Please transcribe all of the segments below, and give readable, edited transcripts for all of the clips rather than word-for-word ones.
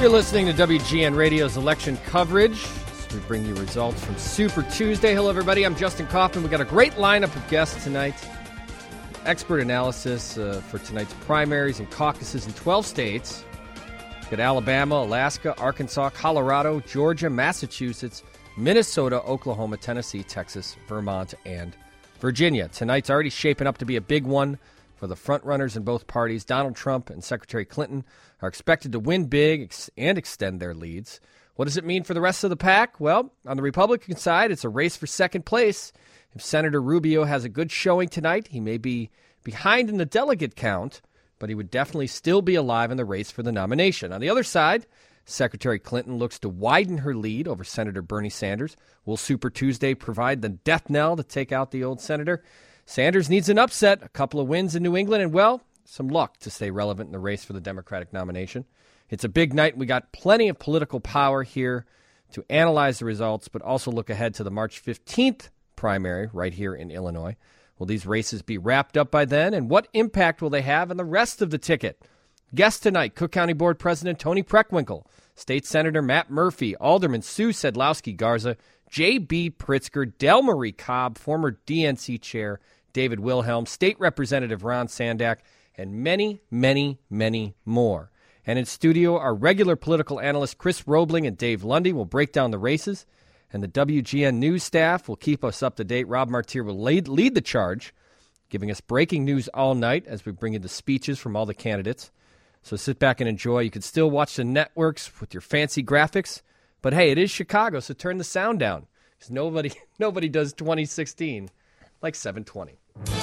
You're listening to WGN Radio's election coverage. We bring you results from Super Tuesday. Hello, everybody. I'm Justin Kaufman. We got a great lineup of guests tonight. Expert analysis for tonight's primaries and caucuses in 12 states. We've got Alabama, Alaska, Arkansas, Colorado, Georgia, Massachusetts, Minnesota, Oklahoma, Tennessee, Texas, Vermont, and Virginia. Tonight's already shaping up to be a big one for the frontrunners in both parties. Donald Trump and Secretary Clinton are expected to win big and extend their leads. What does it mean for the rest of the pack? Well, on the Republican side, it's a race for second place. If Senator Rubio has a good showing tonight, he may be behind in the delegate count, but he would definitely still be alive in the race for the nomination. On the other side, Secretary Clinton looks to widen her lead over Senator Bernie Sanders. Will Super Tuesday provide the death knell to take out the old senator? Sanders needs an upset, a couple of wins in New England, and, well, some luck to stay relevant in the race for the Democratic nomination. It's a big night. We got plenty of political power here to analyze the results, but also look ahead to the March 15th primary right here in Illinois. Will these races be wrapped up by then, and what impact will they have on the rest of the ticket? Guests tonight, Cook County Board President Tony Preckwinkle, State Senator Matt Murphy, Alderman Sue Sedlowski-Garza, J.B. Pritzker, Delmarie Cobb, former DNC Chair David Wilhelm, State Representative Ron Sandak, and many, many, many more. And in studio, our regular political analysts Chris Roebling and Dave Lundy will break down the races, and the WGN News staff will keep us up to date. Rob Martier will lead the charge, giving us breaking news all night as we bring you the speeches from all the candidates. So sit back and enjoy. You can still watch the networks with your fancy graphics, but hey, it is Chicago, so turn the sound down, because nobody does 2016 like 720.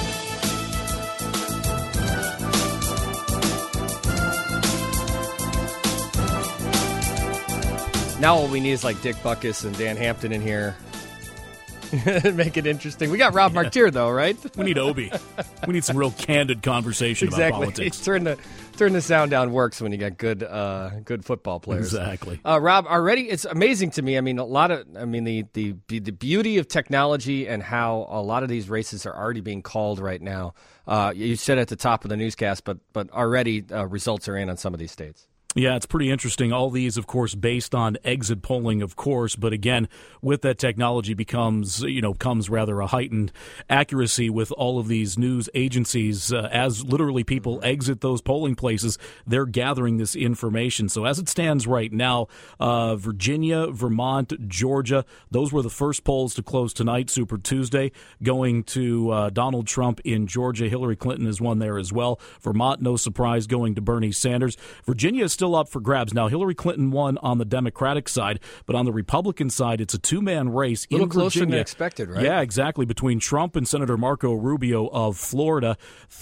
Now all we need is like Dick Butkus and Dan Hampton in here. Make it interesting. We got Rob Martier, though, right? We need Obi. We need some real candid conversation about politics. Turn the sound down works when you got good football players. Exactly. Rob, already it's amazing to me. I mean, the beauty of technology and how a lot of these races are already being called right now. You said at the top of the newscast, but already results are in on some of these states. Yeah, it's pretty interesting. All these, of course, based on exit polling, of course. But again, with that technology comes rather a heightened accuracy with all of these news agencies. As literally people exit those polling places, they're gathering this information. So as it stands right now, Virginia, Vermont, Georgia, those were the first polls to close tonight, Super Tuesday, going to Donald Trump in Georgia. Hillary Clinton is one there as well. Vermont, no surprise, going to Bernie Sanders. Virginia is still up for grabs. Now, Hillary Clinton won on the Democratic side, but on the Republican side, it's a two-man race in Virginia. A little closer than expected, right? Yeah, exactly. Between Trump and Senator Marco Rubio of Florida,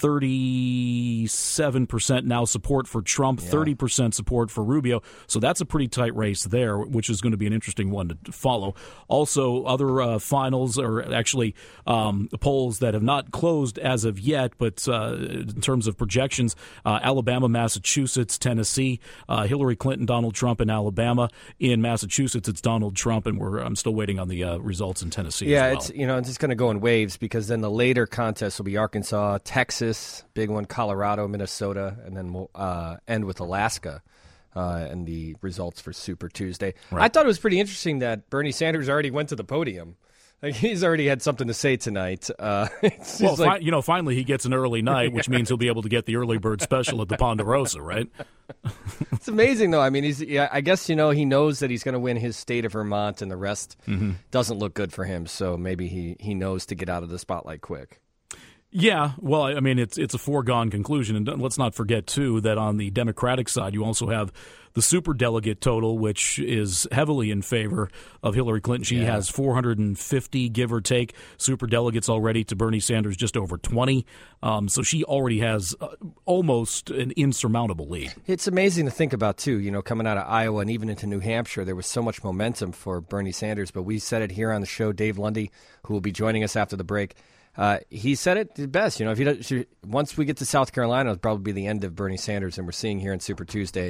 37% now support for Trump, 30% support for Rubio. So that's a pretty tight race there, which is going to be an interesting one to follow. Also, other finals, or actually polls that have not closed as of yet, but in terms of projections, Alabama, Massachusetts, Tennessee, Hillary Clinton, Donald Trump in Alabama. In Massachusetts, it's Donald Trump, and I'm still waiting on the results in Tennessee as well. It's just going to go in waves, because then the later contests will be Arkansas, Texas, big one, Colorado, Minnesota, and then we'll end with Alaska and the results for Super Tuesday. Right. I thought it was pretty interesting that Bernie Sanders already went to the podium. Like, he's already had something to say tonight. Finally he gets an early night, which means he'll be able to get the early bird special at the Ponderosa, right? It's amazing, though. I mean, I guess he knows that he's going to win his state of Vermont, and the rest doesn't look good for him. So maybe he knows to get out of the spotlight quick. Yeah, well, I mean, it's a foregone conclusion. And let's not forget, too, that on the Democratic side, you also have the superdelegate total, which is heavily in favor of Hillary Clinton. She has 450, give or take, superdelegates already to Bernie Sanders, just over 20. So she already has almost an insurmountable lead. It's amazing to think about, too, coming out of Iowa and even into New Hampshire, there was so much momentum for Bernie Sanders. But we said it here on the show. Dave Lundy, who will be joining us after the break, he said it the best. If once we get to South Carolina, it'll probably be the end of Bernie Sanders, and we're seeing here in Super Tuesday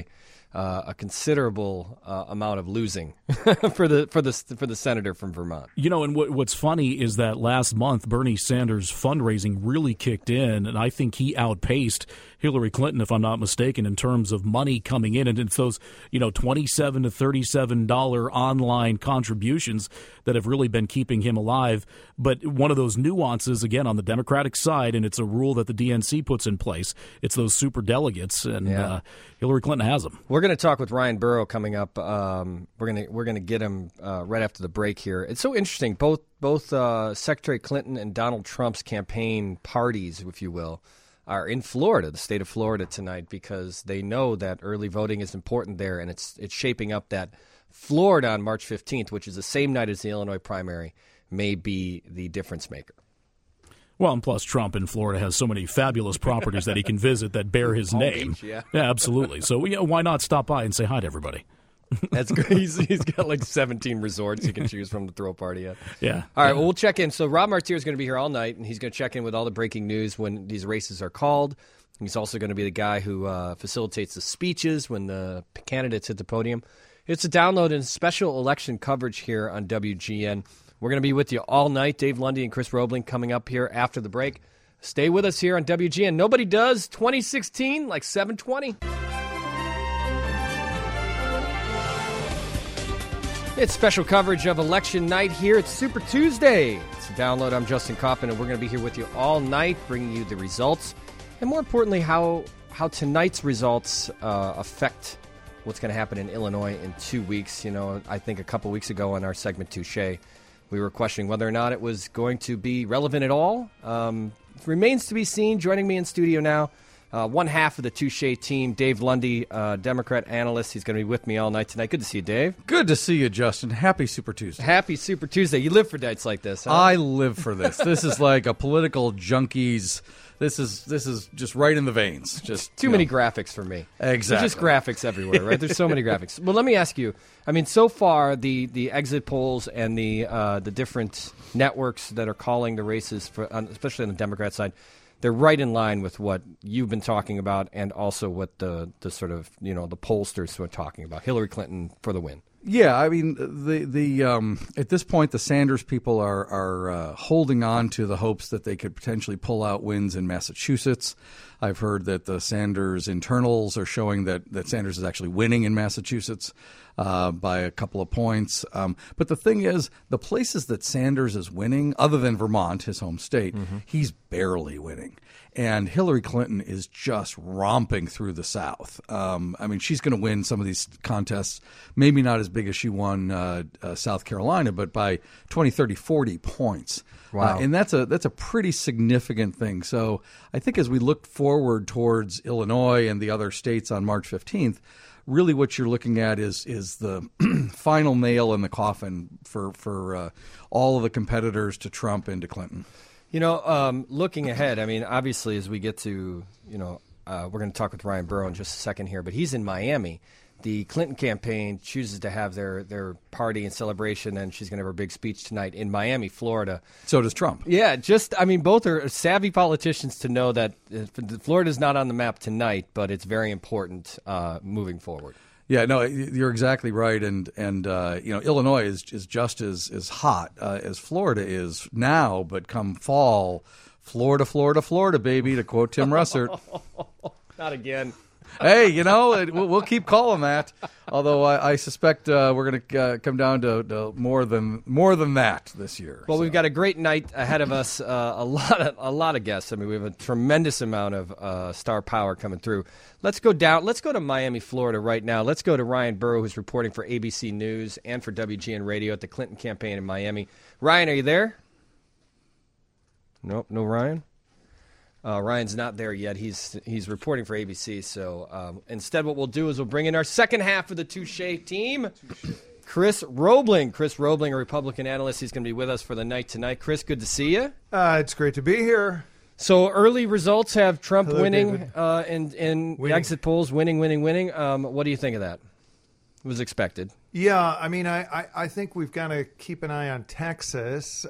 a considerable amount of losing for the senator from Vermont. And what's funny is that last month Bernie Sanders' fundraising really kicked in, and I think he outpaced Hillary Clinton, if I'm not mistaken, in terms of money coming in. And it's those, $27 to $37 online contributions that have really been keeping him alive. But one of those nuances, again, on the Democratic side, and it's a rule that the DNC puts in place, it's those super delegates, and Hillary Clinton has them. We're going to talk with Ryan Burrow coming up. We're going to get him right after the break here. It's so interesting. Both Secretary Clinton and Donald Trump's campaign parties, if you will, are in Florida, the state of Florida tonight, because they know that early voting is important there, and it's shaping up that Florida on March 15th, which is the same night as the Illinois primary, may be the difference maker. Well, and plus Trump in Florida has so many fabulous properties that he can visit that bear his name. Beach, yeah, absolutely. So why not stop by and say hi to everybody? That's great. He's got like 17 resorts you can choose from to throw a party at. Yeah. All right, well, we'll check in. So Rob Martier is going to be here all night, and he's going to check in with all the breaking news when these races are called. He's also going to be the guy who facilitates the speeches when the candidates hit the podium. It's a download and special election coverage here on WGN. We're going to be with you all night. Dave Lundy and Chris Roebling coming up here after the break. Stay with us here on WGN. Nobody does 2016 like 720. It's special coverage of election night here. It's Super Tuesday. It's a download. I'm Justin Kaufman, and we're going to be here with you all night, bringing you the results, and more importantly, how tonight's results affect what's going to happen in Illinois in 2 weeks. I think a couple weeks ago on our segment Touché, we were questioning whether or not it was going to be relevant at all. Remains to be seen. Joining me in studio now, one half of the Touché team, Dave Lundy, Democrat analyst. He's going to be with me all night tonight. Good to see you, Dave. Good to see you, Justin. Happy Super Tuesday. Happy Super Tuesday. You live for nights like this, huh? I live for this. This is like a political junkies. This is just right in the veins. Just too many graphics for me. Exactly. There's just graphics everywhere, right? There's so many graphics. Well, let me ask you. I mean, so far the exit polls and the different networks that are calling the races, especially on the Democrat side, they're right in line with what you've been talking about, and also what the sort of the pollsters were talking about. Hillary Clinton for the win. Yeah, I mean the at this point the Sanders people are holding on to the hopes that they could potentially pull out wins in Massachusetts. I've heard that the Sanders internals are showing that Sanders is actually winning in Massachusetts by a couple of points. But the thing is, the places that Sanders is winning, other than Vermont, his home state, he's barely winning. And Hillary Clinton is just romping through the South. I mean, she's going to win some of these contests, maybe not as big as she won South Carolina, but by 20, 30, 40 points. Wow. And that's a pretty significant thing. So I think as we look forward towards Illinois and the other states on March 15th, really what you're looking at is the final nail in the coffin for all of the competitors to Trump and to Clinton. Looking ahead, I mean, obviously, as we get to, we're going to talk with Ryan Burrow in just a second here, but he's in Miami. The Clinton campaign chooses to have their party and celebration, and she's going to have her big speech tonight in Miami, Florida. So does Trump. Yeah, both are savvy politicians to know that Florida's not on the map tonight, but it's very important moving forward. Yeah, no, you're exactly right, and Illinois is just as hot as Florida is now, but come fall, Florida, Florida, Florida, baby, to quote Tim Russert. Not again. Hey, we'll keep calling that. Although I suspect we're going to come down to more than that this year. Well, we've got a great night ahead of us. A lot of guests. I mean, we have a tremendous amount of star power coming through. Let's go down. Let's go to Miami, Florida, right now. Let's go to Ryan Burrow, who's reporting for ABC News and for WGN Radio at the Clinton campaign in Miami. Ryan, are you there? Nope, no Ryan. Ryan's not there yet. He's reporting for ABC. So instead, what we'll do is we'll bring in our second half of the Touché team, Chris Roebling. Chris Roebling, a Republican analyst. He's going to be with us for the night tonight. Chris, good to see you. It's great to be here. So early results have Trump winning in exit polls, winning. What do you think of that? It was expected. Yeah, I mean, I think we've got to keep an eye on Texas.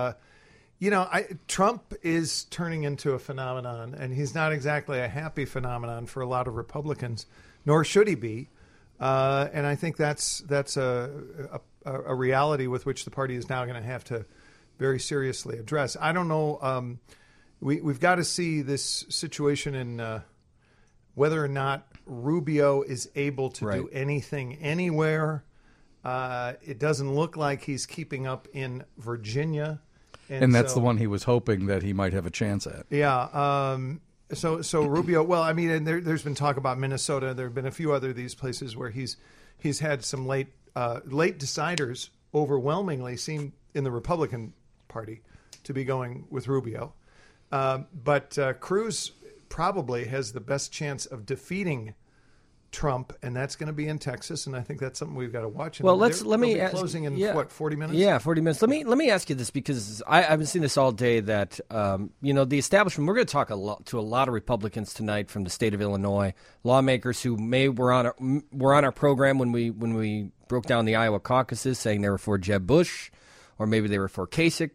Trump is turning into a phenomenon, and he's not exactly a happy phenomenon for a lot of Republicans, nor should he be. And I think that's a reality with which the party is now going to have to very seriously address. I don't know. We've got to see this situation in whether or not Rubio is able to do anything anywhere. It doesn't look like he's keeping up in Virginia. And that's the one he was hoping that he might have a chance at. Yeah. So Rubio, well, I mean, and there's been talk about Minnesota. There have been a few other of these places where he's had some late deciders overwhelmingly seem in the Republican Party to be going with Rubio. But Cruz probably has the best chance of defeating Trump, and that's going to be in Texas, and I think that's something we've got to watch. And well, let me ask, closing in 40 minutes? Yeah, 40 minutes. Let me ask you this, because I've been seeing this all day that the establishment. We're going to talk to a lot of Republicans tonight from the state of Illinois, lawmakers who were on our program when we broke down the Iowa caucuses, saying they were for Jeb Bush, or maybe they were for Kasich.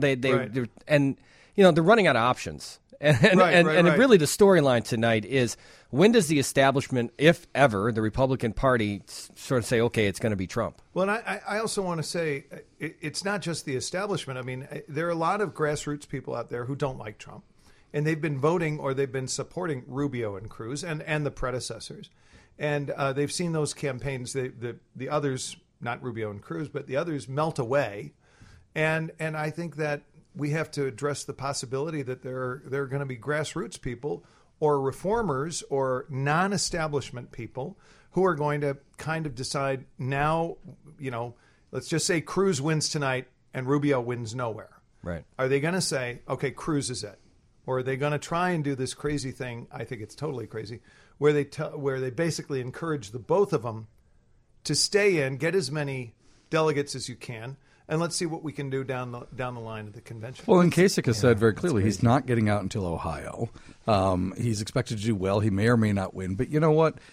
They're running out of options. And really the storyline tonight is, when does the establishment, if ever, the Republican Party sort of say, okay, it's going to be Trump? Well, and I also want to say it's not just the establishment. I mean, there are a lot of grassroots people out there who don't like Trump, and they've been voting or they've been supporting Rubio and Cruz and the predecessors. And they've seen those campaigns, the others, not Rubio and Cruz, but the others melt away. And I think that we have to address the possibility that there are going to be grassroots people or reformers or non-establishment people who are going to kind of decide now, let's just say Cruz wins tonight and Rubio wins nowhere. Right. Are they going to say, okay, Cruz is it? Or are they going to try and do this crazy thing? I think it's totally crazy, where they basically encourage the both of them to stay in, get as many delegates as you can, and let's see what we can do down the line of the convention. Well, and Kasich has said very clearly he's not getting out until Ohio. He's expected to do well. He may or may not win. But you know what?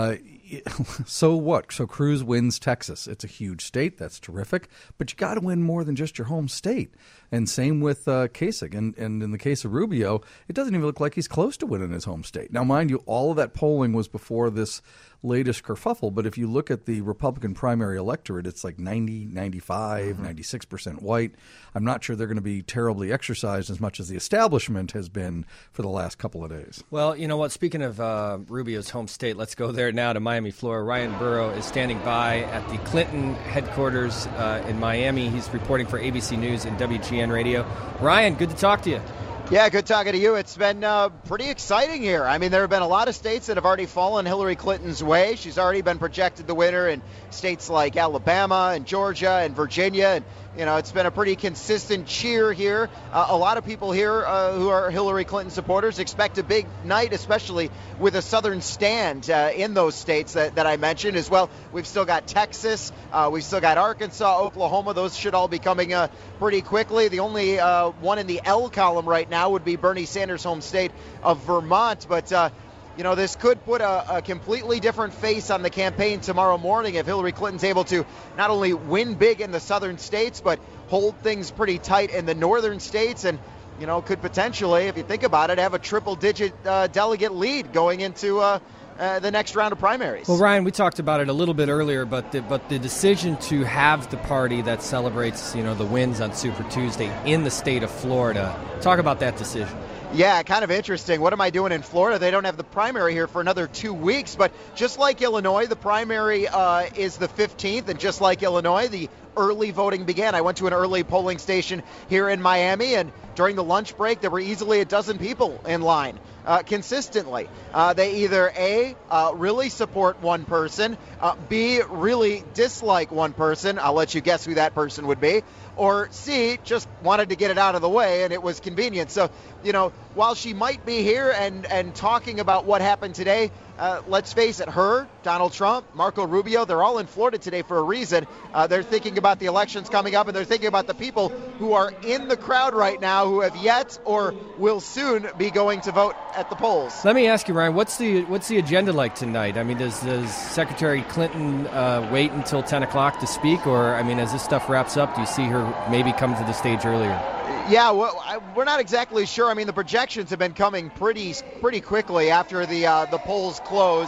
So what? So Cruz wins Texas. It's a huge state. That's terrific. But you got to win more than just your home state. And same with Kasich. And in the case of Rubio, it doesn't even look like he's close to winning his home state. Now, mind you, all of that polling was before this latest kerfuffle. But if you look at the Republican primary electorate, it's like 90, 95, 96% white. I'm not sure they're going to be terribly exercised as much as the establishment has been for the last couple of days. Well, you know what? Speaking of Rubio's home state, let's go there now to Miami, Florida. Ryan Burrow is standing by at the Clinton headquarters in Miami. He's reporting for ABC News and WGN Radio. Ryan, good to talk to you. Yeah, good talking to you. It's been pretty exciting here. I mean, there have been a lot of states that have already fallen Hillary Clinton's way. She's already been projected the winner in states like Alabama and Georgia and Virginia. And, it's been a pretty consistent cheer here. A lot of people here who are Hillary Clinton supporters expect a big night, especially with a southern stand in those states that I mentioned as well. We've still got Texas. We've still got Arkansas, Oklahoma. Those should all be coming pretty quickly. The only one in the L column right now would be Bernie Sanders' home state of Vermont. But, this could put a completely different face on the campaign tomorrow morning if Hillary Clinton's able to not only win big in the southern states, but hold things pretty tight in the northern states and, could potentially, if you think about it, have a triple-digit delegate lead going into the next round of primaries. Well, Ryan, we talked about it a little bit earlier, but the decision to have the party that celebrates, the wins on Super Tuesday in the state of Florida, talk about that decision. Yeah, kind of interesting. What am I doing in Florida? They don't have the primary here for another 2 weeks. But just like Illinois, the primary is the 15th. And just like Illinois, the early voting began. I went to an early polling station here in Miami, and during the lunch break, there were easily a dozen people in line consistently. They either A, really support one person, B, really dislike one person. I'll let you guess who that person would be. Or C, just wanted to get it out of the way, and it was convenient. So, while she might be here and talking about what happened today, let's face it, her, Donald Trump, Marco Rubio, they're all in Florida today for a reason. They're thinking about the elections coming up, and they're thinking about the people who are in the crowd right now who have yet or will soon be going to vote at the polls. Let me ask you, Ryan, what's the agenda like tonight? I mean, does Secretary Clinton wait until 10 o'clock to speak? Or, I mean, as this stuff wraps up, do you see her maybe come to the stage earlier? Yeah, well, we're not exactly sure. I mean, the projections have been coming pretty quickly after the polls close.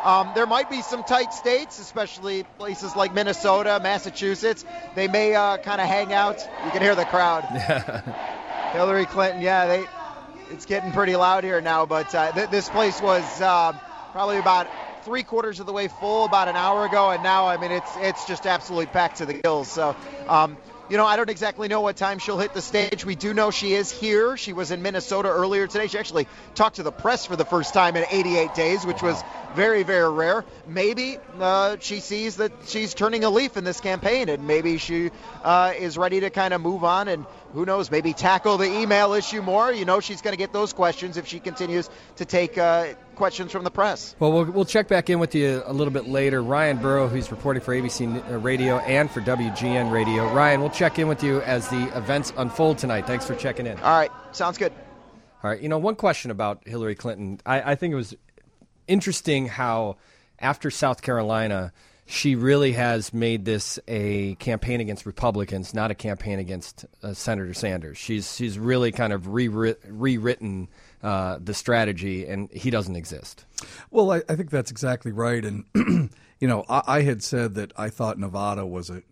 There might be some tight states, especially places like Minnesota, Massachusetts. They may kind of hang out. You can hear the crowd. Hillary Clinton, it's getting pretty loud here now, but this place was probably about 3/4 of the way full about an hour ago, and now, I mean, it's just absolutely packed to the gills. So, I don't exactly know what time she'll hit the stage. We do know she is here. She was in Minnesota earlier today. She actually talked to the press for the first time in 88 days, which was very, very rare. Maybe she sees that she's turning a leaf in this campaign, and maybe she is ready to kind of move on, and who knows, maybe tackle the email issue more. She's going to get those questions if she continues to take questions from the press. Well, we'll check back in with you a little bit later. Ryan Burrow, who's reporting for ABC Radio and for WGN Radio. Ryan, we'll check in with you as the events unfold tonight. Thanks for checking in. All right, sounds good. All right, one question about Hillary Clinton. I think it was interesting how after South Carolina, she really has made this a campaign against Republicans, not a campaign against Senator Sanders. She's really kind of rewritten the strategy, and he doesn't exist. Well, I think that's exactly right. And, I had said that I thought Nevada was a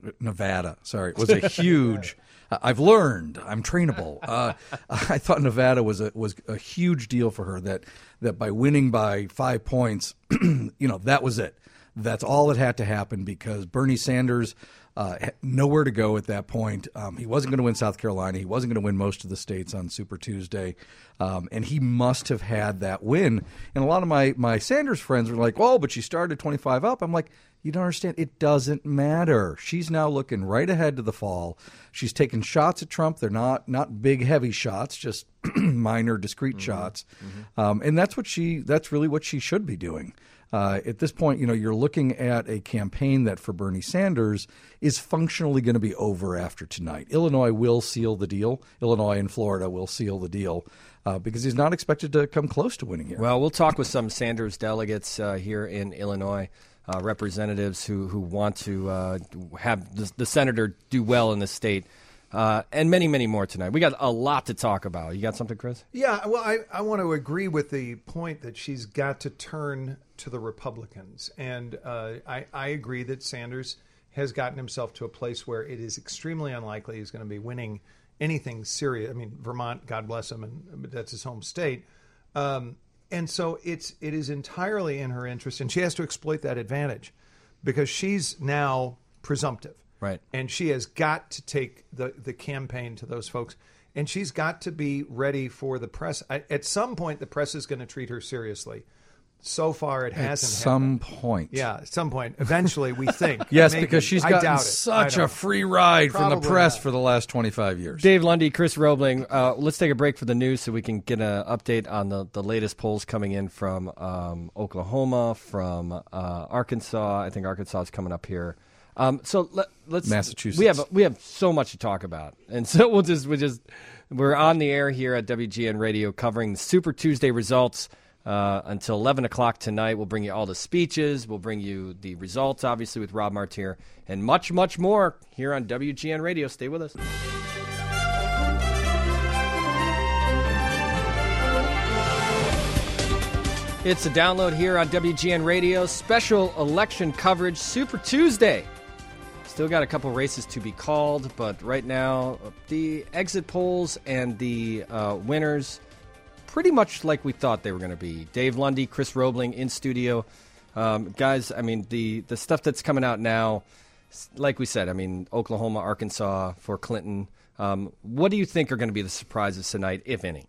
huge I've learned. I'm trainable. I thought Nevada was a huge deal for her, that by winning by 5 points, that was it. That's all that had to happen, because Bernie Sanders had nowhere to go at that point. He wasn't going to win South Carolina. He wasn't going to win most of the states on Super Tuesday. And he must have had that win. And a lot of my Sanders friends were like, oh, but she started 25 up. I'm like, you don't understand. It doesn't matter. She's now looking right ahead to the fall. She's taking shots at Trump. They're not big, heavy shots, just minor, discrete shots. And that's really what she should be doing. At this point, you're looking at a campaign that for Bernie Sanders is functionally going to be over after tonight. Illinois will seal the deal. Illinois and Florida will seal the deal because he's not expected to come close to winning here. Well, we'll talk with some Sanders delegates here in Illinois, representatives who want to have the senator do well in the state. And many, many more tonight. We got a lot to talk about. You got something, Chris? Yeah, well, I want to agree with the point that she's got to turn to the Republicans. And I agree that Sanders has gotten himself to a place where it is extremely unlikely he's going to be winning anything serious. I mean, Vermont, God bless him, and that's his home state. And so it is entirely in her interest, and she has to exploit that advantage because she's now presumptive. Right. And she has got to take the campaign to those folks. And she's got to be ready for the press. At some point, the press is going to treat her seriously. So far, it hasn't happened. At some point. Yeah, at some point. Eventually, we think. Yes, maybe. because she's gotten such a free ride from the press for the last 25 years. Dave Lundy, Chris Roebling, let's take a break for the news so we can get an update on the latest polls coming in from Oklahoma, from Arkansas. I think Arkansas is coming up here. So let's Massachusetts. We have so much to talk about, and so we're on the air here at WGN Radio covering the Super Tuesday results until 11 o'clock tonight. We'll bring you all the speeches. We'll bring you the results, obviously, with Rob Martier, and much, much more here on WGN Radio. Stay with us. It's a download here on WGN Radio. Special election coverage, Super Tuesday. Still got a couple races to be called, but right now the exit polls and the winners pretty much like we thought they were going to be. Dave Lundy, Chris Roebling in studio. Guys, I mean, the stuff that's coming out now, like we said, I mean, Oklahoma, Arkansas for Clinton. What do you think are going to be the surprises tonight, if any?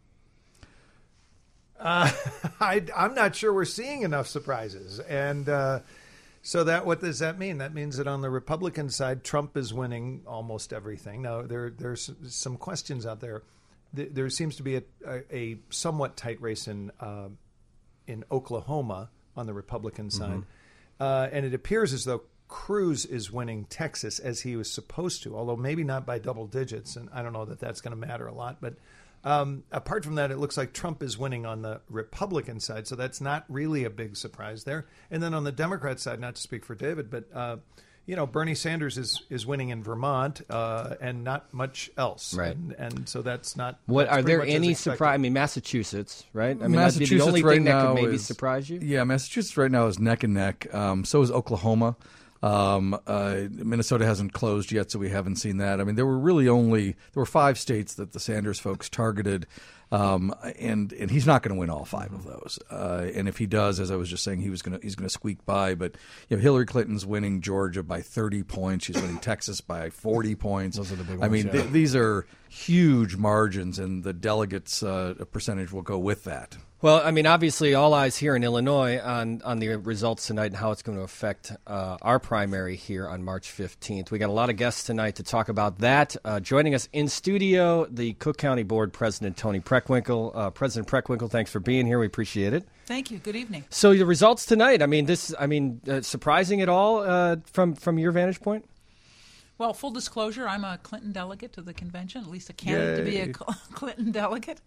I'm not sure we're seeing enough surprises. And so what does that mean? That means that on the Republican side, Trump is winning almost everything. Now, there's some questions out there. There seems to be a somewhat tight race in Oklahoma on the Republican side. And it appears as though Cruz is winning Texas as he was supposed to, although maybe not by double digits. And I don't know that that's going to matter a lot. But apart from that, it looks like Trump is winning on the Republican side, so that's not really a big surprise there. And then on the Democrat side, not to speak for David, but Bernie Sanders is winning in Vermont and not much else. Right. And so that's not. What that's are there pretty much any as expected. surprise? I mean, Massachusetts, right? I mean, Massachusetts that'd be the only right thing that now could maybe is- surprise you. Yeah, Massachusetts right now is neck and neck. So is Oklahoma. Minnesota hasn't closed yet, so we haven't seen that. I mean, there were 5 states that the Sanders folks targeted, and he's not going to win all 5 of those. And if he does, as I was just saying, he's going to squeak by. But Hillary Clinton's winning Georgia by 30 points. She's winning Texas by 40 points. Those are the big I ones, mean, yeah. these are huge margins, and the delegates' percentage will go with that. Well, I mean, obviously, all eyes here in Illinois on the results tonight and how it's going to affect our primary here on March 15th. We got a lot of guests tonight to talk about that. Joining us in studio, the Cook County Board President Toni Preckwinkle. President Preckwinkle, thanks for being here. We appreciate it. Thank you. Good evening. So the results tonight. I mean, surprising at all from your vantage point? Well, full disclosure, I'm a Clinton delegate to the convention, at least a candidate to be a Clinton delegate.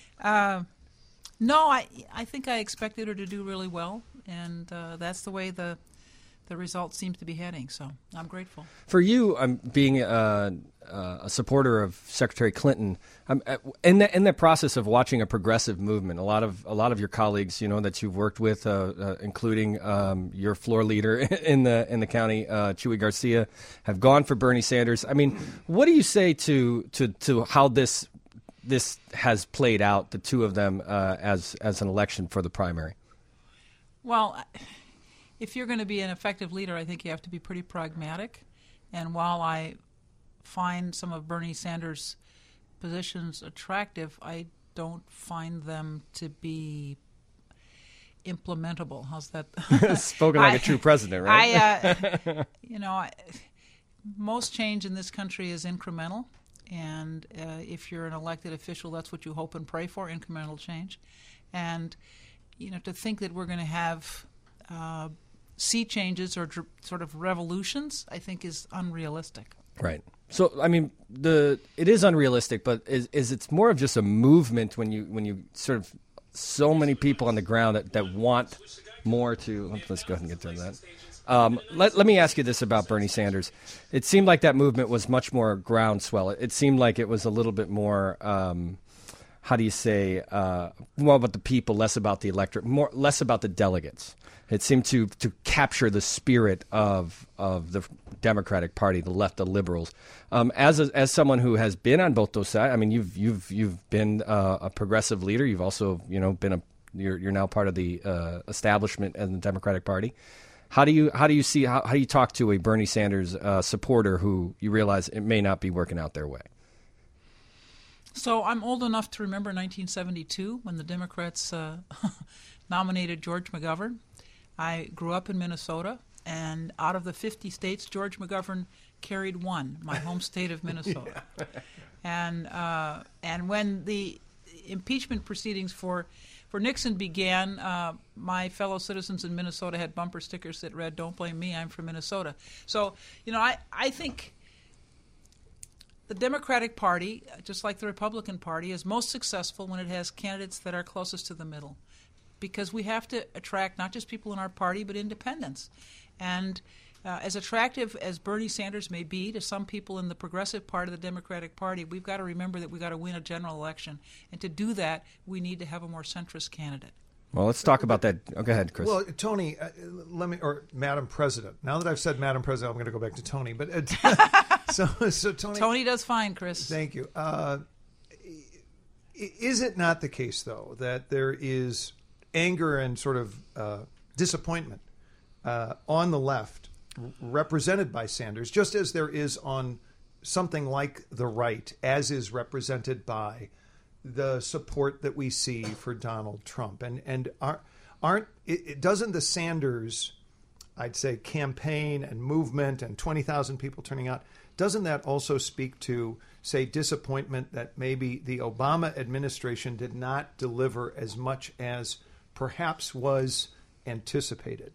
No, I think I expected her to do really well, and that's the way the result seems to be heading. So I'm grateful. For you, being a supporter of Secretary Clinton, in the process of watching a progressive movement, a lot of your colleagues, that you've worked with, including your floor leader in the county, Chuy Garcia, have gone for Bernie Sanders. I mean, what do you say to how this has played out, the two of them, as an election for the primary? Well, if you're going to be an effective leader, I think you have to be pretty pragmatic. And while I find some of Bernie Sanders' positions attractive, I don't find them to be implementable. How's that? Spoken like a true president, right? Most change in this country is incremental. And if you're an elected official, that's what you hope and pray for, incremental change. And, to think that we're going to have sea changes or sort of revolutions, I think is unrealistic. Right. So, I mean, it is unrealistic, but is it's more of just a movement when you sort of so many people on the ground that want more to. Let's go ahead and get to that. Let me ask you this about Bernie Sanders. It seemed like that movement was much more groundswell. It seemed like it was a little bit more, more about the people, less about the electorate, less about the delegates. It seemed to capture the spirit of the Democratic Party, the left, the liberals. As someone who has been on both those sides, I mean, you've been a progressive leader. You've also been you're now part of the establishment in the Democratic Party. How do you talk to a Bernie Sanders supporter who you realize it may not be working out their way? So I'm old enough to remember 1972 when the Democrats nominated George McGovern. I grew up in Minnesota, and out of the 50 states, George McGovern carried one, my home state of Minnesota. Yeah. And when the impeachment proceedings for Nixon began, my fellow citizens in Minnesota had bumper stickers that read, "Don't blame me, I'm from Minnesota." So, I think the Democratic Party, just like the Republican Party, is most successful when it has candidates that are closest to the middle, because we have to attract not just people in our party, but independents. And as attractive as Bernie Sanders may be to some people in the progressive part of the Democratic Party, we've got to remember that we've got to win a general election. And to do that, we need to have a more centrist candidate. Well, let's talk about that. Oh, go ahead, Chris. Well, Toni, or Madam President. Now that I've said Madam President, I'm going to go back to Toni. But so Toni. Toni does fine, Chris. Thank you. Is it not the case, though, that there is anger and sort of disappointment on the left, represented by Sanders, just as there is on something like the right, as is represented by the support that we see for Donald Trump? And doesn't the Sanders, I'd say, campaign and movement and 20,000 people turning out, doesn't that also speak to, say, disappointment that maybe the Obama administration did not deliver as much as perhaps was anticipated?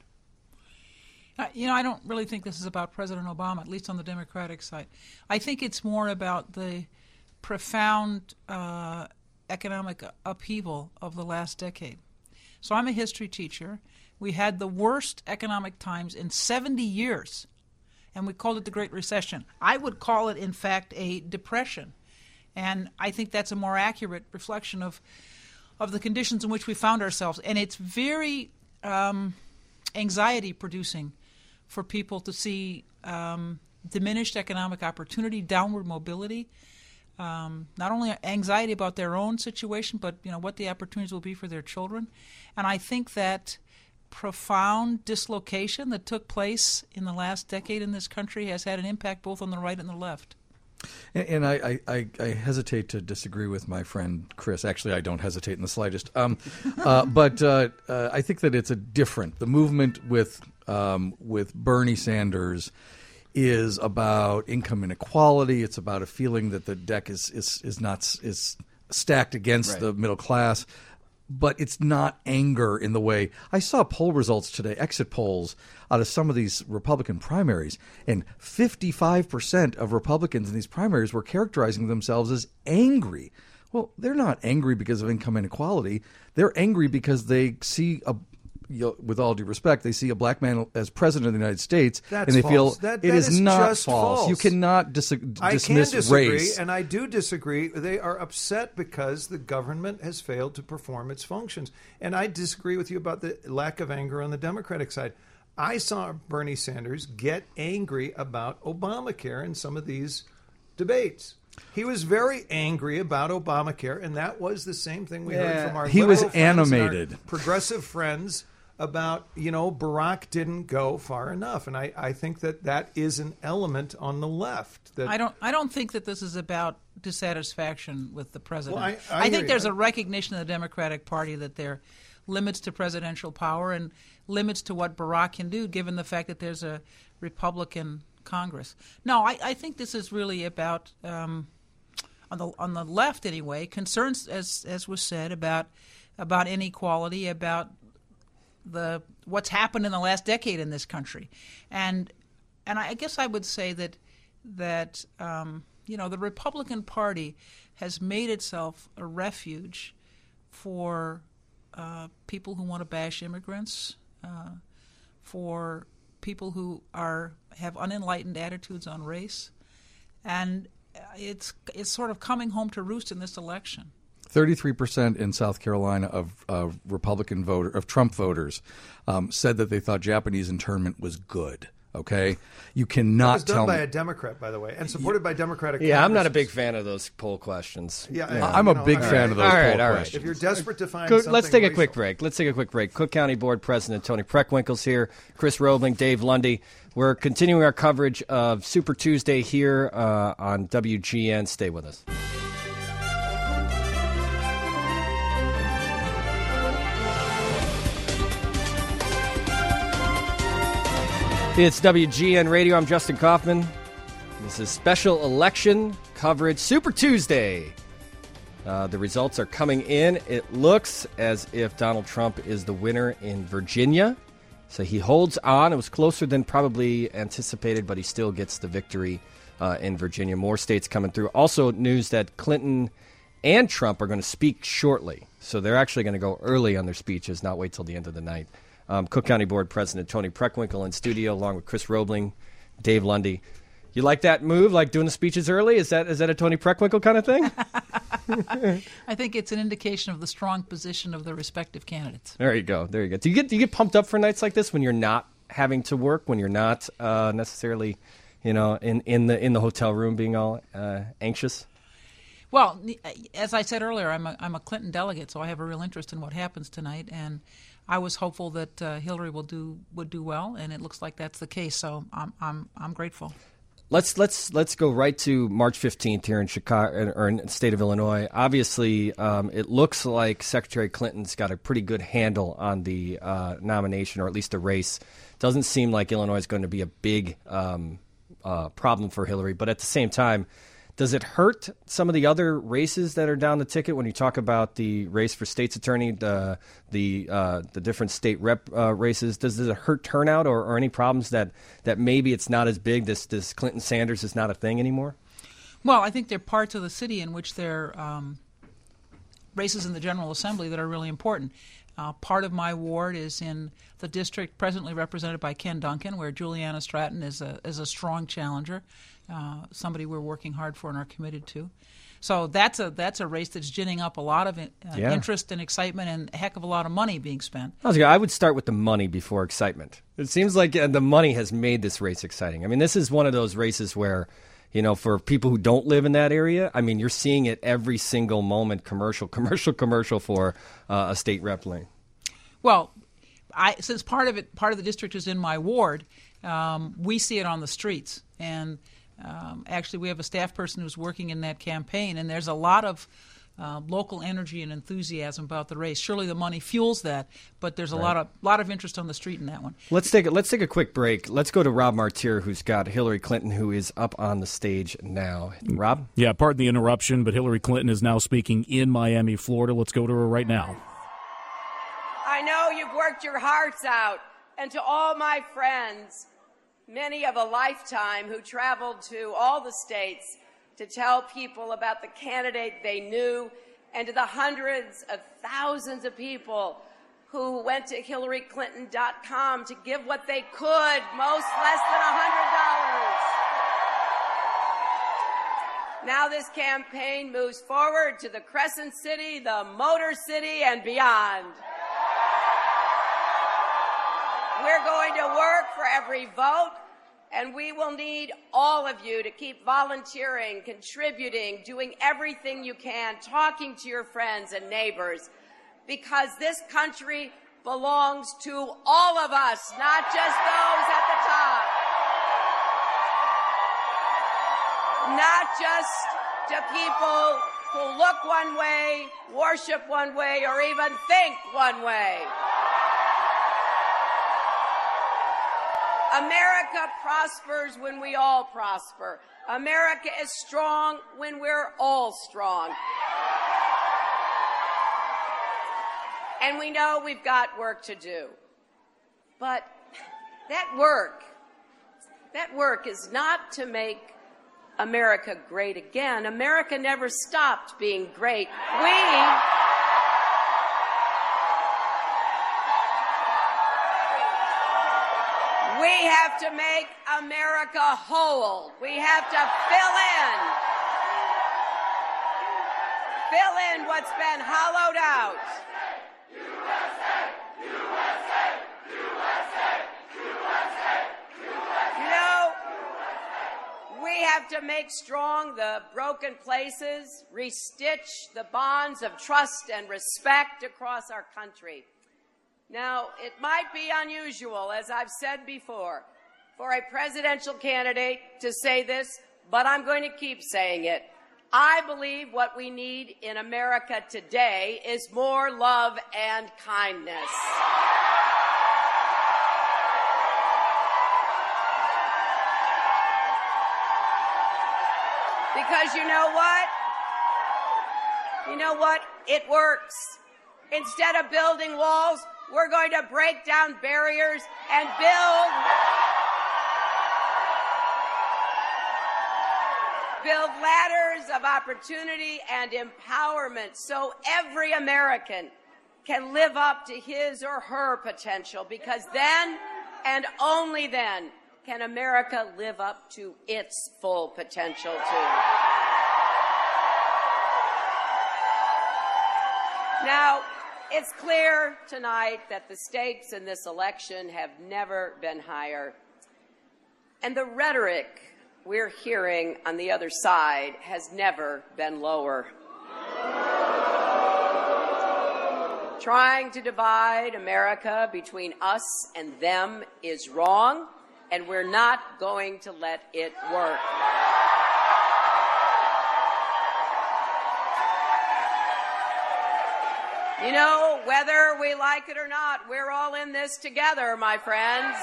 I don't really think this is about President Obama, at least on the Democratic side. I think it's more about the profound economic upheaval of the last decade. So I'm a history teacher. We had the worst economic times in 70 years. and we called it the Great Recession. I would call it, in fact, a depression. And I think that's a more accurate reflection of the conditions in which we found ourselves. And it's very anxiety-producing for people to see diminished economic opportunity, downward mobility, not only anxiety about their own situation, but what the opportunities will be for their children. And I think that profound dislocation that took place in the last decade in this country has had an impact both on the right and the left. And I hesitate to disagree with my friend Chris. Actually, I don't hesitate in the slightest. But I think that it's the movement with Bernie Sanders is about income inequality. It's about a feeling that the deck is stacked against the middle class. But it's not anger in the way I saw poll results today, exit polls out of some of these Republican primaries, and 55% of Republicans in these primaries were characterizing themselves as angry. Well, they're not angry because of income inequality. They're angry because they see with all due respect, they see a black man as president of the United States, and they false. feel it is not just false. You cannot dismiss I can disagree, race. And I do disagree. They are upset because the government has failed to perform its functions. And I disagree with you about the lack of anger on the Democratic side. I saw Bernie Sanders get angry about Obamacare in some of these debates. He was very angry about Obamacare, and that was the same thing we heard from our he was liberal friends and animated. our progressive friends about, Barack didn't go far enough. And I think that is an element on the left. That I don't think that this is about dissatisfaction with the president. Well, I think there's a recognition in the Democratic Party that there are limits to presidential power and limits to what Barack can do, given the fact that there's a Republican Congress. No, I think this is really about, on the left anyway, concerns, as was said, about inequality, about what's happened in the last decade in this country, and I guess I would say that the Republican Party has made itself a refuge for people who want to bash immigrants, for people who have unenlightened attitudes on race, and it's sort of coming home to roost in this election. 33% in South Carolina of Republican Trump voters said that they thought Japanese internment was good. Okay, you cannot that was done tell by me. a Democrat, by the way, and supported by Democratic. Yeah, I'm not a Congresses. big fan of those poll questions. I'm a big fan of those poll questions. If you're desperate to find Let's something take a racial. quick break. Cook County Board President Tony Preckwinkle's here. Chris Roebling, Dave Lundy. We're continuing our coverage of Super Tuesday here on WGN. Stay with us. It's WGN Radio. I'm Justin Kaufman. This is special election coverage, Super Tuesday. The results are coming in. It looks as if Donald Trump is the winner in Virginia. So he holds on. It was closer than probably anticipated, but he still gets the victory in Virginia. More states coming through. Also news that Clinton and Trump are going to speak shortly. So they're actually going to go early on their speeches, not wait till the end of the night. Cook County Board President Tony Preckwinkle in studio, along with Chris Roebling, Dave Lundy. You like that move, like doing the speeches early? Is that a Tony Preckwinkle kind of thing? I think it's an indication of the strong position of the respective candidates. There you go. Do you get pumped up for nights like this when you're not having to work, when you're not necessarily, in the hotel room being all anxious? Well, as I said earlier, I'm a Clinton delegate, so I have a real interest in what happens tonight, and I was hopeful that Hillary would do well, and it looks like that's the case. So I'm grateful. Let's go right to March 15th here in Chicago or in the state of Illinois. Obviously, it looks like Secretary Clinton's got a pretty good handle on the nomination, or at least the race. Doesn't seem like Illinois is going to be a big problem for Hillary, but at the same time, does it hurt some of the other races that are down the ticket when you talk about the race for state's attorney, the different state rep races? Does it hurt turnout or any problems that maybe it's not as big? This Clinton-Sanders is not a thing anymore? Well, I think there are parts of the city in which there are races in the General Assembly that are really important. Part of my ward is in the district presently represented by Ken Duncan, where Juliana Stratton is a strong challenger, somebody we're working hard for and are committed to. So that's a race that's ginning up a lot of interest and excitement and a heck of a lot of money being spent. I would start with the money before excitement. It seems like the money has made this race exciting. I mean, this is one of those races where, for people who don't live in that area, I mean, you're seeing it every single moment, commercial for a state rep lane. Well, since part of the district is in my ward, we see it on the streets. And actually, we have a staff person who's working in that campaign, and there's a lot of local energy and enthusiasm about the race. Surely the money fuels that, but there's a lot of interest on the street in that one. Let's take a quick break. Let's go to Rob Martir, who's got Hillary Clinton, who is up on the stage now. Rob? Yeah, pardon the interruption, but Hillary Clinton is now speaking in Miami, Florida. Let's go to her right now. I know you've worked your hearts out, and to all my friends, many of a lifetime who traveled to all the states to tell people about the candidate they knew, and to the hundreds of thousands of people who went to HillaryClinton.com to give what they could, most less than $100. Now this campaign moves forward to the Crescent City, the Motor City, and beyond. We're going to work for every vote, and we will need all of you to keep volunteering, contributing, doing everything you can, talking to your friends and neighbors, because this country belongs to all of us, not just those at the top. Not just to people who look one way, worship one way, or even think one way. America prospers when we all prosper. America is strong when we're all strong. And we know we've got work to do. But that work is not to make America great again. America never stopped being great. We have to make America whole. We have to fill in what's been hollowed out. We have to make strong the broken places, restitch the bonds of trust and respect across our country. Now, it might be unusual, as I've said before, for a presidential candidate to say this, but I'm going to keep saying it. I believe what we need in America today is more love and kindness. Because you know what? It works. Instead of building walls, we're going to break down barriers and build ladders of opportunity and empowerment so every American can live up to his or her potential, because then and only then can America live up to its full potential too. Now, it's clear tonight that the stakes in this election have never been higher, and the rhetoric we're hearing on the other side has never been lower. Trying to divide America between us and them is wrong, and we're not going to let it work. You know, whether we like it or not, we're all in this together, my friends.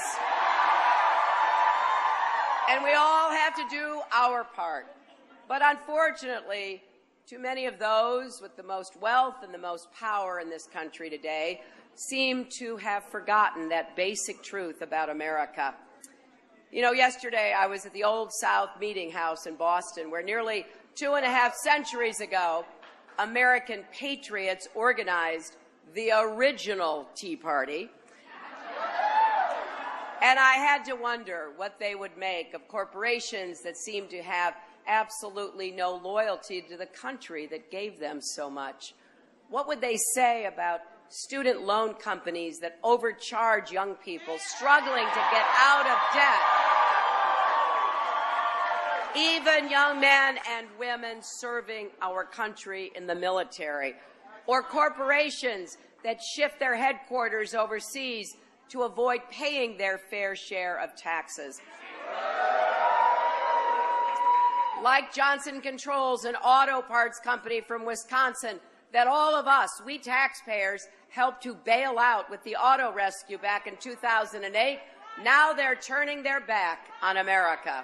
And we all have to do our part. But unfortunately, too many of those with the most wealth and the most power in this country today seem to have forgotten that basic truth about America. You know, yesterday I was at the Old South Meeting House in Boston, where nearly 2.5 centuries ago, American patriots organized the original Tea Party. And I had to wonder what they would make of corporations that seem to have absolutely no loyalty to the country that gave them so much. What would they say about student loan companies that overcharge young people struggling to get out of debt? Even young men and women serving our country in the military, or corporations that shift their headquarters overseas to avoid paying their fair share of taxes. Like Johnson Controls, an auto parts company from Wisconsin that all of us, we taxpayers, helped to bail out with the auto rescue back in 2008. Now they're turning their back on America.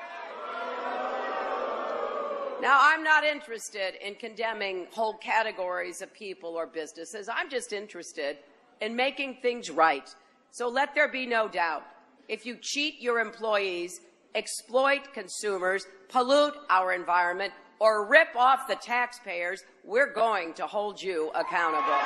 Now, I'm not interested in condemning whole categories of people or businesses. I'm just interested in making things right. So let there be no doubt. If you cheat your employees, exploit consumers, pollute our environment, or rip off the taxpayers, we're going to hold you accountable.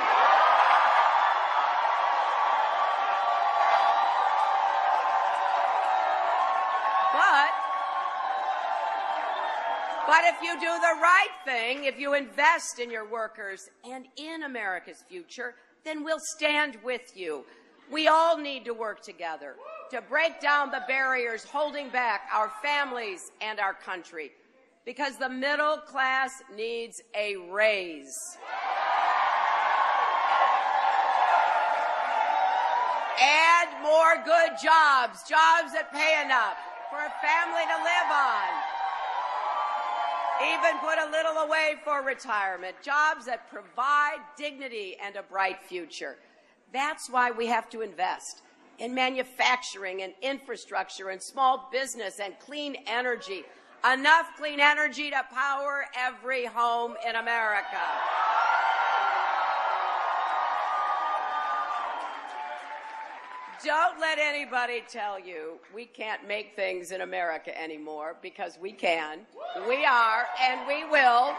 But if you do the right thing, if you invest in your workers and in America's future, then we'll stand with you. We all need to work together to break down the barriers holding back our families and our country, because the middle class needs a raise. And more good jobs, jobs that pay enough for a family to live on. Even put a little away for retirement, jobs that provide dignity and a bright future. That's why we have to invest in manufacturing and infrastructure and small business and clean energy. Enough clean energy to power every home in America. Don't let anybody tell you we can't make things in America anymore, because we can, we are, and we will.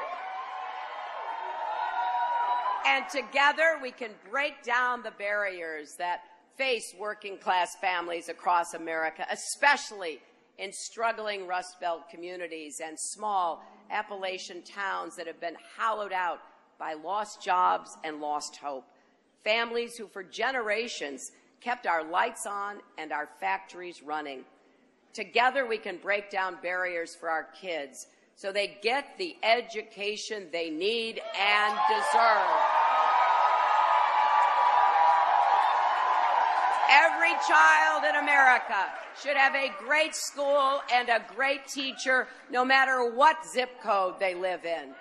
And together we can break down the barriers that face working class families across America, especially in struggling Rust Belt communities and small Appalachian towns that have been hollowed out by lost jobs and lost hope. Families who for generations kept our lights on and our factories running. Together we can break down barriers for our kids so they get the education they need and deserve. Every child in America should have a great school and a great teacher, no matter what zip code they live in.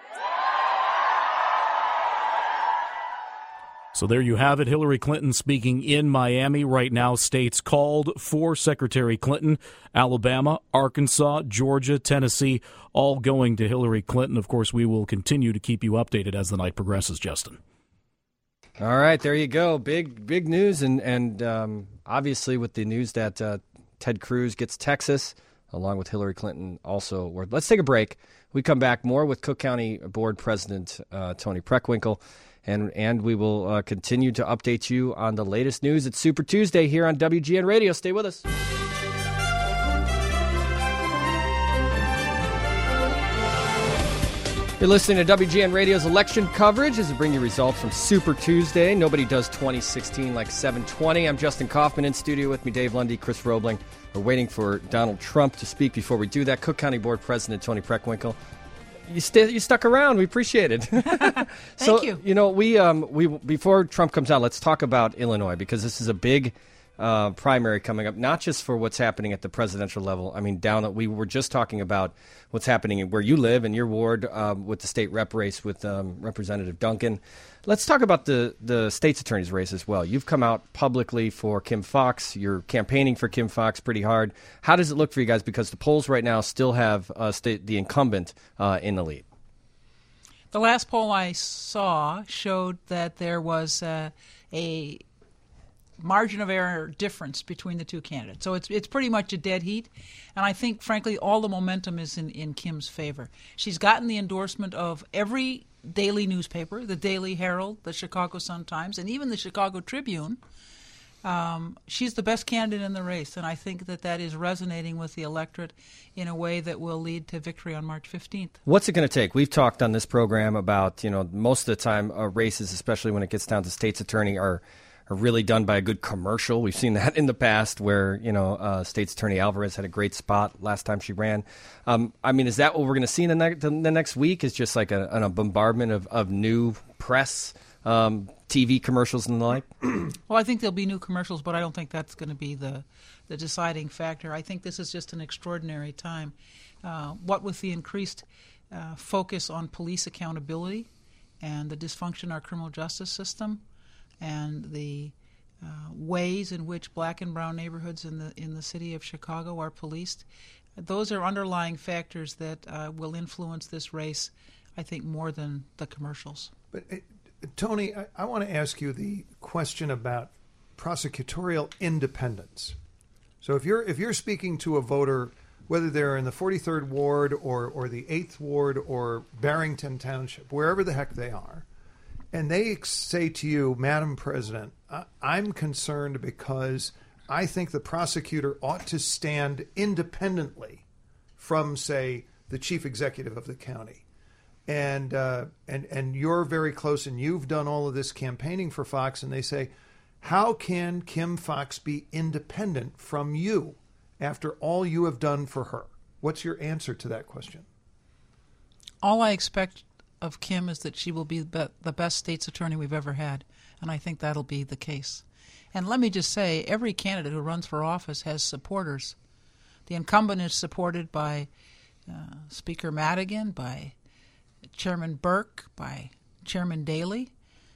So there you have it. Hillary Clinton speaking in Miami right now. States called for Secretary Clinton. Alabama, Arkansas, Georgia, Tennessee, all going to Hillary Clinton. Of course, we will continue to keep you updated as the night progresses, Justin. All right, there you go. Big news, and obviously with the news that Ted Cruz gets Texas, along with Hillary Clinton also. Let's take a break. We come back more with Cook County Board President Toni Preckwinkle. And we will continue to update you on the latest news. It's Super Tuesday here on WGN Radio. Stay with us. You're listening to WGN Radio's election coverage as we bring you results from Super Tuesday. Nobody does 2016 like 720. I'm Justin Kaufman, in studio with me, Dave Lundy, Chris Roebling. We're waiting for Donald Trump to speak. Before we do that, Cook County Board President Toni Preckwinkle. You stuck around. We appreciate it. Thank you. You know, we before Trump comes out, let's talk about Illinois, because this is a big primary coming up, not just for what's happening at the presidential level. I mean, we were just talking about what's happening where you live in your ward with the state rep race with Representative Duncan. Let's talk about the state's attorney's race as well. You've come out publicly for Kim Foxx. You're campaigning for Kim Foxx pretty hard. How does it look for you guys? Because the polls right now still have the incumbent in the lead. The last poll I saw showed that there was a margin of error difference between the two candidates. So it's pretty much a dead heat. And I think, frankly, all the momentum is in Kim's favor. She's gotten the endorsement of every daily newspaper, the Daily Herald, the Chicago Sun-Times, and even the Chicago Tribune. She's the best candidate in the race, and I think that is resonating with the electorate in a way that will lead to victory on March 15th. What's it going to take? We've talked on this program about, most of the time races, especially when it gets down to state's attorney, are really done by a good commercial. We've seen that in the past where, State's Attorney Alvarez had a great spot last time she ran. Is that what we're going to see in the next week? Is just like a bombardment of new press, TV commercials and the like? Well, I think there'll be new commercials, but I don't think that's going to be the deciding factor. I think this is just an extraordinary time. What with the increased focus on police accountability and the dysfunction in our criminal justice system, and the ways in which black and brown neighborhoods in the city of Chicago are policed, those are underlying factors that will influence this race, I think, more than the commercials. But Tony, I want to ask you the question about prosecutorial independence. So if you're speaking to a voter, whether they're in the 43rd Ward or the 8th Ward or Barrington Township, wherever the heck they are, and they say to you, Madam President, I'm concerned because I think the prosecutor ought to stand independently from, say, the chief executive of the county. And you're very close, and you've done all of this campaigning for Fox, and they say, how can Kim Foxx be independent from you after all you have done for her? What's your answer to that question? All I expect of Kim is that she will be the best state's attorney we've ever had, and I think that'll be the case. And let me just say, every candidate who runs for office has supporters. The incumbent is supported by Speaker Madigan, by Chairman Burke, by Chairman Daley,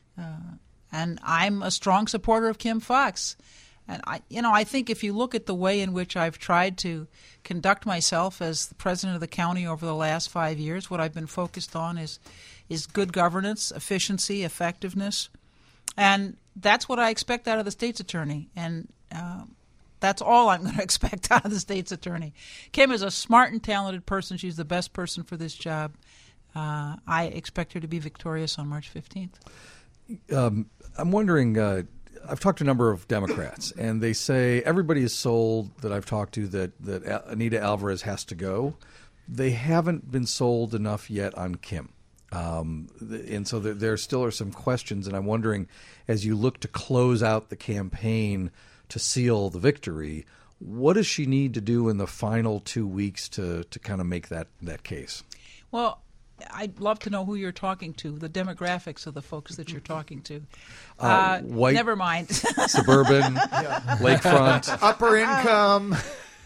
and I'm a strong supporter of Kim Foxx. And I think if you look at the way in which I've tried to conduct myself as the president of the county over the last 5 years, what I've been focused on is good governance, efficiency, effectiveness, and that's what I expect out of the state's attorney. And that's all I'm going to expect out of the state's attorney. Kim is a smart and talented person. She's the best person for this job. I expect her to be victorious on March 15th. I'm wondering, I've talked to a number of Democrats, and they say everybody is sold that I've talked to that Anita Alvarez has to go. They haven't been sold enough yet on Kim. And so there still are some questions, and I'm wondering, as you look to close out the campaign to seal the victory, what does she need to do in the final 2 weeks to kind of make that case? Well, I'd love to know who you're talking to, the demographics of the folks that you're talking to. White, never mind. Suburban, lakefront, upper income.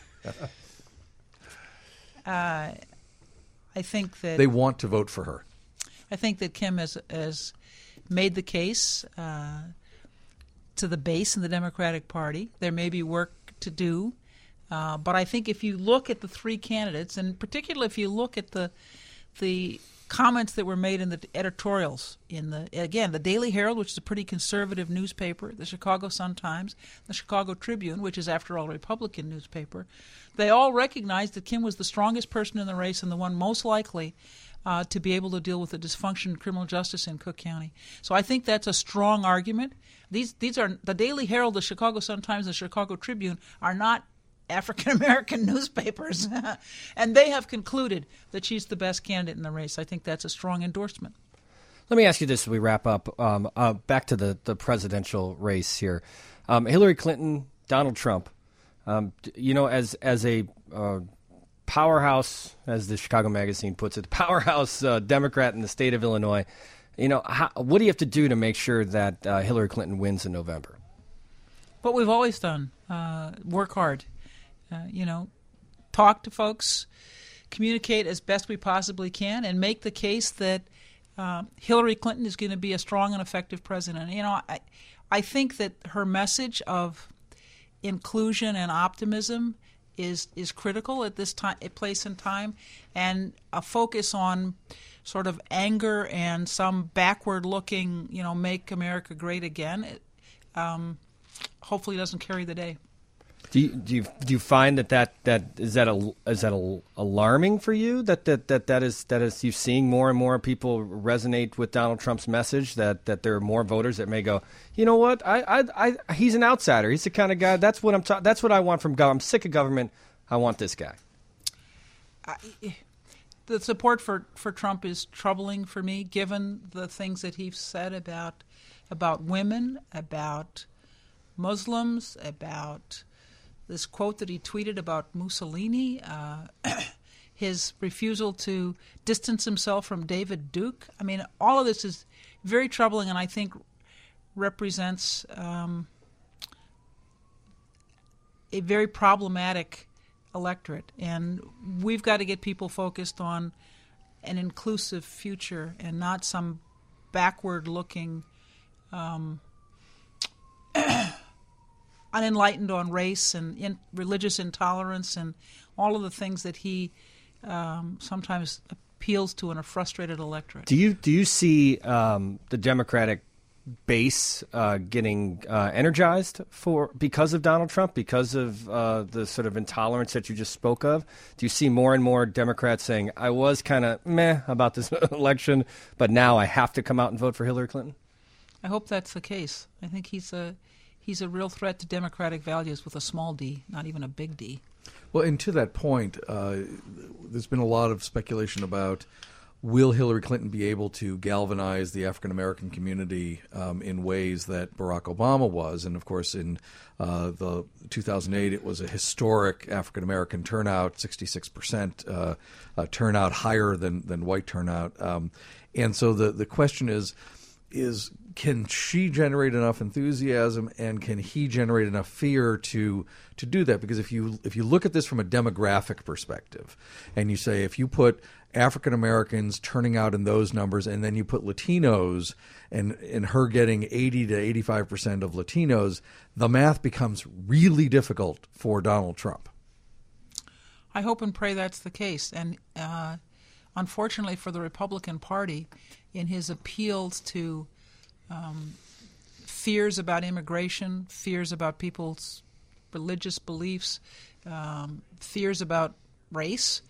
I think that they want to vote for her. I think that Kim has made the case to the base in the Democratic Party. There may be work to do, but I think if you look at the three candidates, and particularly if you look at the comments that were made in the editorials in the Daily Herald, which is a pretty conservative newspaper, the Chicago Sun-Times, the Chicago Tribune, which is after all a Republican newspaper, they all recognized that Kim was the strongest person in the race and the one most likely to be able to deal with the dysfunction in criminal justice in Cook County. So I think that's a strong argument. These are the Daily Herald, the Chicago Sun-Times, and the Chicago Tribune are not African-American newspapers, and they have concluded that she's the best candidate in the race. I think that's a strong endorsement. Let me ask you this as we wrap up. Back to the presidential race here. Hillary Clinton, Donald Trump, as a powerhouse, as the Chicago Magazine puts it, powerhouse Democrat in the state of Illinois, what do you have to do to make sure that Hillary Clinton wins in November? What we've always done, work hard. Talk to folks, communicate as best we possibly can, and make the case that Hillary Clinton is going to be a strong and effective president. I think that her message of inclusion and optimism is critical at this place and time, and a focus on sort of anger and some backward-looking, make America great again. hopefully doesn't carry the day. Do you find that is alarming for you that is you seeing more and more people resonate with Donald Trump's message, that there are more voters that may go, you know what, I he's an outsider, he's the kind of guy, that's what that's what I want from government. I'm sick of government, I want this guy. The support for Trump is troubling for me, given the things that he's said about women, about Muslims, about this quote that he tweeted about Mussolini, his refusal to distance himself from David Duke. I mean, all of this is very troubling, and I think represents a very problematic electorate. And we've got to get people focused on an inclusive future and not some backward-looking unenlightened on race and religious intolerance and all of the things that he sometimes appeals to in a frustrated electorate. Do you see the Democratic base getting energized because of Donald Trump, because of the sort of intolerance that you just spoke of? Do you see more and more Democrats saying, I was kind of meh about this election, but now I have to come out and vote for Hillary Clinton? I hope that's the case. I think he's a real threat to democratic values with a small d, not even a big D. Well, and to that point, there's been a lot of speculation about will Hillary Clinton be able to galvanize the African-American community in ways that Barack Obama was. And, of course, in the 2008, it was a historic African-American turnout, 66% turnout, higher than white turnout. And so the question is can she generate enough enthusiasm and can he generate enough fear to do that? Because if you look at this from a demographic perspective and you say if you put African Americans turning out in those numbers and then you put Latinos and her getting 80 to 85% of Latinos, the math becomes really difficult for Donald Trump. I hope and pray that's the case. And unfortunately for the Republican Party, in his appeals to fears about immigration, fears about people's religious beliefs, fears about race,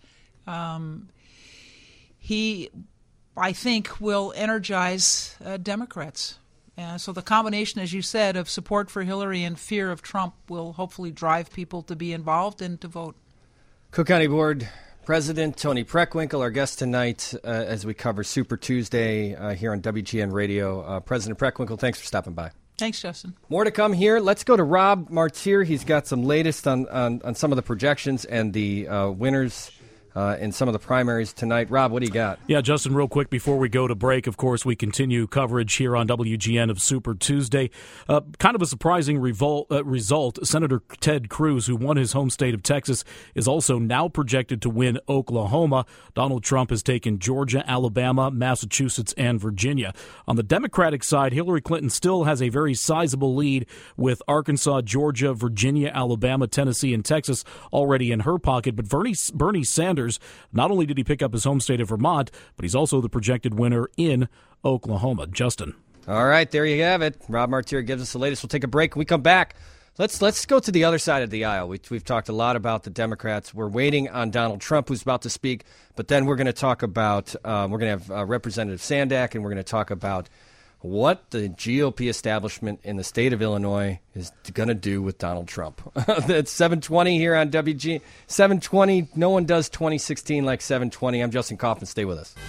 he, I think, will energize Democrats. So the combination, as you said, of support for Hillary and fear of Trump will hopefully drive people to be involved and to vote. Cook County Board President Toni Preckwinkle, our guest tonight as we cover Super Tuesday here on WGN Radio. President Preckwinkle, thanks for stopping by. Thanks, Justin. More to come here. Let's go to Rob Martir. He's got some latest on some of the projections and the winners in some of the primaries tonight. Rob, what do you got? Yeah, Justin, real quick before we go to break, of course, we continue coverage here on WGN of Super Tuesday. Kind of a surprising result. Senator Ted Cruz, who won his home state of Texas, is also now projected to win Oklahoma. Donald Trump has taken Georgia, Alabama, Massachusetts, and Virginia. On the Democratic side, Hillary Clinton still has a very sizable lead with Arkansas, Georgia, Virginia, Alabama, Tennessee, and Texas already in her pocket. But Bernie Sanders, not only did he pick up his home state of Vermont, but he's also the projected winner in Oklahoma. Justin. All right, there you have it. Rob Martir gives us the latest. We'll take a break. When we come back, let's go to the other side of the aisle. We've talked a lot about the Democrats. We're waiting on Donald Trump, who's about to speak, but then we're going to talk about we're going to have Representative Sandak, and we're going to talk about what the GOP establishment in the state of Illinois is going to do with Donald Trump. It's 7:20 here on WG. 7:20. No one does 2016 like 7:20. I'm Justin Kaufman. Stay with us.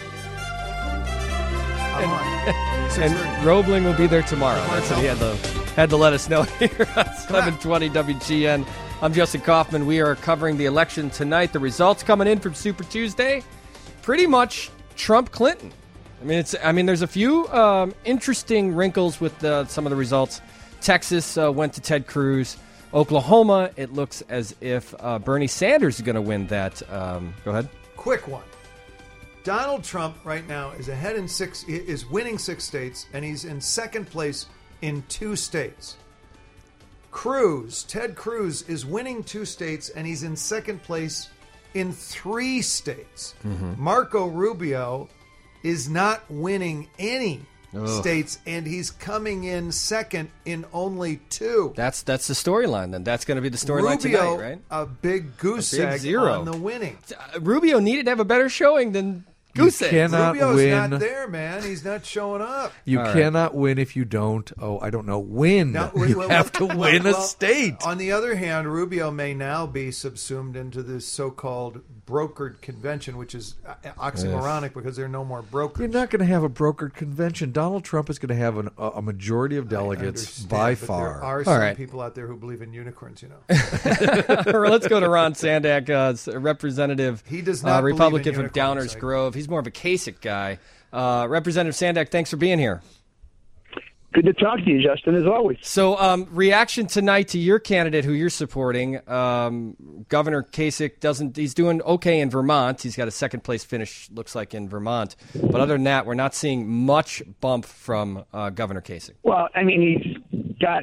And Roebling will be there tomorrow. That's what he had to let us know here on 7:20 WGN. I'm Justin Kaufman. We are covering the election tonight. The results coming in from Super Tuesday, pretty much Trump-Clinton. I mean, there's a few interesting wrinkles with some of the results. Texas went to Ted Cruz. Oklahoma, it looks as if Bernie Sanders is going to win that. Go ahead. Quick one. Donald Trump right now is is winning 6 states, and he's in second place in 2 states. Ted Cruz is winning 2 states, and he's in second place in 3 states. Mm-hmm. Marco Rubio is not winning any states, and he's coming in second in only 2. That's the storyline. Then that's going to be the storyline tonight, right? A big goose egg zero on the winning. Rubio needed to have a better showing than goose egg. Rubio's win. not there, man. He's not showing up. You cannot win if you don't. Win. Now, you have to win a state. On the other hand, Rubio may now be subsumed into this so-called brokered convention, which is oxymoronic because there are no more brokers. You're not going to have a brokered convention. Donald Trump is going to have a majority of delegates by far. There are some people out there who believe in unicorns, Let's go to Ron Sandak, representative. He does not Republican believe in from unicorns, Downers Grove. He's more of a Kasich guy. Representative Sandak, thanks for being here. Good to talk to you, Justin, as always. So, reaction tonight to your candidate who you're supporting. Governor Kasich he's doing okay in Vermont. He's got a second place finish, looks like, in Vermont. But other than that, we're not seeing much bump from Governor Kasich. Well, I mean, he's got,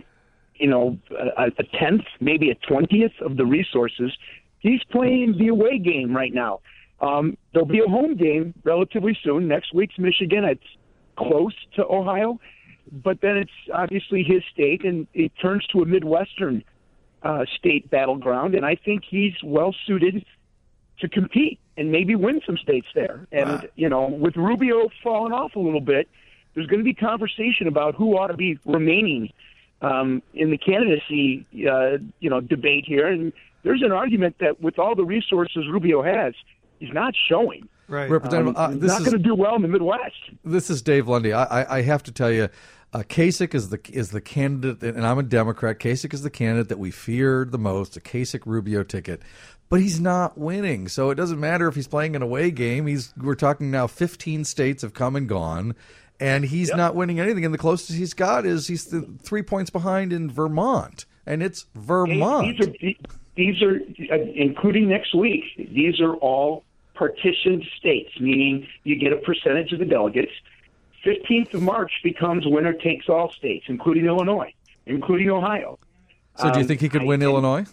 a 10th, maybe a 20th of the resources. He's playing the away game right now. There'll be a home game relatively soon. Next week's Michigan. It's close to Ohio. But then it's obviously his state, and it turns to a Midwestern state battleground, and I think he's well-suited to compete and maybe win some states there. And, with Rubio falling off a little bit, there's going to be conversation about who ought to be remaining in the candidacy, debate here. And there's an argument that with all the resources Rubio has, he's not showing. Right. Representative, not going to do well in the Midwest. This is Dave Lundy. I have to tell you, Kasich is the candidate, and I'm a Democrat. Kasich is the candidate that we feared the most, a Kasich-Rubio ticket. But he's not winning, so it doesn't matter if he's playing an away game. We're talking now 15 states have come and gone, and he's not winning anything. And the closest he's got is he's 3 points behind in Vermont, and it's Vermont. These are including next week, these are all partitioned states, meaning you get a percentage of the delegates. 15th of March becomes winner-takes-all states, including Illinois, including Ohio. So do you think he could win Illinois?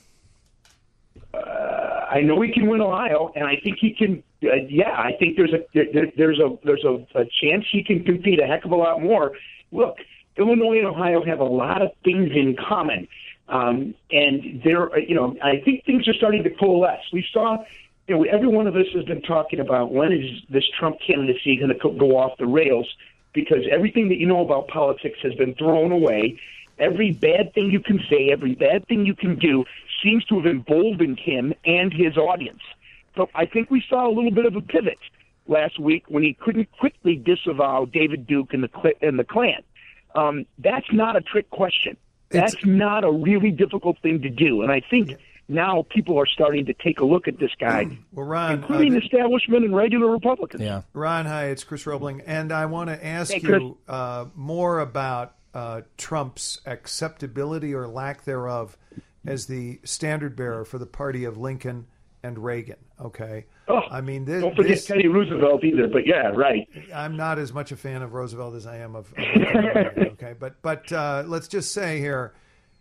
I know he can win Ohio, and I think he can. I think there's a chance he can compete a heck of a lot more. Look, Illinois and Ohio have a lot of things in common, and I think things are starting to coalesce. We saw. Every one of us has been talking about when is this Trump candidacy going to go off the rails, because everything that you know about politics has been thrown away. Every bad thing you can say, every bad thing you can do seems to have emboldened him and his audience. So I think we saw a little bit of a pivot last week when he couldn't quickly disavow David Duke and the Klan. That's not a trick question. That's not a really difficult thing to do. And I think now people are starting to take a look at this guy, well, Ron, including establishment and regular Republicans. Yeah. Ron, hi, it's Chris Roebling, and I want to ask you more about Trump's acceptability or lack thereof as the standard bearer for the party of Lincoln and Reagan. Okay, I mean, don't forget Teddy Roosevelt either. But yeah, right. I'm not as much a fan of Roosevelt as I am of Reagan. Okay, but let's just say here.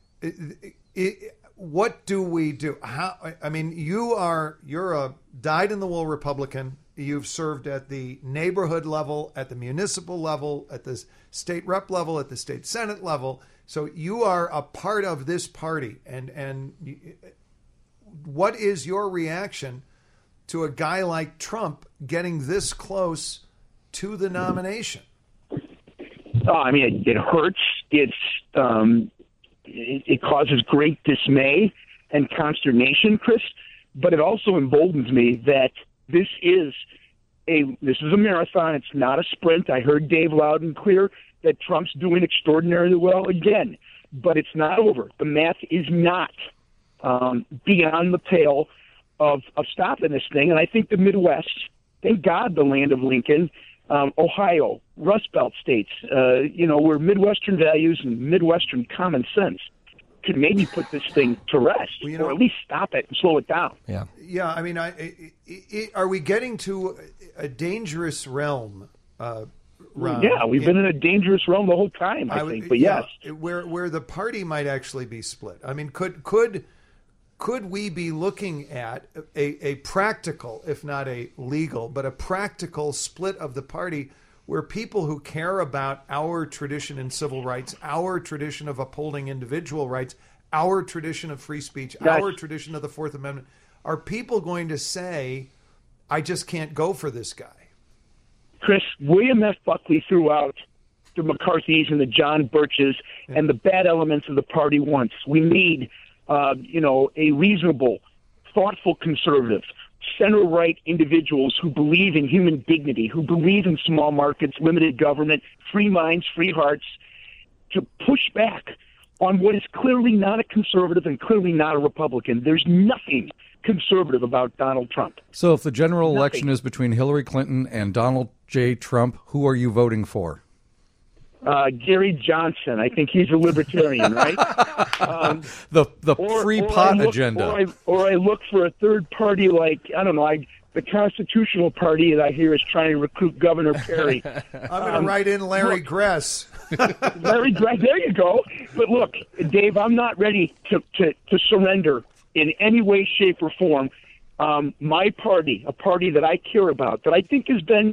What do we do? You're a dyed-in-the-wool Republican. You've served at the neighborhood level, at the municipal level, at the state rep level, at the state senate level. So you are a part of this party. And what is your reaction to a guy like Trump getting this close to the nomination? It hurts. It causes great dismay and consternation, Chris, but it also emboldens me that this is a marathon. It's not a sprint. I heard Dave loud and clear that Trump's doing extraordinarily well again, but it's not over. The math is not beyond the pale of stopping this thing, and I think the Midwest, thank God the land of Lincoln, Ohio, Rust Belt states, where Midwestern values and Midwestern common sense could maybe put this thing to rest, or at least stop it and slow it down. Yeah. Yeah, I mean, are we getting to a dangerous realm, Ron? Yeah, we've been in a dangerous realm the whole time, I think, but yes. Where the party might actually be split. I mean, could we be looking at a practical, if not a legal, but a practical split of the party where people who care about our tradition in civil rights, our tradition of upholding individual rights, our tradition of free speech, our tradition of the Fourth Amendment, are people going to say, I just can't go for this guy? Chris, William F. Buckley threw out the McCarthys and the John Birches and the bad elements of the party once. We need, a reasonable, thoughtful conservative, center-right individuals who believe in human dignity, who believe in small markets, limited government, free minds, free hearts, to push back on what is clearly not a conservative and clearly not a Republican. There's nothing conservative about Donald Trump. So if the general election is between Hillary Clinton and Donald J. Trump, who are you voting for? Gary Johnson. I think he's a libertarian, right? The free pot agenda. Or I look for a third party like, I don't know, the Constitutional Party that I hear is trying to recruit Governor Perry. I'm going to write in Larry Gress. Larry Gress, there you go. But look, Dave, I'm not ready to surrender in any way, shape, or form. My party, a party that I care about, that I think has been,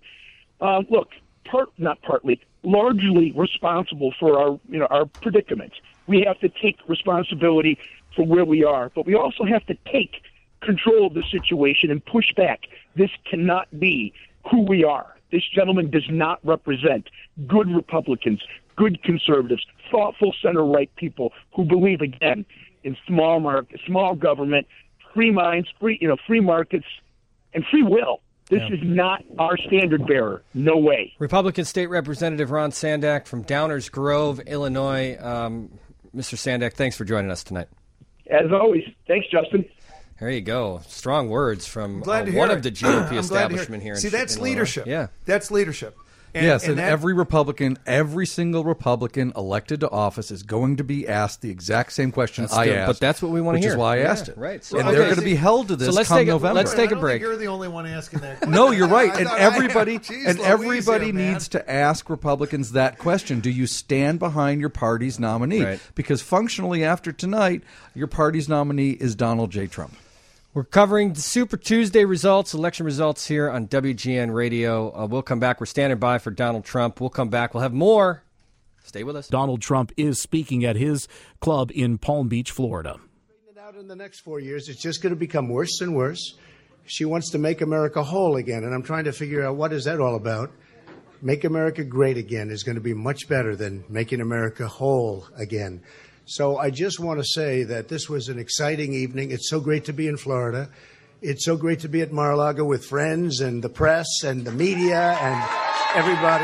largely responsible for our predicament. We have to take responsibility for where we are, but we also have to take control of the situation and push back. This cannot be who we are. This gentleman does not represent good Republicans, good conservatives, thoughtful center-right people who believe, again, in small government, free minds, free markets, and free will. This is not our standard bearer. No way. Republican State Representative Ron Sandak from Downers Grove, Illinois. Mr. Sandak, thanks for joining us tonight. As always. Thanks, Justin. There you go. Strong words from one of the GOP establishment here. See, that's leadership. Yeah. That's leadership. And every Republican, every single Republican elected to office is going to be asked the exact same question I asked. But that's what we want to hear. Which is why I asked it. Right. So, and they're going to be held to this come November. Let's take a break. You're the only one asking that question. No, you're right. And everybody needs to ask Republicans that question. Do you stand behind your party's nominee? Right. Because functionally after tonight, your party's nominee is Donald J. Trump. We're covering the Super Tuesday election results here on WGN Radio. We'll come back. We're standing by for Donald Trump. We'll come back. We'll have more. Stay with us. Donald Trump is speaking at his club in Palm Beach, Florida. Out in the next 4 years, it's just going to become worse and worse. She wants to make America whole again, and I'm trying to figure out what is that all about. Make America great again is going to be much better than making America whole again. So I just want to say that this was an exciting evening. It's so great to be in Florida. It's so great to be at Mar-a-Lago with friends and the press and the media and everybody.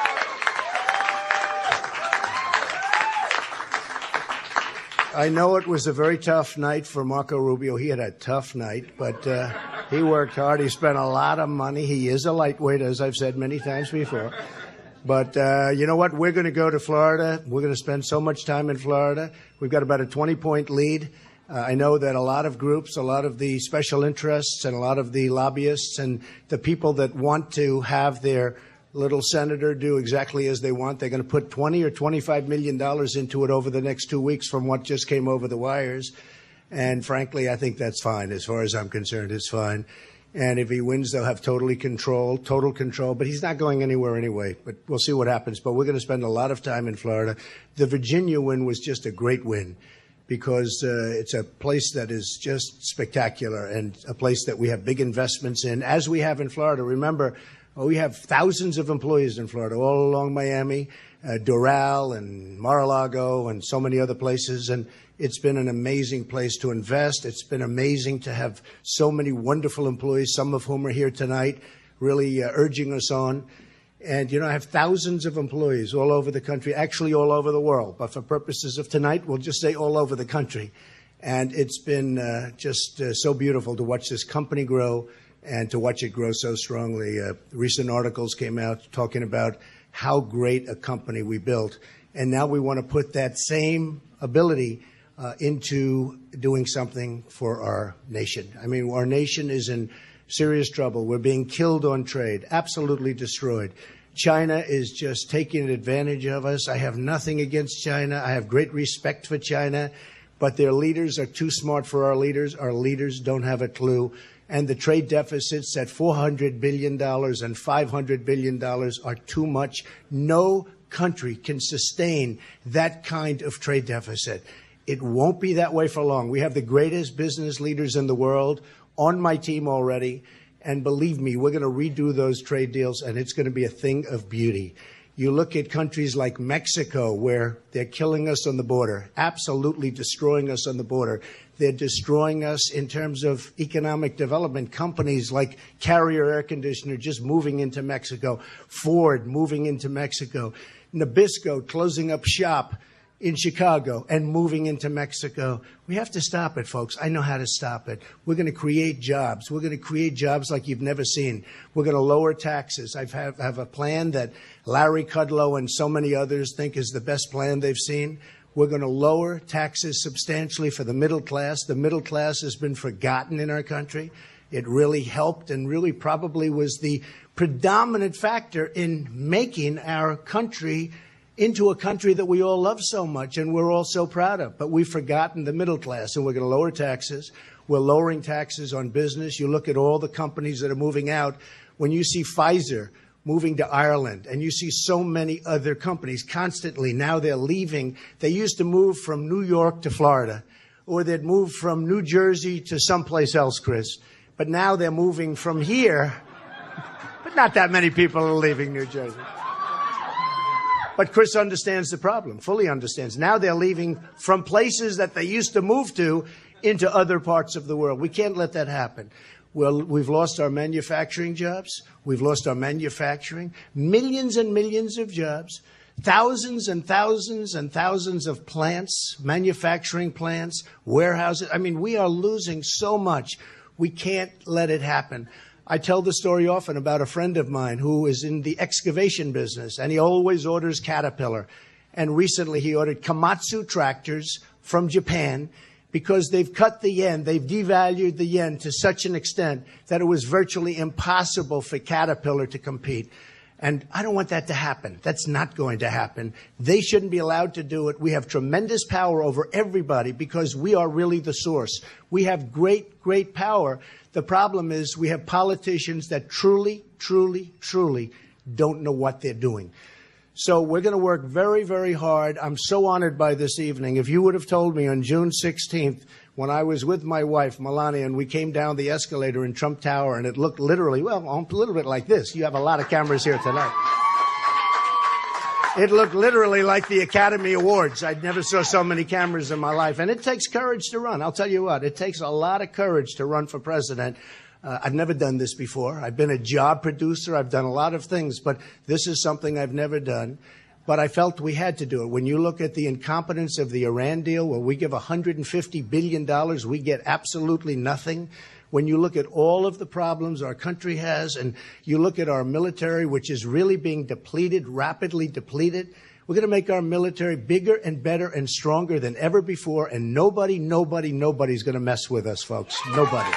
I know it was a very tough night for Marco Rubio. He had a tough night, but he worked hard. He spent a lot of money. He is a lightweight, as I've said many times before. But you know what? We're going to go to Florida. We're going to spend so much time in Florida. We've got about a 20-point lead. I know that a lot of groups, a lot of the special interests, and a lot of the lobbyists and the people that want to have their little senator do exactly as they want, they're going to put $20 or $25 million into it over the next 2 weeks from what just came over the wires. And frankly, I think that's fine. As far as I'm concerned, it's fine. And if he wins, they'll have total control. But he's not going anywhere anyway. But we'll see what happens. But we're going to spend a lot of time in Florida. The Virginia win was just a great win because it's a place that is just spectacular and a place that we have big investments in, as we have in Florida. Remember, we have thousands of employees in Florida, all along Miami, Doral and Mar-a-Lago and so many other places. And it's been an amazing place to invest. It's been amazing to have so many wonderful employees, some of whom are here tonight, really urging us on. And, I have thousands of employees all over the country, actually all over the world. But for purposes of tonight, we'll just say all over the country. And it's been just so beautiful to watch this company grow and to watch it grow so strongly. Recent articles came out talking about how great a company we built. And now we want to put that same ability into doing something for our nation. I mean, our nation is in serious trouble. We're being killed on trade, absolutely destroyed. China is just taking advantage of us. I have nothing against China. I have great respect for China, but their leaders are too smart for our leaders. Our leaders don't have a clue. And the trade deficits at $400 billion and $500 billion are too much. No country can sustain that kind of trade deficit. It won't be that way for long. We have the greatest business leaders in the world on my team already. And believe me, we're going to redo those trade deals, and it's going to be a thing of beauty. You look at countries like Mexico, where they're killing us on the border, absolutely destroying us on the border. They're destroying us in terms of economic development. Companies like Carrier Air Conditioner just moving into Mexico, Ford moving into Mexico, Nabisco closing up shop in Chicago and moving into Mexico. We have to stop it, folks. I know how to stop it. We're going to create jobs. We're going to create jobs like you've never seen. We're going to lower taxes. I have a plan that Larry Kudlow and so many others think is the best plan they've seen. We're going to lower taxes substantially for the middle class. The middle class has been forgotten in our country. It really helped and really probably was the predominant factor in making our country into a country that we all love so much and we're all so proud of. But we've forgotten the middle class, and we're going to lower taxes. We're lowering taxes on business. You look at all the companies that are moving out. When you see Pfizer moving to Ireland, and you see so many other companies constantly, now they're leaving. They used to move from New York to Florida, or they'd move from New Jersey to someplace else, Chris. But now they're moving from here. But not that many people are leaving New Jersey. But Chris understands the problem, fully understands. Now they're leaving from places that they used to move to into other parts of the world. We can't let that happen. Well, we've lost our manufacturing jobs. We've lost our manufacturing. Millions and millions of jobs. Thousands and thousands and thousands of plants, manufacturing plants, warehouses. I mean, we are losing so much. We can't let it happen. I tell the story often about a friend of mine who is in the excavation business, and he always orders Caterpillar. And recently he ordered Komatsu tractors from Japan because they've cut the yen, they've devalued the yen to such an extent that it was virtually impossible for Caterpillar to compete. And I don't want that to happen. That's not going to happen. They shouldn't be allowed to do it. We have tremendous power over everybody because we are really the source. We have great, great power. The problem is we have politicians that truly, truly, truly don't know what they're doing. So we're going to work very, very hard. I'm so honored by this evening. If you would have told me on June 16th, when I was with my wife, Melania, and we came down the escalator in Trump Tower, and it looked literally, well, a little bit like this. You have a lot of cameras here tonight. It looked literally like the Academy Awards. I never saw so many cameras in my life. And it takes courage to run. I'll tell you what, it takes a lot of courage to run for president. I've never done this before. I've been a job producer. I've done a lot of things, but this is something I've never done. But I felt we had to do it. When you look at the incompetence of the Iran deal, where we give $150 billion, we get absolutely nothing. When you look at all of the problems our country has, and you look at our military, which is really being depleted, rapidly depleted, we're going to make our military bigger and better and stronger than ever nobody's going to mess with us, folks. Nobody.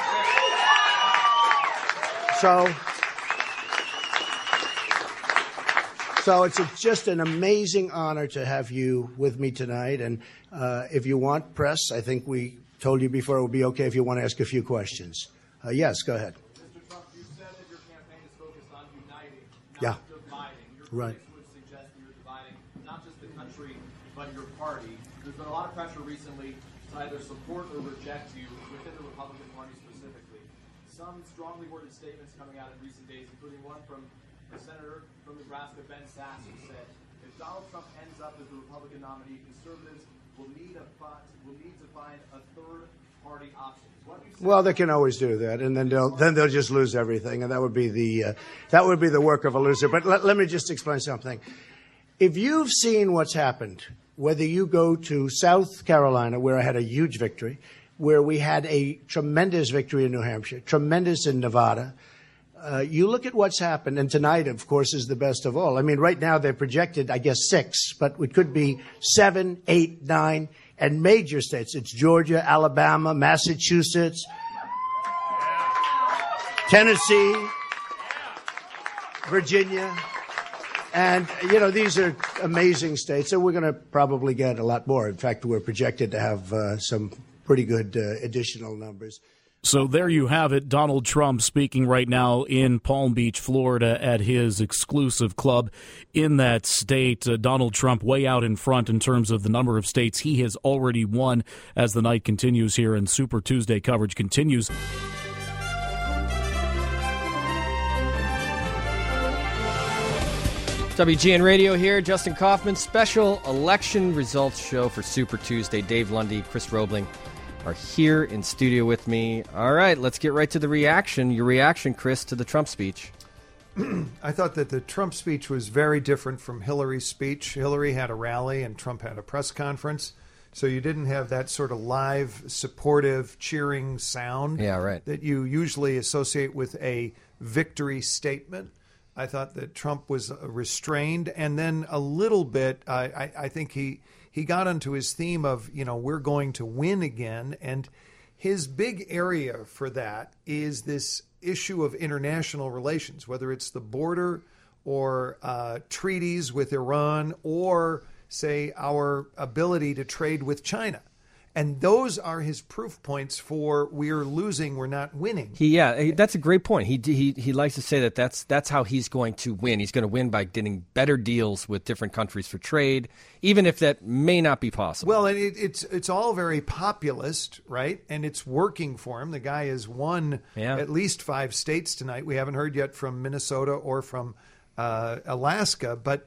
So it's just an amazing honor to have you with me tonight. And if you want press, I think we told you before it would be okay if you want to ask a few questions. Yes, go ahead. Mr. Trump, you said that your campaign is focused on uniting, Yeah. not dividing. Your Right. critics would suggest that you're dividing not just the country, but your party. There's been a lot of pressure recently to either support or reject you within the Republican Party specifically. Some strongly worded statements coming out in recent days, including one from the senator from Nebraska, Ben Sasse, who said, if Donald Trump ends up as the Republican nominee, conservatives will need to find a third party option. Well, they can always do that, and then they'll just lose everything, and that would be the work of a loser. But let me just explain something. If you've seen what's happened, whether you go to South Carolina, where I had a huge victory, where we had a tremendous victory in New Hampshire, tremendous in Nevada, you look at what's happened, and tonight, of course, is the best of all. I mean, right now they're projected, I guess, 6, but it could be 7, 8, 9. And major states, it's Georgia, Alabama, Massachusetts, Tennessee, Virginia. And, you know, these are amazing states, and we're going to probably get a lot more. In fact, we're projected to have some pretty good additional numbers. So there you have it. Donald Trump speaking right now in Palm Beach, Florida, at his exclusive club in that state. Donald Trump way out in front in terms of the number of states he has already won as the night continues here, and Super Tuesday coverage continues. WGN Radio here. Justin Kaufman, special election results show for Super Tuesday. Dave Lundy, Chris Roebling are here in studio with me. All right, let's get right to the reaction. Your reaction, Chris, to the Trump speech. I thought that the Trump speech was very different from Hillary's speech. Hillary had a rally and Trump had a press conference. So you didn't have that sort of live, supportive, cheering sound that you usually associate with a victory statement. I thought that Trump was restrained, and then a little bit, I think he got onto his theme of, we're going to win again. And his big area for that is this issue of international relations, whether it's the border or treaties with Iran or, say, our ability to trade with China. And those are his proof points for we're losing, we're not winning. That's a great point. He likes to say that that's how he's going to win. He's going to win by getting better deals with different countries for trade, even if that may not be possible. Well, and it's all very populist, right? And it's working for him. The guy has won at least 5 states tonight. We haven't heard yet from Minnesota or from Alaska, but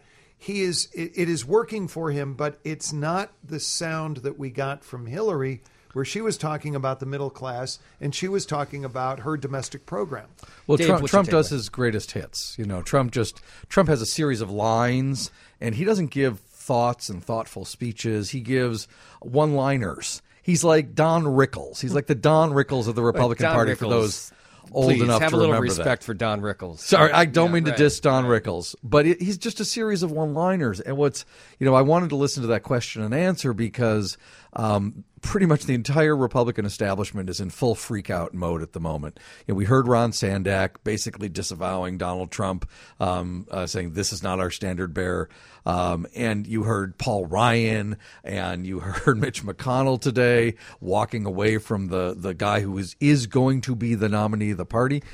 it is working for him, but it's not the sound that we got from Hillary, where she was talking about the middle class and she was talking about her domestic program. Well, Dave, Trump does his greatest hits. Trump has a series of lines, and he doesn't give thoughts and thoughtful speeches. He gives one-liners. He's like Don Rickles. He's like the Don Rickles of the Republican Party, for those old enough to remember that. Have a little respect for Don Rickles. Sorry, I don't mean to diss Don Rickles, but he's just a series of one-liners. And I wanted to listen to that question and answer because pretty much the entire Republican establishment is in full freak-out mode at the moment. We heard Ron Sandak basically disavowing Donald Trump, saying this is not our standard bearer. And you heard Paul Ryan and you heard Mitch McConnell today walking away from the guy who is going to be the nominee of the party.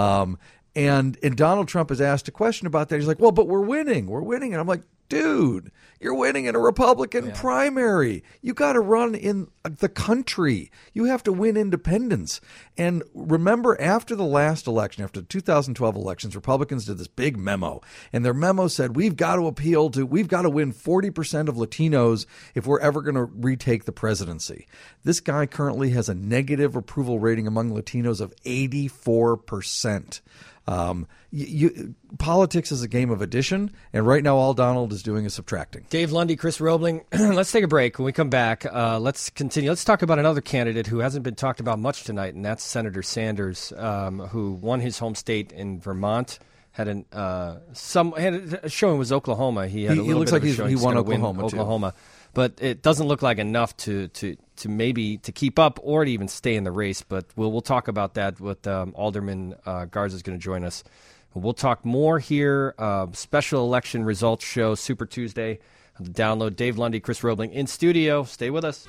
And Donald Trump is asked a question about that. He's like, well, but we're winning. And I'm like, dude, you're winning in a Republican primary. You got to run in the country. You have to win independents. And remember, after the last election, after the 2012 elections, Republicans did this big memo. And their memo said, we've got to win 40% of Latinos if we're ever going to retake the presidency. This guy currently has a negative approval rating among Latinos of 84%. Politics is a game of addition, and right now all Donald is doing is subtracting. Dave Lundy, Chris Roebling. Let's take a break. When we come back, let's continue. Let's talk about another candidate who hasn't been talked about much tonight, and that's Senator Sanders, who won his home state in Vermont. Had a showing was Oklahoma. He looks like he won Oklahoma. But it doesn't look like enough to maybe to keep up or to even stay in the race. But we'll talk about that with Alderman Garza is going to join us. We'll talk more here. Special election results show, Super Tuesday. Download. Dave Lundy, Chris Roebling in studio. Stay with us.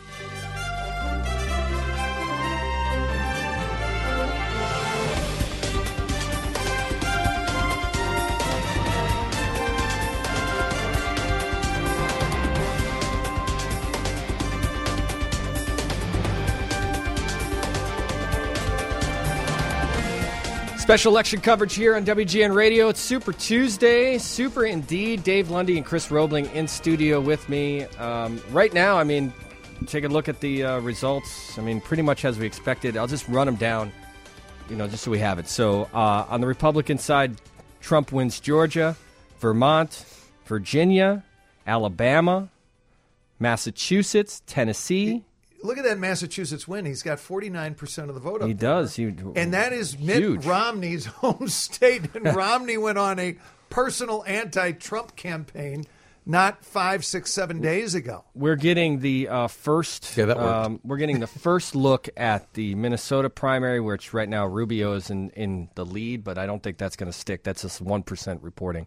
Special election coverage here on WGN Radio. It's Super Tuesday. Super indeed. Dave Lundy and Chris Roebling in studio with me. Right now, take a look at the results. Pretty much as we expected. I'll just run them down, just so we have it. So on the Republican side, Trump wins Georgia, Vermont, Virginia, Alabama, Massachusetts, Tennessee. Look at that Massachusetts win. He's got 49% of the vote up there. He does. And that is Mitt Romney's home state. And Romney went on a personal anti-Trump campaign not 5, 6, 7 days ago. We're getting the first. Yeah, that worked. We're getting the first look at the Minnesota primary, which right now Rubio is in the lead, but I don't think that's going to stick. That's just 1% reporting.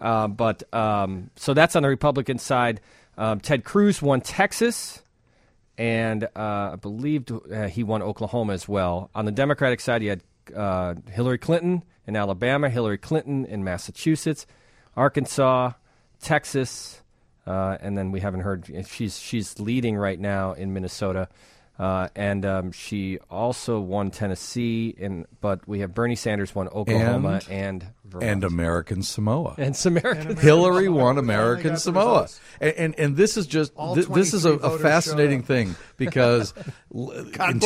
So that's on the Republican side. Ted Cruz won Texas. and I believe he won Oklahoma as well. On the Democratic side, you had Hillary Clinton in Alabama, Hillary Clinton in Massachusetts, Arkansas, Texas, and then we haven't heard. She's leading right now in Minnesota. And she also won Tennessee, but we have Bernie Sanders won Oklahoma and Vermont. And American Samoa. And American Hillary won American Samoa. And this is just this is a fascinating thing because in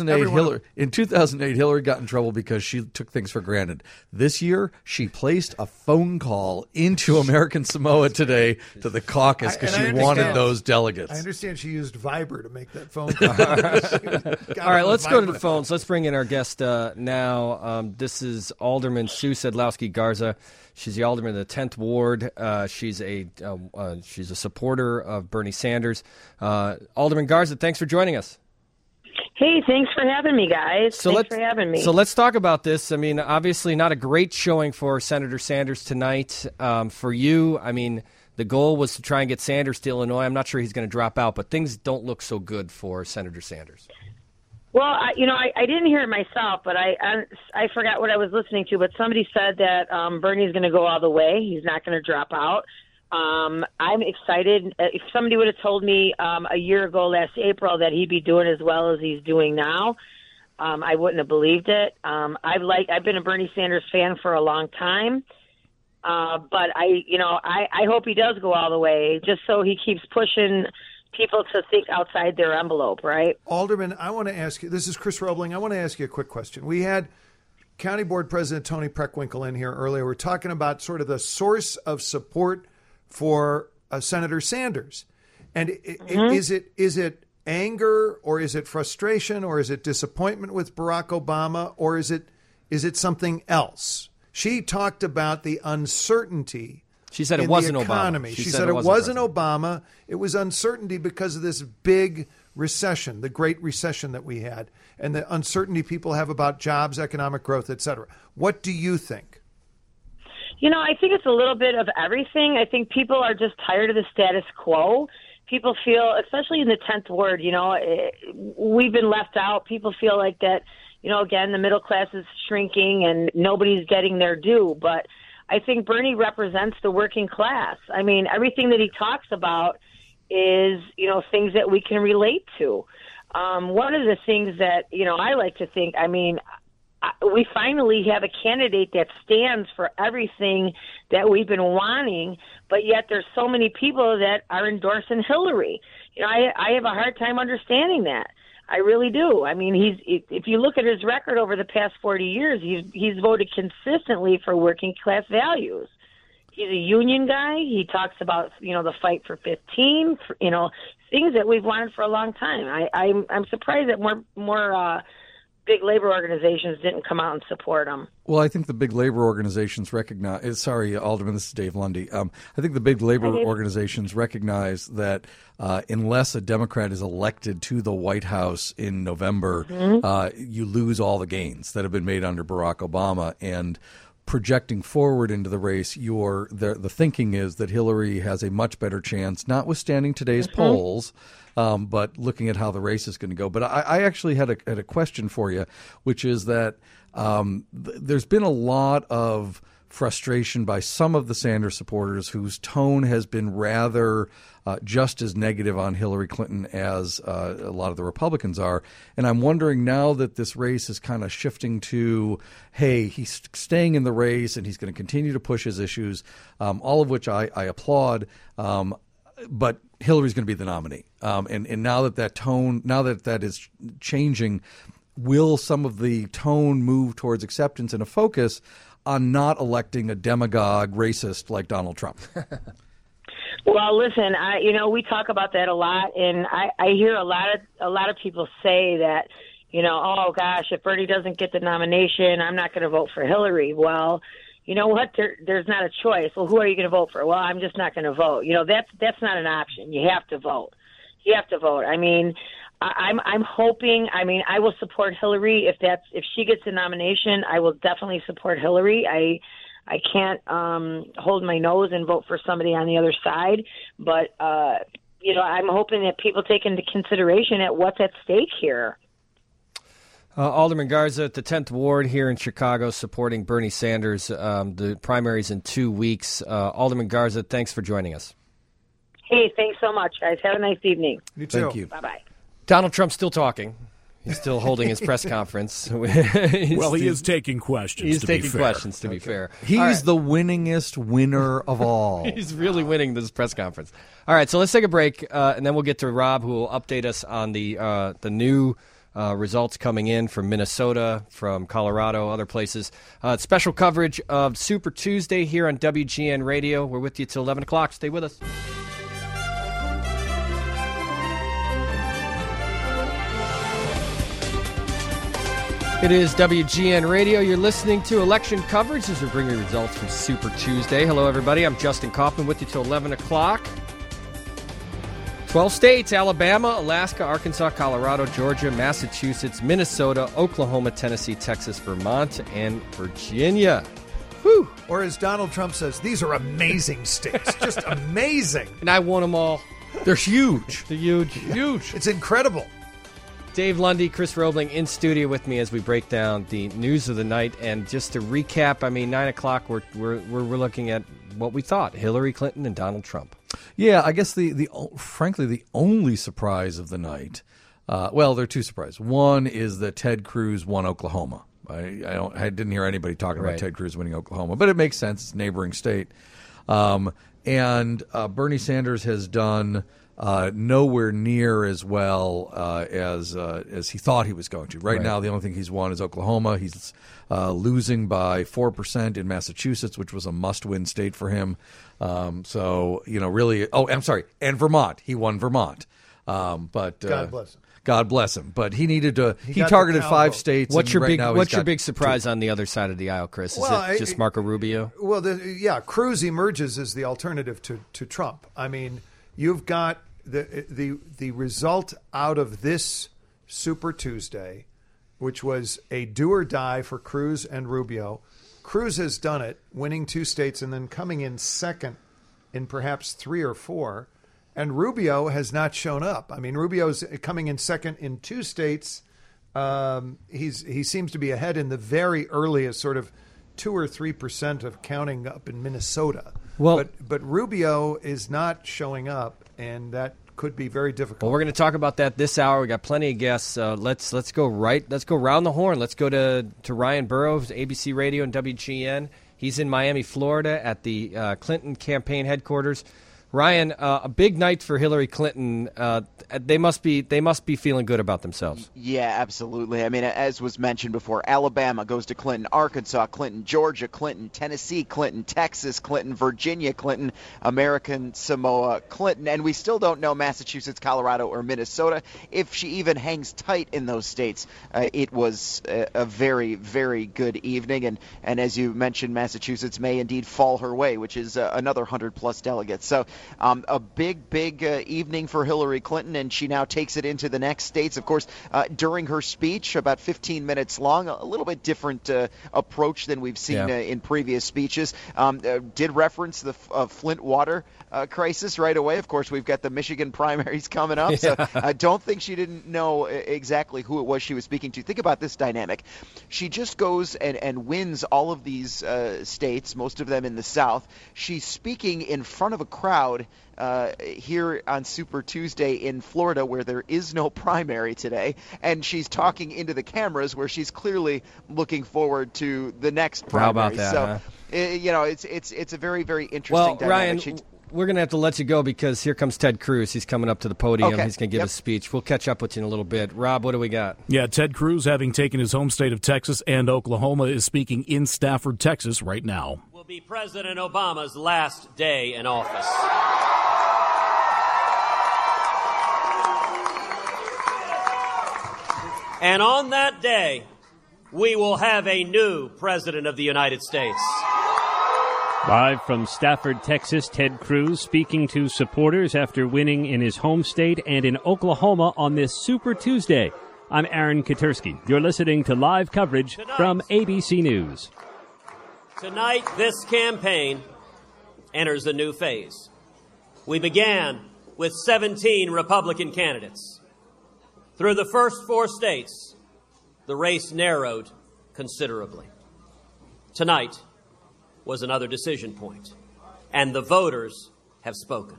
2008 Hillary got in trouble because she took things for granted. This year she placed a phone call into American Samoa today to the caucus because she wanted those delegates. I understand she used Viber to make that phone call. All right, let's go to the phones. Let's bring in our guest now. This is Alderman Sue Sedlowski Garza. She's the alderman of the 10th Ward. She's a supporter of Bernie Sanders. Alderman Garza, thanks for joining us. Hey, thanks for having me, guys. Thanks for having me. So let's talk about this. I mean, obviously not a great showing for Senator Sanders tonight. For you, I mean, the goal was to try and get Sanders to Illinois. I'm not sure he's going to drop out, but things don't look so good for Senator Sanders. Well, I didn't hear it myself, but I forgot what I was listening to. But somebody said that Bernie's going to go all the way. He's not going to drop out. I'm excited. If somebody would have told me a year ago, last April, that he'd be doing as well as he's doing now, I wouldn't have believed it. I've been a Bernie Sanders fan for a long time, but I hope he does go all the way, just so he keeps pushing people to think outside their envelope, right? Alderman, I want to ask you, this is Chris Roebling. I want to ask you a quick question. We had County Board President Tony Preckwinkle in here earlier. We're talking about sort of the source of support for Senator Sanders. And is it anger, or is it frustration, or is it disappointment with Barack Obama, or is it something else? She talked about the uncertainty. She said it wasn't Obama. She said it wasn't Obama. It was uncertainty because of this big recession, the Great Recession that we had, and the uncertainty people have about jobs, economic growth, et cetera. What do you think? I think it's a little bit of everything. I think people are just tired of the status quo. People feel, especially in the 10th Ward, we've been left out. People feel like that, again, the middle class is shrinking and nobody's getting their due. But I think Bernie represents the working class. I mean, everything that he talks about is, things that we can relate to. One of the things that, I like to think, we finally have a candidate that stands for everything that we've been wanting, but yet there's so many people that are endorsing Hillary. I have a hard time understanding that. I really do. I mean, if you look at his record over the past 40 years, he's voted consistently for working class values. He's a union guy. He talks about, the fight for 15, things that we've wanted for a long time. I'm surprised that more big labor organizations didn't come out and support him. Well, I think the big labor organizations recognize. Sorry, Alderman, this is Dave Lundy. I think the big labor organizations recognize that unless a Democrat is elected to the White House in November, you lose all the gains that have been made under Barack Obama. And projecting forward into the race, the thinking is that Hillary has a much better chance, notwithstanding today's polls, but looking at how the race is going to go. But I actually had a question for you, which is that there's been a lot of frustration by some of the Sanders supporters whose tone has been rather just as negative on Hillary Clinton as a lot of the Republicans are. And I'm wondering, now that this race is kind of shifting to, hey, he's staying in the race and he's going to continue to push his issues, all of which I applaud, but Hillary's going to be the nominee. And now that tone, now that is changing, will some of the tone move towards acceptance and a focus on not electing a demagogue racist like Donald Trump? Well, listen, we talk about that a lot, and I hear a lot of people say that, oh gosh, if Bernie doesn't get the nomination, I'm not going to vote for Hillary. Well, you know what? There's not a choice. Well, who are you going to vote for? Well, I'm just not going to vote. That's not an option. You have to vote. You have to vote. I mean, I'm hoping. I mean, I will support Hillary if she gets the nomination. I will definitely support Hillary. I can't hold my nose and vote for somebody on the other side, but I'm hoping that people take into consideration at what's at stake here. Alderman Garza at the 10th Ward here in Chicago supporting Bernie Sanders. The primaries in 2 weeks. Alderman Garza, thanks for joining us. Hey, thanks so much, guys. Have a nice evening. You too. Thank you. Bye-bye. Donald Trump's still talking. He's still holding his press conference. He is taking questions. He's taking questions, to be fair. He's the winningest winner of all. He's really winning this press conference. All right, so let's take a break, and then we'll get to Rob, who will update us on the new results coming in from Minnesota, from Colorado, other places. Special coverage of Super Tuesday here on WGN Radio. We're with you till 11 o'clock. Stay with us. It is WGN Radio. You're listening to election coverage as we bring you results from Super Tuesday. Hello, everybody. I'm Justin Kaufman with you till 11 o'clock. 12 states: Alabama, Alaska, Arkansas, Colorado, Georgia, Massachusetts, Minnesota, Oklahoma, Tennessee, Texas, Vermont, and Virginia. Whew. Or as Donald Trump says, these are amazing states. Just amazing. And I won them all. They're huge. They're huge. Huge. It's incredible. Dave Lundy, Chris Roebling in studio with me as we break down the news of the night. And just to recap, 9 o'clock, we're looking at what we thought: Hillary Clinton and Donald Trump. Yeah, I guess frankly the only surprise of the night. There are two surprises. One is that Ted Cruz won Oklahoma. I didn't hear anybody talking about Ted Cruz winning Oklahoma, but it makes sense. It's a neighboring state. And Bernie Sanders has done nowhere near as well as he thought he was going to. Right now, the only thing he's won is Oklahoma. He's losing by 4% in Massachusetts, which was a must-win state for him. Really. Oh, I'm sorry, and Vermont. He won Vermont. But God bless him. God bless him. But he needed to. He targeted 5 states. What's your big surprise on the other side of the aisle, Chris? Is it just Marco Rubio? Well, Cruz emerges as the alternative to Trump. You've got the result out of this Super Tuesday, which was a do or die for Cruz and Rubio. Cruz has done it, winning 2 states and then coming in second in perhaps 3 or 4. And Rubio has not shown up. Rubio's coming in second in 2 states. He seems to be ahead in the very earliest sort of 2 or 3% of counting up in Minnesota. Well, but Rubio is not showing up, and that could be very difficult. Well, we're going to talk about that this hour. We got plenty of guests. Let's go round the horn. Let's go to Ryan Burrows, ABC Radio and WGN. He's in Miami, Florida, at the Clinton campaign headquarters. Ryan, a big night for Hillary Clinton. They must be feeling good about themselves. Yeah, absolutely. As was mentioned before, Alabama goes to Clinton, Arkansas, Clinton, Georgia, Clinton, Tennessee, Clinton, Texas, Clinton, Virginia, Clinton, American Samoa, Clinton, and we still don't know Massachusetts, Colorado, or Minnesota. If she even hangs tight in those states, it was a very, very good evening, and as you mentioned, Massachusetts may indeed fall her way, which is another 100-plus delegates. So a big evening for Hillary Clinton, and she now takes it into the next states. Of course, during her speech, about 15 minutes long, a little bit different approach than we've seen in previous speeches. Did reference the Flint water crisis right away. Of course, we've got the Michigan primaries coming up, so I don't think she didn't know exactly who it was she was speaking to. Think about this dynamic. She just goes and wins all of these states, most of them in the South. She's speaking in front of a crowd here on Super Tuesday in Florida, where there is no primary today, and she's talking into the cameras where she's clearly looking forward to the next primary. How about that? So, it's a very, very interesting dynamic. Ryan, we're going to have to let you go because here comes Ted Cruz. He's coming up to the podium. Okay. He's going to give a speech. We'll catch up with you in a little bit. Rob, what do we got? Yeah, Ted Cruz, having taken his home state of Texas and Oklahoma, is speaking in Stafford, Texas right now. Will be President Obama's last day in office. And on that day, we will have a new President of the United States. Live from Stafford, Texas, Ted Cruz speaking to supporters after winning in his home state and in Oklahoma on this Super Tuesday. I'm Aaron Katersky. You're listening to live coverage from ABC News. Tonight, this campaign enters a new phase. We began with 17 Republican candidates. Through the first 4 states, the race narrowed considerably. Tonight was another decision point, and the voters have spoken.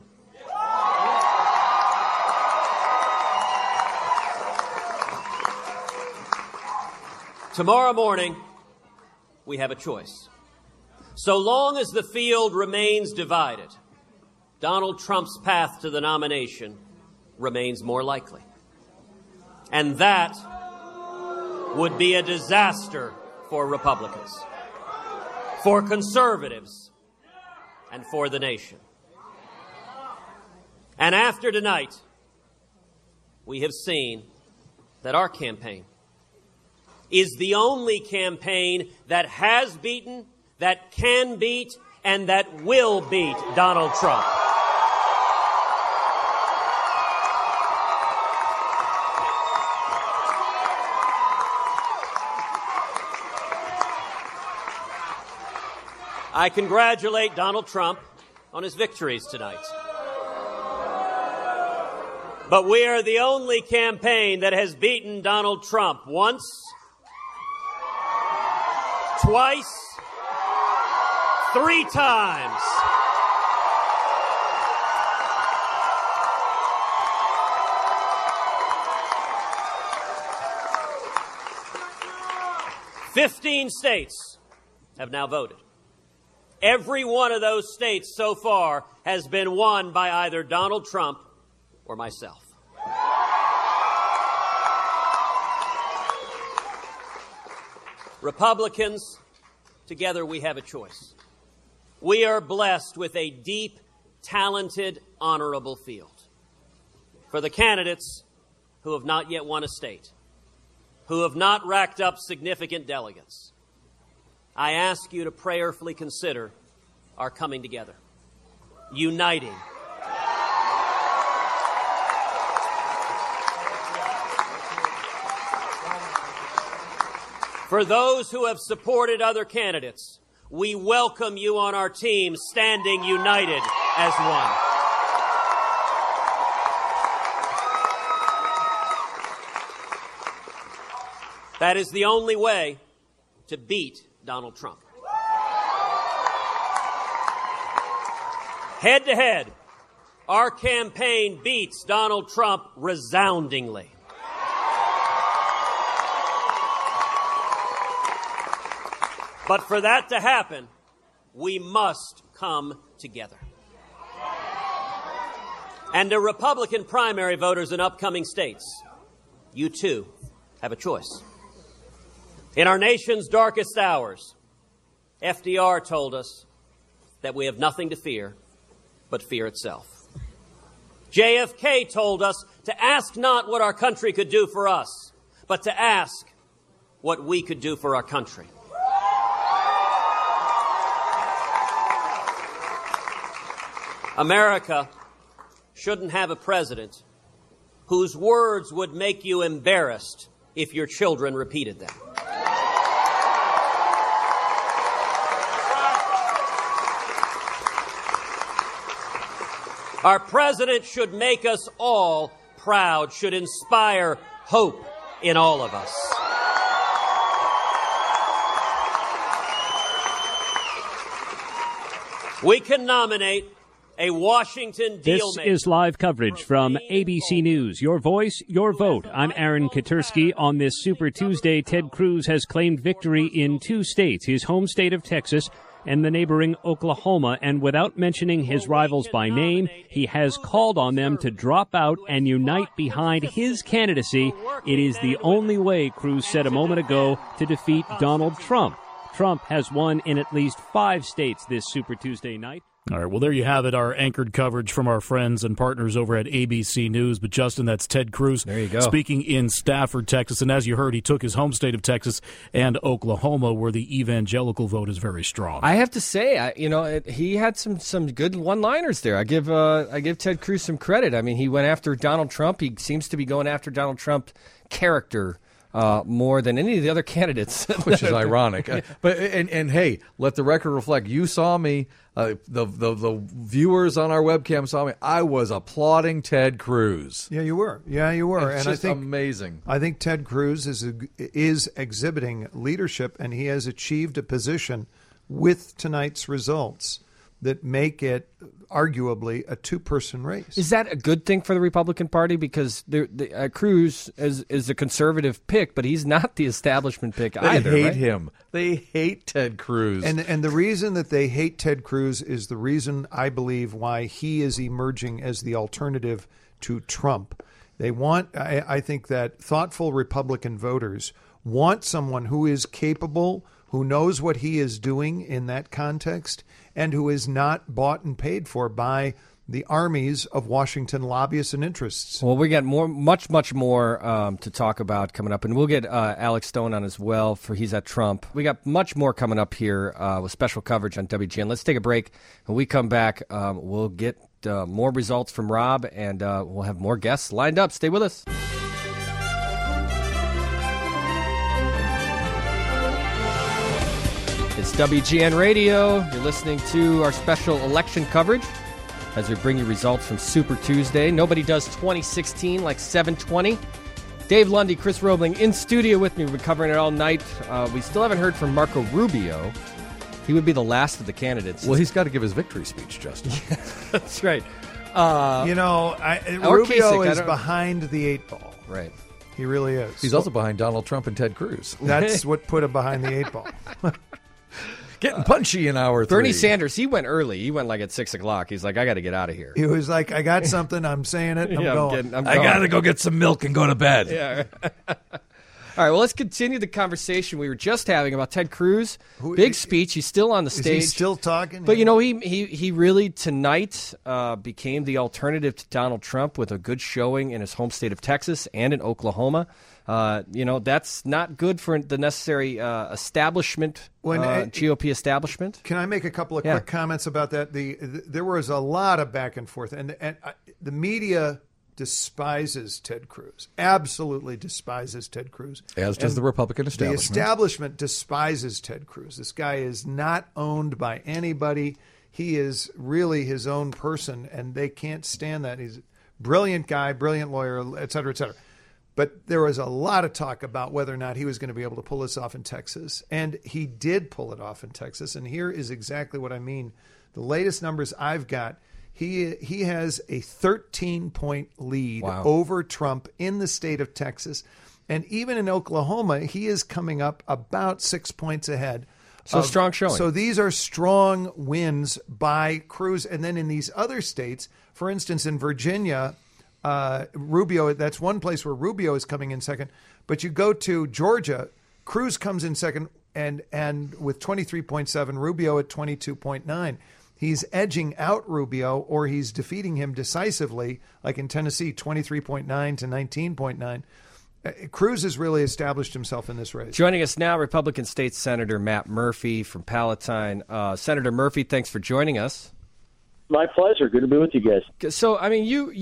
Tomorrow morning, we have a choice. So long as the field remains divided, Donald Trump's path to the nomination remains more likely. And that would be a disaster for Republicans, for conservatives, and for the nation. And after tonight, we have seen that our campaign is the only campaign that has beaten, that can beat, and that will beat Donald Trump. I congratulate Donald Trump on his victories tonight. But we are the only campaign that has beaten Donald Trump once, twice, 3 times. "15 states have now voted. Every one of those states so far has been won by either Donald Trump or myself. Republicans, together we have a choice. We are blessed with a deep, talented, honorable field. For the candidates who have not yet won a state, who have not racked up significant delegates, I ask you to prayerfully consider our coming together, uniting. For those who have supported other candidates, we welcome you on our team, standing united as one. That is the only way to beat Donald Trump. Head to head, our campaign beats Donald Trump resoundingly. But for that to happen, we must come together. And to Republican primary voters in upcoming states, you too have a choice. In our nation's darkest hours, FDR told us that we have nothing to fear but fear itself. JFK told us to ask not what our country could do for us, but to ask what we could do for our country. America shouldn't have a president whose words would make you embarrassed if your children repeated them. Our president should make us all proud, should inspire hope in all of us. We can nominate a Washington deal maker. This is live coverage from ABC News. Your voice, your vote. I'm Aaron Katursky. On this Super Tuesday, Ted Cruz has claimed victory in 2 states, his home state of Texas and the neighboring Oklahoma, and without mentioning his rivals by name, he has called on them to drop out and unite behind his candidacy. It is the only way, Cruz said a moment ago, to defeat Donald Trump. Trump has won in at least 5 states this Super Tuesday night. All right, well, there you have it, our anchored coverage from our friends and partners over at ABC News. But, Justin, that's Ted Cruz. There you go. Speaking in Stafford, Texas. And as you heard, he took his home state of Texas and Oklahoma, where the evangelical vote is very strong. I have to say, he had some good one-liners there. I give Ted Cruz some credit. I mean, he went after Donald Trump. He seems to be going after Donald Trump character more than any of the other candidates. Which is ironic. But hey, let the record reflect. You saw me. The viewers on our webcam saw me. I was applauding Ted Cruz. Yeah, you were. It's and just I think amazing. I think Ted Cruz is exhibiting leadership, and he has achieved a position with tonight's results that make it arguably a two-person race. Is that a good thing for the Republican Party? Because Cruz is a conservative pick, but he's not the establishment pick either. They hate right? him. They hate Ted Cruz. And the reason that they hate Ted Cruz is the reason, I believe, why he is emerging as the alternative to Trump. They want, I think that thoughtful Republican voters want someone who is capable, who knows what he is doing in that context, and who is not bought and paid for by the armies of Washington lobbyists and interests. Well, we got much more to talk about coming up, and we'll get Alex Stone on as well, for he's at Trump. We got much more coming up here with special coverage on WGN. Let's take a break. When we come back, we'll get more results from Rob, and we'll have more guests lined up. Stay with us. It's WGN Radio. You're listening to our special election coverage as we bring you results from Super Tuesday. Nobody does 2016 like 720. Dave Lundy, Chris Roebling in studio with me. We've been covering it all night. We still haven't heard from Marco Rubio. He would be the last of the candidates. Well, he's got to give his victory speech, Justin. That's right. Rubio Kasich, is behind the 8 ball. Right. He really is. He's also behind Donald Trump and Ted Cruz. That's what put him behind the 8 ball. Getting punchy in hour 3. Bernie Sanders, he went early. He went like at 6 o'clock. He's like, I got to get out of here. He was like, I got something. I'm saying it. I'm going. I got to go get some milk and go to bed. Yeah. All right, well, let's continue the conversation we were just having about Ted Cruz. Big speech. He's still on the stage. Is he still talking? But, he really tonight became the alternative to Donald Trump with a good showing in his home state of Texas and in Oklahoma. That's not good for the necessary establishment, GOP establishment. Can I make a couple of quick comments about that? There was a lot of back and forth, and the media despises Ted Cruz, absolutely despises Ted Cruz. As does the Republican establishment. The establishment despises Ted Cruz. This guy is not owned by anybody. He is really his own person, and they can't stand that. He's a brilliant guy, brilliant lawyer, et cetera, et cetera. But there was a lot of talk about whether or not he was going to be able to pull this off in Texas. And he did pull it off in Texas. And here is exactly what I mean. The latest numbers I've got, he has a 13-point lead over Trump in the state of Texas. And even in Oklahoma, he is coming up about 6 points ahead. So strong showing. So these are strong wins by Cruz. And then in these other states, for instance, in Virginia, Rubio, that's one place where Rubio is coming in second. But you go to Georgia, Cruz comes in second and with 23.7, Rubio at 22.9. He's edging out Rubio, or he's defeating him decisively, like in Tennessee, 23.9 to 19.9. Cruz has really established himself in this race. Joining us now, Republican State Senator Matt Murphy from Palatine. Senator Murphy, thanks for joining us. My pleasure. Good to be with you guys. So, I mean, you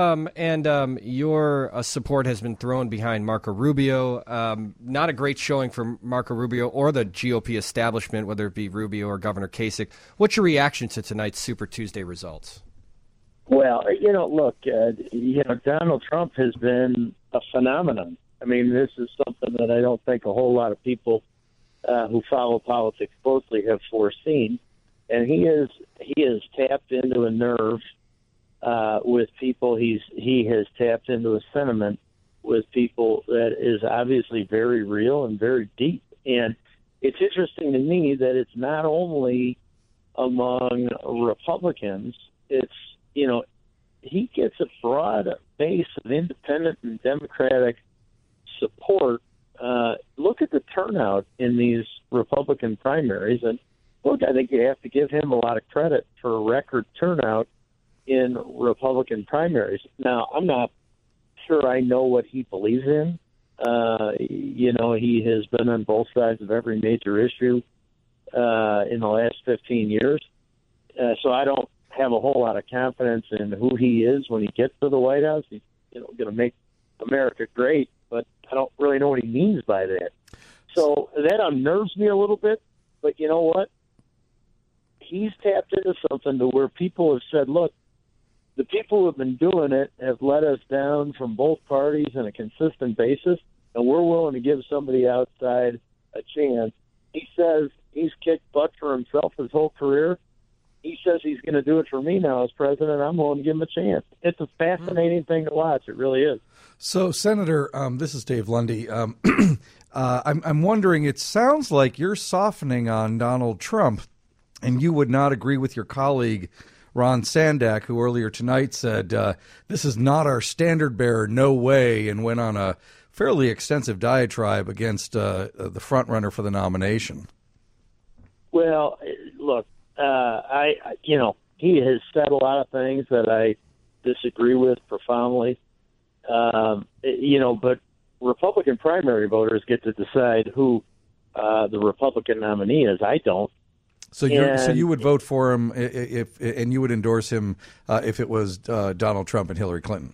your support has been thrown behind Marco Rubio. Not a great showing for Marco Rubio or the GOP establishment, whether it be Rubio or Governor Kasich. What's your reaction to tonight's Super Tuesday results? Well, look, Donald Trump has been a phenomenon. I mean, this is something that I don't think a whole lot of people who follow politics closely have foreseen. And he has tapped into a nerve with people. He has tapped into a sentiment with people that is obviously very real and very deep. And it's interesting to me that it's not only among Republicans. It's, he gets a broad base of independent and Democratic support. Look at the turnout in these Republican primaries, and look, I think you have to give him a lot of credit for a record turnout in Republican primaries. Now, I'm not sure I know what he believes in. He has been on both sides of every major issue in the last 15 years. So I don't have a whole lot of confidence in who he is when he gets to the White House. He's going to make America great. But I don't really know what he means by that. So that unnerves me a little bit. But you know what? He's tapped into something to where people have said, look, the people who have been doing it have let us down from both parties on a consistent basis, and we're willing to give somebody outside a chance. He says he's kicked butt for himself his whole career. He says he's going to do it for me now as president. I'm willing to give him a chance. It's a fascinating thing to watch. It really is. So, Senator, this is Dave Lundy. I'm wondering, it sounds like you're softening on Donald Trump, and you would not agree with your colleague, Ron Sandak, who earlier tonight said, this is not our standard bearer, no way, and went on a fairly extensive diatribe against the frontrunner for the nomination. Well, look, he has said a lot of things that I disagree with profoundly. But Republican primary voters get to decide who the Republican nominee is. I don't. So you would vote for him and you would endorse him if it was Donald Trump and Hillary Clinton.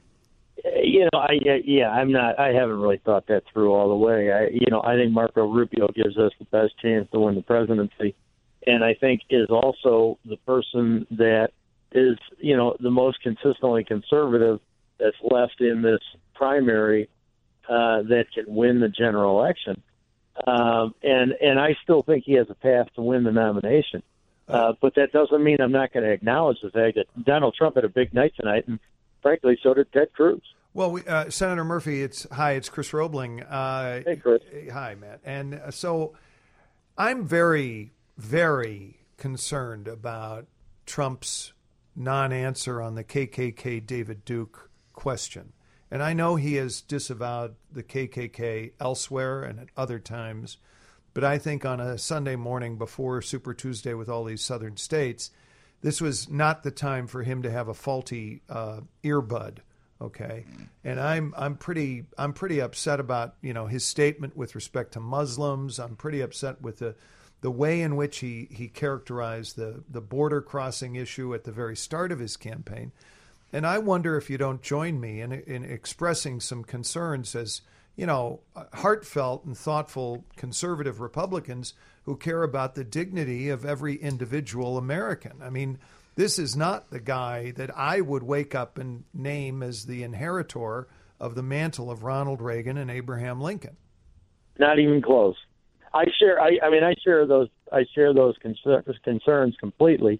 I'm not. I haven't really thought that through all the way. I think Marco Rubio gives us the best chance to win the presidency, and I think is also the person that is, the most consistently conservative that's left in this primary that can win the general election. And I still think he has a path to win the nomination. But that doesn't mean I'm not going to acknowledge the fact that Donald Trump had a big night tonight, and frankly, so did Ted Cruz. Well, Senator Murphy, it's Chris Roebling. Hey, Chris. Hi, Matt. And so I'm very, very concerned about Trump's non-answer on the KKK David Duke question. And I know he has disavowed the KKK elsewhere and at other times, but I think on a Sunday morning before Super Tuesday with all these southern states, this was not the time for him to have a faulty earbud. Okay, and I'm pretty upset about his statement with respect to Muslims. I'm pretty upset with the way in which he characterized the border crossing issue at the very start of his campaign. And I wonder if you don't join me in expressing some concerns as, heartfelt and thoughtful conservative Republicans who care about the dignity of every individual American. I mean, this is not the guy that I would wake up and name as the inheritor of the mantle of Ronald Reagan and Abraham Lincoln. Not even close. I share those concerns completely.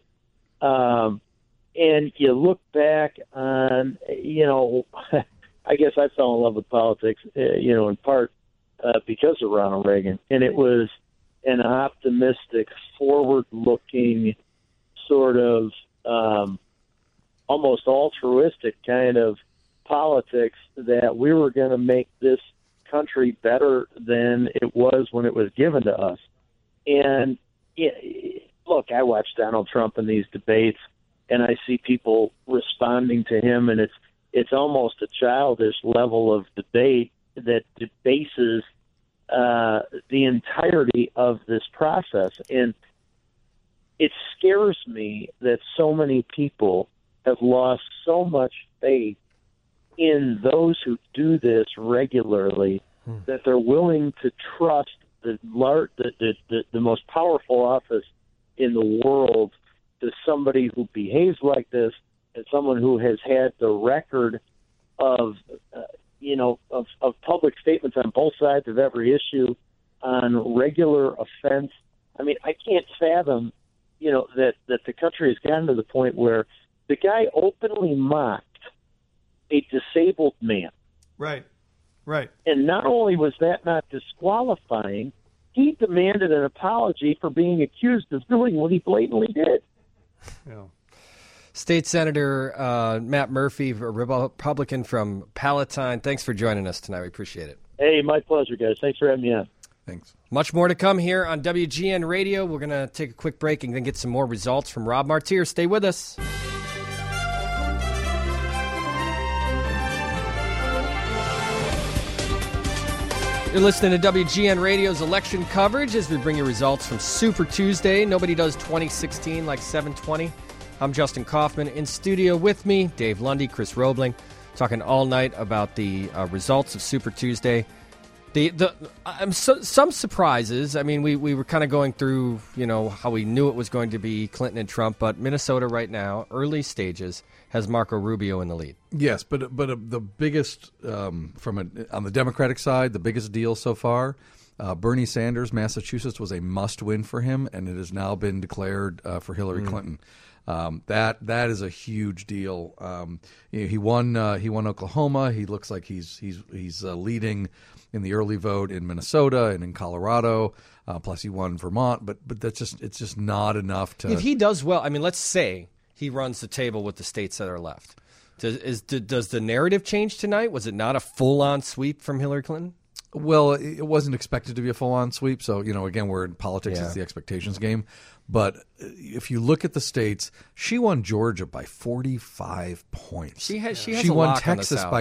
And you look back on, I guess I fell in love with politics, in part because of Ronald Reagan. And it was an optimistic, forward-looking, sort of almost altruistic kind of politics that we were going to make this country better than it was when it was given to us. And look, I watch Donald Trump in these debates, and I see people responding to him, and it's almost a childish level of debate that debases the entirety of this process. And it scares me that so many people have lost so much faith in those who do this regularly that they're willing to trust the most powerful office in the world to somebody who behaves like this and someone who has had the record of public statements on both sides of every issue on regular offense. I mean, I can't fathom, that the country has gotten to the point where the guy openly mocked a disabled man. Right. And not only was that not disqualifying, he demanded an apology for being accused of doing what he blatantly did. Yeah. State Senator Matt Murphy, a Republican from Palatine. Thanks for joining us tonight. We appreciate it. Hey, my pleasure, guys. Thanks for having me on. Thanks. Much more to come here on WGN Radio. We're going to take a quick break and then get some more results from Rob Martier. Stay with us. You're listening to WGN Radio's election coverage as we bring you results from Super Tuesday. Nobody does 2016 like 720. I'm Justin Kaufman. In studio with me, Dave Lundy, Chris Roebling, talking all night about the results of Super Tuesday. Some surprises. I mean, we were kind of going through, how we knew it was going to be Clinton and Trump, but Minnesota right now, early stages, has Marco Rubio in the lead. Yes, but the biggest on the Democratic side, the biggest deal so far, Bernie Sanders, Massachusetts, was a must-win for him, and it has now been declared for Hillary Clinton. That is a huge deal. He won Oklahoma. He looks like he's leading in the early vote in Minnesota and in Colorado. Plus, he won Vermont. But it's just not enough to. If he does well, I mean, let's say he runs the table with the states that are left. Does the narrative change tonight? Was it not a full-on sweep from Hillary Clinton? Well, it wasn't expected to be a full-on sweep. So, again, we're in politics. It's the expectations game. But if you look at the states, she won Georgia by 45 points. She won Texas by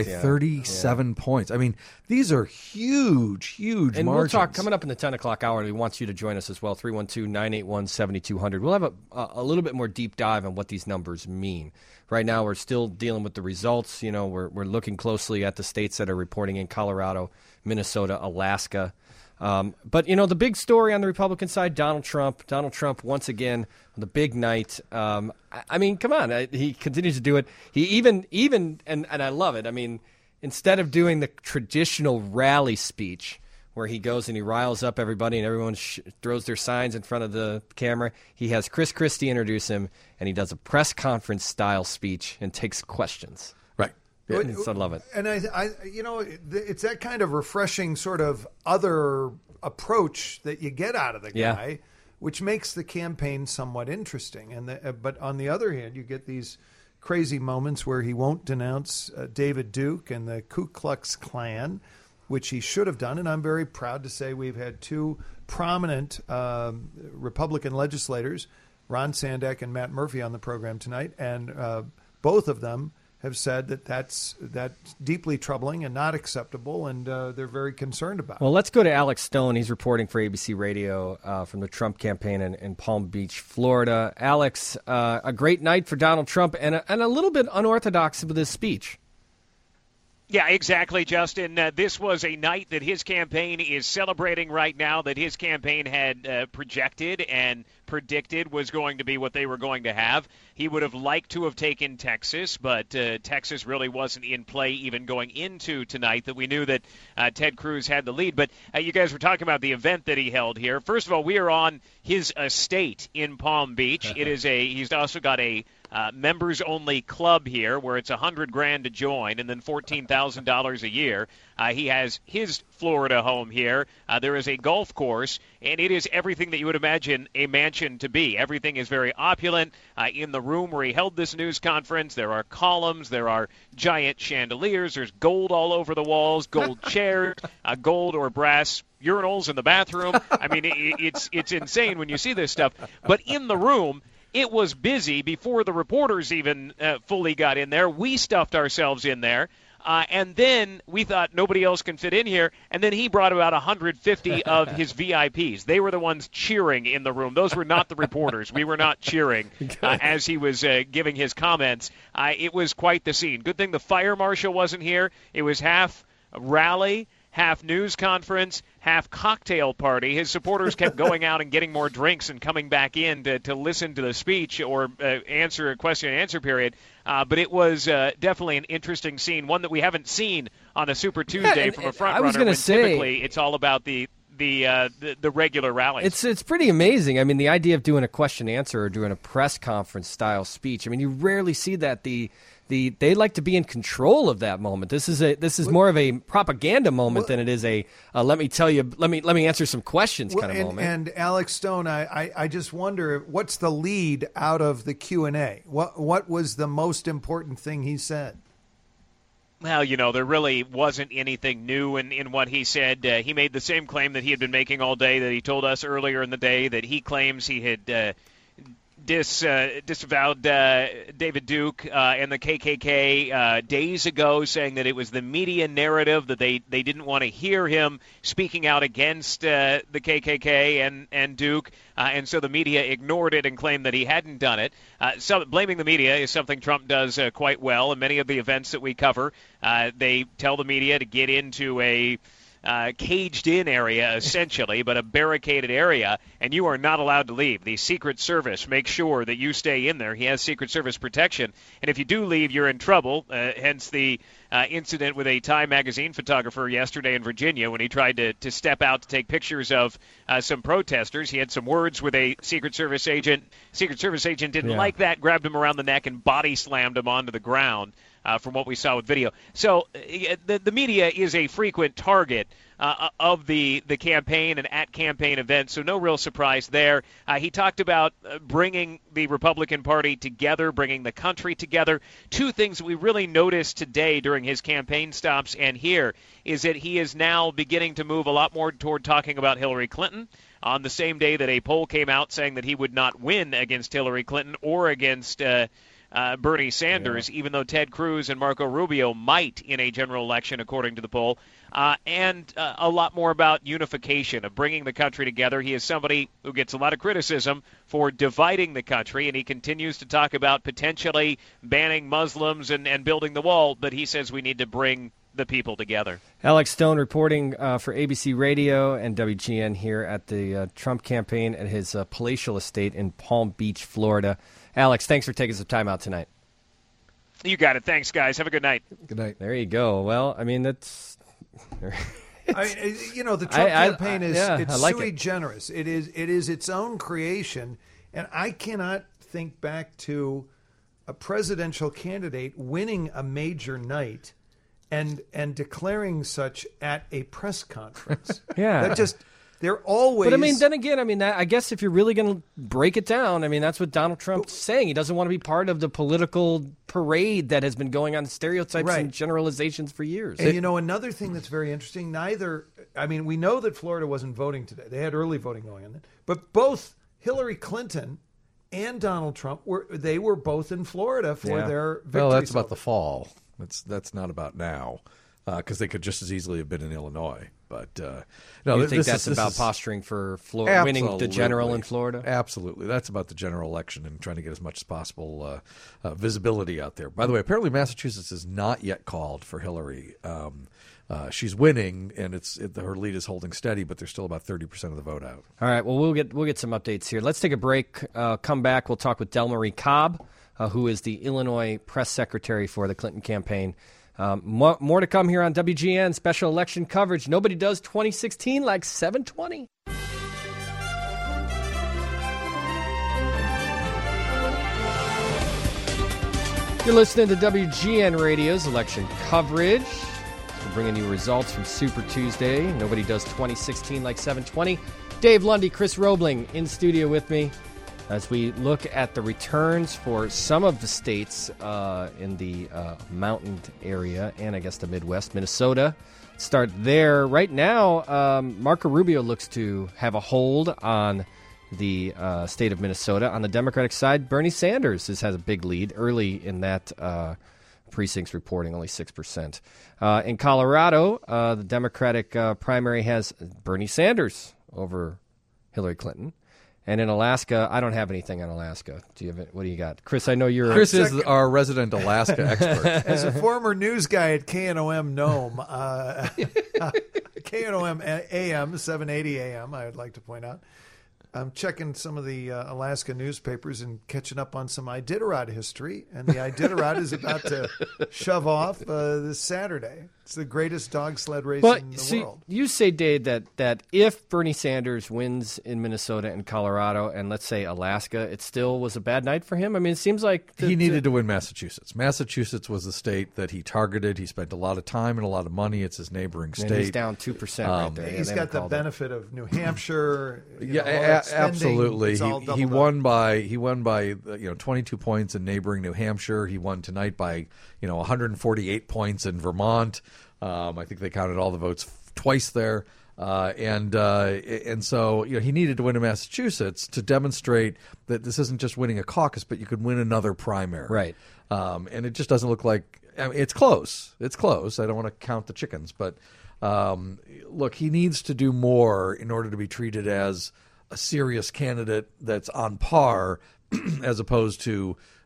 37 points. I mean, these are huge and margins. We'll talk coming up in the 10 o'clock hour, and we want you to join us as well, 312-981-7200. We'll have a little bit more deep dive on what these numbers mean. Right now, we're still dealing with the results. We're looking closely at the states that are reporting in Colorado, Minnesota, Alaska. But, the big story on the Republican side, Donald Trump. Donald Trump, once again, on the big night. I mean, come on. He continues to do it. He even and I love it. I mean, instead of doing the traditional rally speech where he goes and he riles up everybody and everyone throws their signs in front of the camera, he has Chris Christie introduce him, and he does a press conference style speech and takes questions. Right. Yeah, I love it. And I it's that kind of refreshing sort of other approach that you get out of the guy, which makes the campaign somewhat interesting. And but on the other hand, you get these crazy moments where he won't denounce David Duke and the Ku Klux Klan, which he should have done. And I'm very proud to say we've had two prominent Republican legislators, Ron Sandak and Matt Murphy, on the program tonight, and both of them have said that's deeply troubling and not acceptable, and they're very concerned about it. Well, let's go to Alex Stone. He's reporting for ABC Radio from the Trump campaign in Palm Beach, Florida. Alex, a great night for Donald Trump, and a little bit unorthodox with his speech. Yeah, exactly, Justin. This was a night that his campaign is celebrating right now, that his campaign had projected and predicted was going to be what they were going to have. He would have liked to have taken Texas, but Texas really wasn't in play even going into tonight, that we knew that Ted Cruz had the lead. But you guys were talking about the event that he held here. First of all, we are on his estate in Palm Beach. He's also got a members-only club here where it's $100,000 to join and then $14,000 a year. He has his Florida home here. There is a golf course, and it is everything that you would imagine a mansion to be. Everything is very opulent. In the room where he held this news conference, there are columns, there are giant chandeliers, there's gold all over the walls, gold chairs, gold or brass urinals in the bathroom. I mean, it's insane when you see this stuff. But in the room, it was busy before the reporters even fully got in there. We stuffed ourselves in there. And then we thought nobody else can fit in here. And then he brought about 150 of his VIPs. They were the ones cheering in the room. Those were not the reporters. We were not cheering as he was giving his comments. It was quite the scene. Good thing the fire marshal wasn't here. It was half rally, half news conference, half cocktail party. His supporters kept going out and getting more drinks and coming back in to listen to the speech or answer a question and answer period. But it was definitely an interesting scene, one that we haven't seen on a Super Tuesday from a front runner. Typically it's all about the regular rallies. It's pretty amazing. I mean, the idea of doing a question answer or doing a press conference style speech. I mean, you rarely see that. They like to be in control of that moment. This is more of a propaganda moment than it is a let me answer some questions kind of moment. And Alex Stone, I just wonder, what's the lead out of the Q&A? What was the most important thing he said? Well, there really wasn't anything new in what he said. He made the same claim that he had been making all day, that he told us earlier in the day, that he claims he had disavowed David Duke and the KKK days ago, saying that it was the media narrative, that they didn't want to hear him speaking out against the KKK and Duke, and so the media ignored it and claimed that he hadn't done it. So blaming the media is something Trump does quite well, and many of the events that we cover, they tell the media to get into a caged-in area, essentially, but a barricaded area, and you are not allowed to leave. The Secret Service makes sure that you stay in there. He has Secret Service protection, and if you do leave, you're in trouble, hence the incident with a Time magazine photographer yesterday in Virginia when he tried to step out to take pictures of some protesters. He had some words with a Secret Service agent. Secret Service agent didn't like that, grabbed him around the neck and body slammed him onto the ground. From what we saw with video. So the media is a frequent target of the campaign and at campaign events, so no real surprise there. He talked about bringing the Republican Party together, bringing the country together. Two things that we really noticed today during his campaign stops and here is that he is now beginning to move a lot more toward talking about Hillary Clinton. On the same day that a poll came out saying that he would not win against Hillary Clinton or against Bernie Sanders, even though Ted Cruz and Marco Rubio might in a general election, according to the poll, and a lot more about unification, of bringing the country together. He is somebody who gets a lot of criticism for dividing the country, and he continues to talk about potentially banning Muslims and building the wall, but he says we need to bring the people together. Alex Stone reporting for ABC Radio and WGN here at the Trump campaign at his palatial estate in Palm Beach, Florida. Alex, thanks for taking some time out tonight. You got it. Thanks, guys. Have a good night. Good night. There you go. Well, I mean, that's... the Trump campaign is sui it. generis. It is its own creation, and I cannot think back to a presidential candidate winning a major night and declaring such at a press conference. Yeah. That just... They're always... But, I mean, then again, I guess if you're really going to break it down, I mean, that's what Donald Trump's saying. He doesn't want to be part of the political parade that has been going on, stereotypes and generalizations for years. And, another thing that's very interesting, we know that Florida wasn't voting today. They had early voting going on. But both Hillary Clinton and Donald Trump, were both in Florida for their victory. Well, that's about the fall. That's not about now. Because they could just as easily have been in Illinois. But no, you think that's about posturing for Florida, winning the general in Florida? Absolutely. That's about the general election and trying to get as much as possible visibility out there. By the way, apparently Massachusetts is not yet called for Hillary. She's winning, and her lead is holding steady, but there's still about 30% of the vote out. All right, well, we'll get some updates here. Let's take a break. Come back. We'll talk with Delmarie Cobb, who is the Illinois press secretary for the Clinton campaign. More to come here on WGN special election coverage. Nobody does 2016 like 720. You're listening to WGN Radio's election coverage. We're bringing you results from Super Tuesday. Nobody does 2016 like 720. Dave Lundy, Chris Roebling in studio with me as we look at the returns for some of the states in the mountain area and I guess the Midwest. Minnesota, start there. Right now, Marco Rubio looks to have a hold on the state of Minnesota. On the Democratic side, Bernie Sanders has a big lead early in that precinct's reporting, only 6%. In Colorado, the Democratic primary has Bernie Sanders over Hillary Clinton. And in Alaska, I don't have anything on Alaska. What do you got? Chris, I know you're... Chris is our resident Alaska expert. As a former news guy at KNOM Nome, KNOM AM, 780 AM, I would like to point out, I'm checking some of the Alaska newspapers and catching up on some Iditarod history. And the Iditarod is about to shove off this Saturday. It's the greatest dog sled race in the world. You say, Dave, that if Bernie Sanders wins in Minnesota and Colorado and, let's say, Alaska, it still was a bad night for him? I mean, it seems like... He needed to win Massachusetts. Massachusetts was the state that he targeted. He spent a lot of time and a lot of money. It's his neighboring state. And he's down 2% right there. He's got the benefit of New Hampshire. Absolutely. He won by 22 points in neighboring New Hampshire. He won tonight by 148 points in Vermont. I think they counted all the votes twice there, and so he needed to win in Massachusetts to demonstrate that this isn't just winning a caucus, but you could win another primary. Right. And it just doesn't look like it's close. It's close. I don't want to count the chickens, but look, he needs to do more in order to be treated as a serious candidate that's on par, as opposed to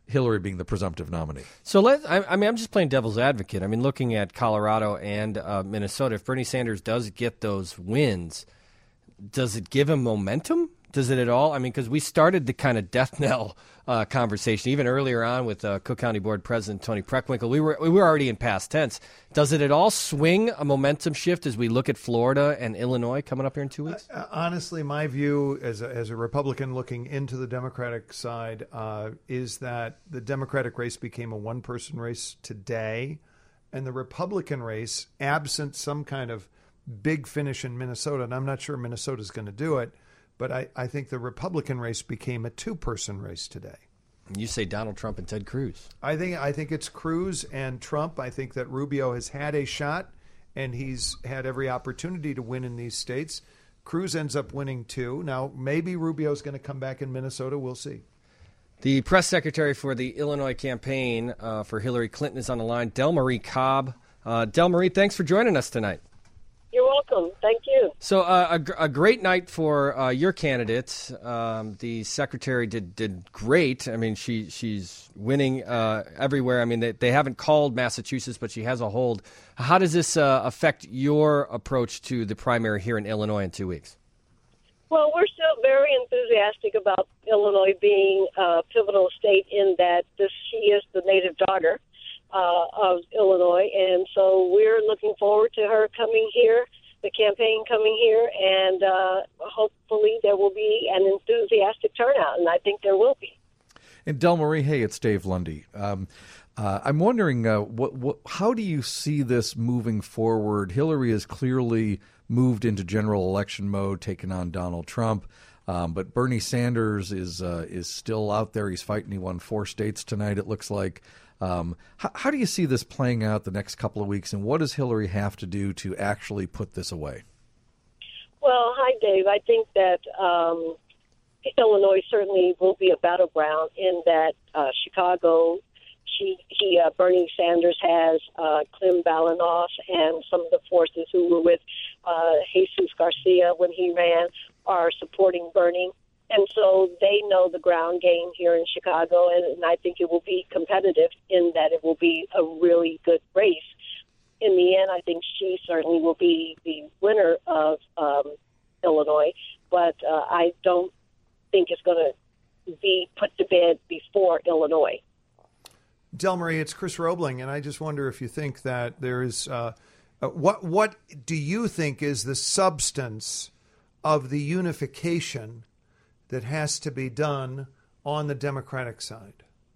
Hillary being the presumptive nominee. So I'm just playing devil's advocate. I mean, looking at Colorado and Minnesota, if Bernie Sanders does get those wins, does it give him momentum? Does it at all? I mean, because we started the kind of death knell conversation even earlier on with Cook County Board President Tony Preckwinkle. We were already in past tense. Does it at all swing a momentum shift as we look at Florida and Illinois coming up here in 2 weeks? Honestly, my view as a Republican looking into the Democratic side is that the Democratic race became a one-person race today, and the Republican race, absent some kind of big finish in Minnesota, and I'm not sure Minnesota's going to do it, but I think the Republican race became a two-person race today. You say Donald Trump and Ted Cruz. I think it's Cruz and Trump. I think that Rubio has had a shot, and he's had every opportunity to win in these states. Cruz ends up winning two. Now, maybe Rubio's going to come back in Minnesota. We'll see. The press secretary for the Illinois campaign for Hillary Clinton is on the line, Delmarie Cobb. Delmarie, thanks for joining us tonight. You're welcome. Thank you. So a great night for your candidate. The secretary did great. I mean, she's winning everywhere. I mean, they haven't called Massachusetts, but she has a hold. How does this affect your approach to the primary here in Illinois in 2 weeks? Well, we're still very enthusiastic about Illinois being a pivotal state in that she is the native daughter of Illinois, and so we're looking forward to her coming here, the campaign coming here, and hopefully there will be an enthusiastic turnout, and I think there will be. And Delmarie, hey, it's Dave Lundy. I'm wondering, how do you see this moving forward? Hillary has clearly moved into general election mode, taking on Donald Trump. But Bernie Sanders is still out there. He's fighting. He won 4 states tonight, it looks like. How do you see this playing out the next couple of weeks, and what does Hillary have to do to actually put this away? Well, hi, Dave. I think that Illinois certainly will be a battleground in that Chicago, Bernie Sanders has Clem Balanoff and some of the forces who were with Jesus Garcia when he ran are supporting Bernie. And so they know the ground game here in Chicago, and I think it will be competitive in that it will be a really good race. In the end, I think she certainly will be the winner of Illinois, but I don't think it's going to be put to bed before Illinois. Delmarie, it's Chris Roebling, and I just wonder if you think that there is what do you think is the substance of the unification that has to be done on the Democratic side?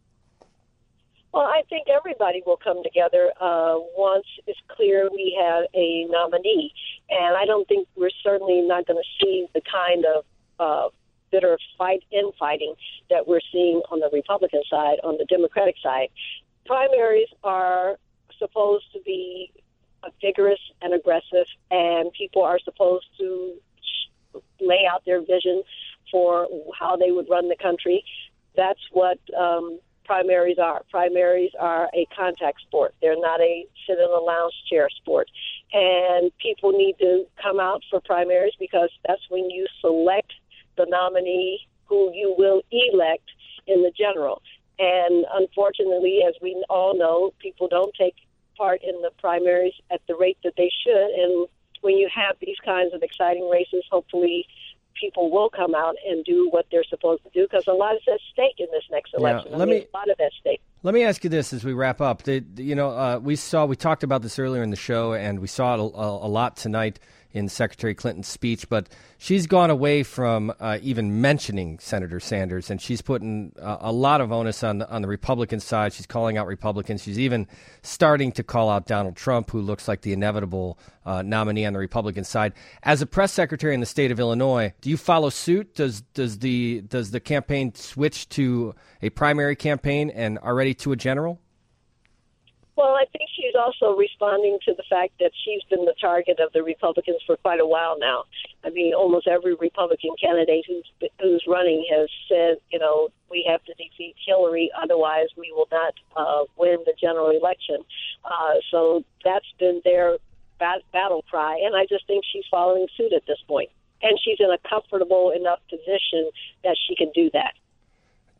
Well, I think everybody will come together once it's clear we have a nominee. And I don't think we're certainly not going to see the kind of bitter infighting that we're seeing on the Republican side, on the Democratic side. Primaries are supposed to be vigorous and aggressive, and people are supposed to lay out their vision for how they would run the country. That's what primaries are. Primaries are a contact sport. They're not a sit in a lounge chair sport. And people need to come out for primaries because that's when you select the nominee who you will elect in the general. And unfortunately, as we all know, people don't take part in the primaries at the rate that they should. And when you have these kinds of exciting races, hopefully people will come out and do what they're supposed to do because a lot is at stake in this next election. Yeah, a lot of at stake. Let me ask you this as we wrap up. We talked about this earlier in the show, and we saw it a lot tonight in Secretary Clinton's speech, but she's gone away from even mentioning Senator Sanders, and she's putting a lot of onus on the Republican side. She's calling out Republicans. She's even starting to call out Donald Trump, who looks like the inevitable nominee on the Republican side. As a press secretary in the state of Illinois, do you follow suit? Does the campaign switch to a primary campaign and already to a general? Well, I think she's also responding to the fact that she's been the target of the Republicans for quite a while now. I mean, almost every Republican candidate who's running has said, we have to defeat Hillary, otherwise we will not win the general election. So that's been their battle cry, and I just think she's following suit at this point. And she's in a comfortable enough position that she can do that.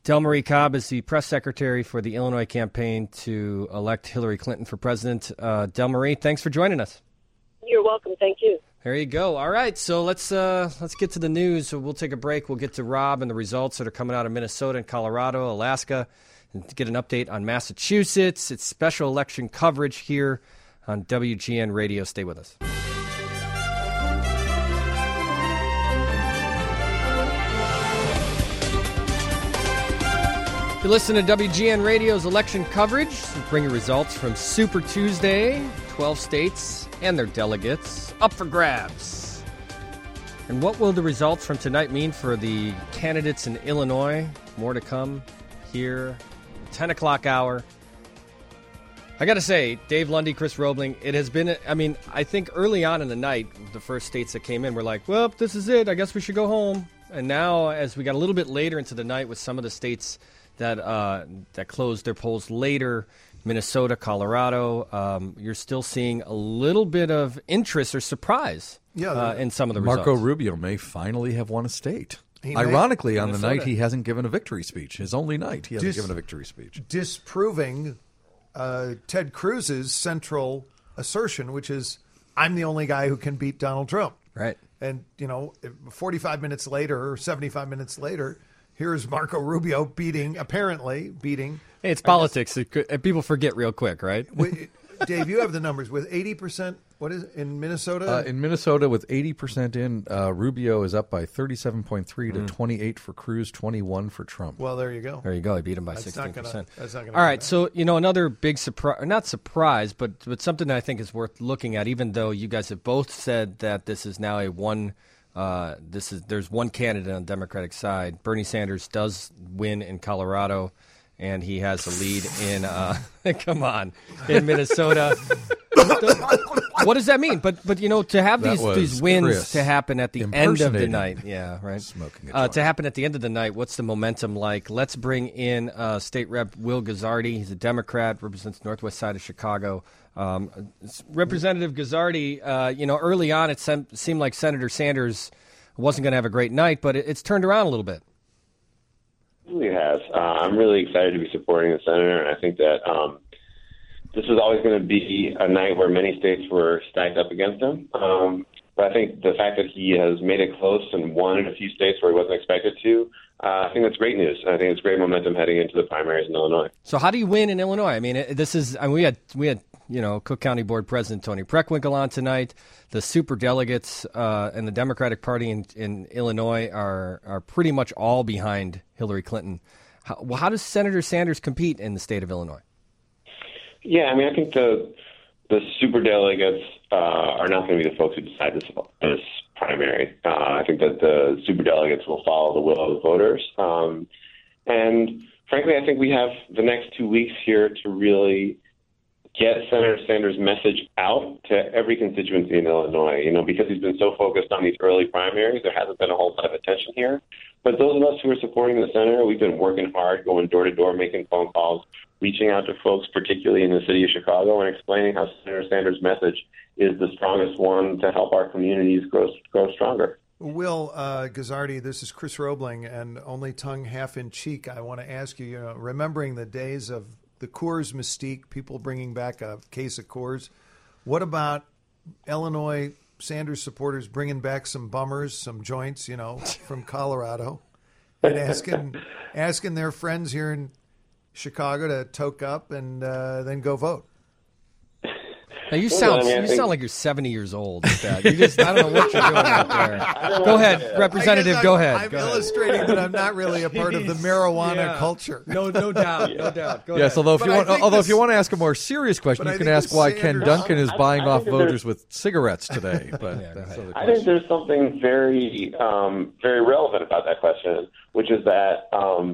Delmarie Cobb is the press secretary for the Illinois campaign to elect Hillary Clinton for president. Delmarie, thanks for joining us. You're welcome. Thank you. There you go. All right, so let's get to the news. So we'll take a break. We'll get to Rob and the results that are coming out of Minnesota and Colorado, Alaska, and get an update on Massachusetts. It's special election coverage here on WGN Radio. Stay with us. You listen to WGN Radio's election coverage. We bring you results from Super Tuesday. 12 states and their delegates up for grabs. And what will the results from tonight mean for the candidates in Illinois? More to come here, 10 o'clock hour. I got to say, Dave Lundy, Chris Roebling, it has been, I think early on in the night, the first states that came in were like, well, this is it. I guess we should go home. And now, as we got a little bit later into the night with some of the states that closed their polls later, Minnesota, Colorado, you're still seeing a little bit of interest or surprise in some of the results. Marco Rubio may finally have won a state. Ironically, on the night he hasn't given a victory speech, his only night, he hasn't given a victory speech. Disproving Ted Cruz's central assertion, which is, I'm the only guy who can beat Donald Trump. Right. And, 45 minutes later or 75 minutes later, here's Marco Rubio apparently beating. Hey, it's politics. People forget real quick, right? Dave, you have the numbers. With 80%, what is it, in Minnesota? In Minnesota, with 80% in, Rubio is up by 37.3 to 28 for Cruz, 21 for Trump. Well, there you go. There you go. He beat him by 16%. That's not gonna All right, so, another big surprise, not surprise, but something that I think is worth looking at, even though you guys have both said that this is now there's one candidate on the Democratic side. Bernie Sanders does win in Colorado, and he has a lead in Minnesota. What does that mean? But to have these wins Chris to happen at the end of the night, yeah, right. Smoking a to happen at the end of the night, what's the momentum like? Let's bring in State Rep Will Guzzardi. He's a Democrat, represents the northwest side of Chicago. Representative Guzzardi, early on it seemed like Senator Sanders wasn't going to have a great night, but it's turned around a little bit. It really has. I'm really excited to be supporting the senator, and I think that this was always going to be a night where many states were stacked up against him. But I think the fact that he has made it close and won in a few states where he wasn't expected to, I think that's great news. I think it's great momentum heading into the primaries in Illinois. So how do you win in Illinois? We had Cook County Board President Tony Preckwinkle on tonight. The superdelegates and the Democratic Party in Illinois are pretty much all behind Hillary Clinton. How does Senator Sanders compete in the state of Illinois? Yeah, I think the superdelegates are not going to be the folks who decide this primary. I think that the superdelegates will follow the will of the voters. And frankly, I think we have the next 2 weeks here to really get Senator Sanders' message out to every constituency in Illinois. Because he's been so focused on these early primaries, there hasn't been a whole lot of attention here. But those of us who are supporting the senator, we've been working hard, going door to door, making phone calls, reaching out to folks, particularly in the city of Chicago, and explaining how Senator Sanders' message is the strongest one to help our communities grow stronger. Will Guzzardi, this is Chris Roebling, and only tongue half in cheek. I want to ask you, remembering the days of the Coors mystique, people bringing back a case of Coors. What about Illinois Sanders supporters bringing back some bummers, some joints, from Colorado, and asking their friends here in Chicago to toke up and then go vote? Now you sound like you're 70 years old with that. I don't know what you're doing out there. Go ahead, Representative. Go ahead. I'm illustrating that I'm not really a part of the marijuana culture. No doubt. Go yes, ahead. although if you want to ask a more serious question, you can ask why Ken Duncan is buying off voters with cigarettes today. But I think there's something very, very relevant about that question, which is that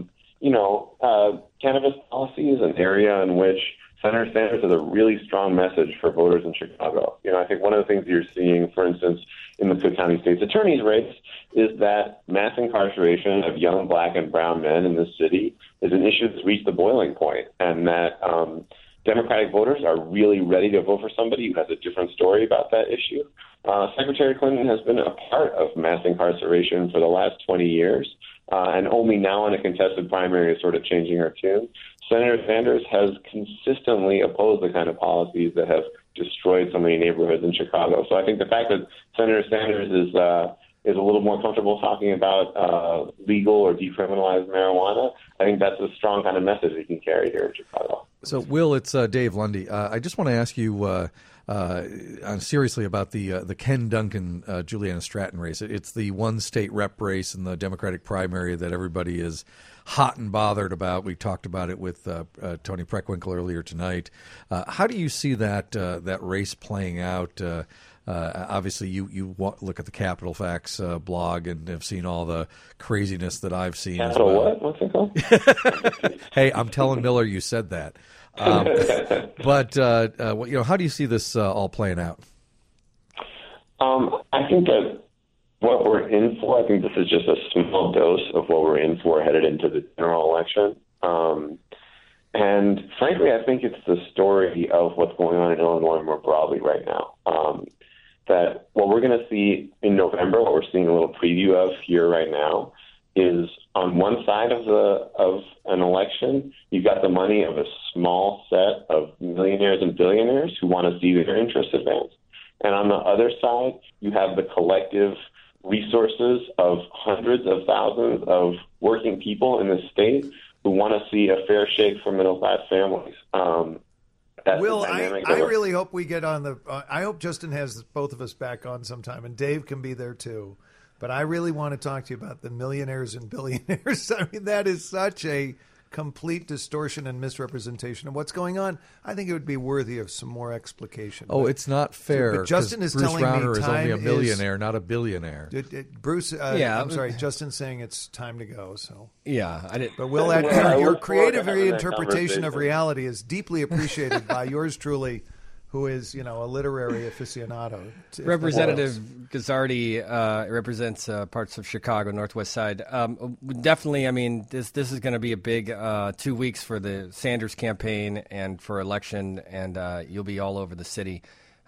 cannabis policy is an area in which Senator Sanders has a really strong message for voters in Chicago. I think one of the things you're seeing, for instance, in the Cook County State's Attorney's race is that mass incarceration of young black and brown men in this city is an issue that's reached the boiling point, and that Democratic voters are really ready to vote for somebody who has a different story about that issue. Secretary Clinton has been a part of mass incarceration for the last 20 years, and only now in a contested primary is sort of changing her tune. Senator Sanders has consistently opposed the kind of policies that have destroyed so many neighborhoods in Chicago. So I think the fact that Senator Sanders is a little more comfortable talking about legal or decriminalized marijuana, I think that's a strong kind of message we can carry here in Chicago. So, Will, it's Dave Lundy. I just want to ask you seriously about the Ken Duncan, Juliana Stratton race. It's the one state rep race in the Democratic primary that everybody is hot and bothered about. We talked about it with Tony Preckwinkle earlier tonight. How do you see that race playing out? Obviously, you look at the Capitol Facts blog and have seen all the craziness that I've seen. Capitol what? What's it called? Hey, I'm telling Miller you said that. But how do you see this all playing out? I think that what we're in for, I think this is just a small dose of what we're in for headed into the general election. And frankly, I think it's the story of what's going on in Illinois more broadly right now. That what we're going to see in November, what we're seeing a little preview of here right now, is on one side of an election, you've got the money of a small set of millionaires and billionaires who want to see their interests advanced. And on the other side, you have the collective resources of hundreds of thousands of working people in the state who want to see a fair shake for middle-class families. Will, I really hope we get on the I hope Justin has both of us back on sometime, and Dave can be there too. But I really want to talk to you about the millionaires and billionaires. I mean, that is such a complete distortion and misrepresentation of what's going on. I think it would be worthy of some more explication. Oh, it's not fair. But Justin is Bruce telling Rauner me is time only a millionaire, not a billionaire. Bruce, I'm sorry, Justin's saying it's time to go. So yeah, I didn't. But Will, your creative reinterpretation of reality is deeply appreciated by yours truly, who is, a literary aficionado. Representative Guzzardi represents parts of Chicago, Northwest Side. Definitely, I mean, this is going to be a big 2 weeks for the Sanders campaign and for election, and you'll be all over the city.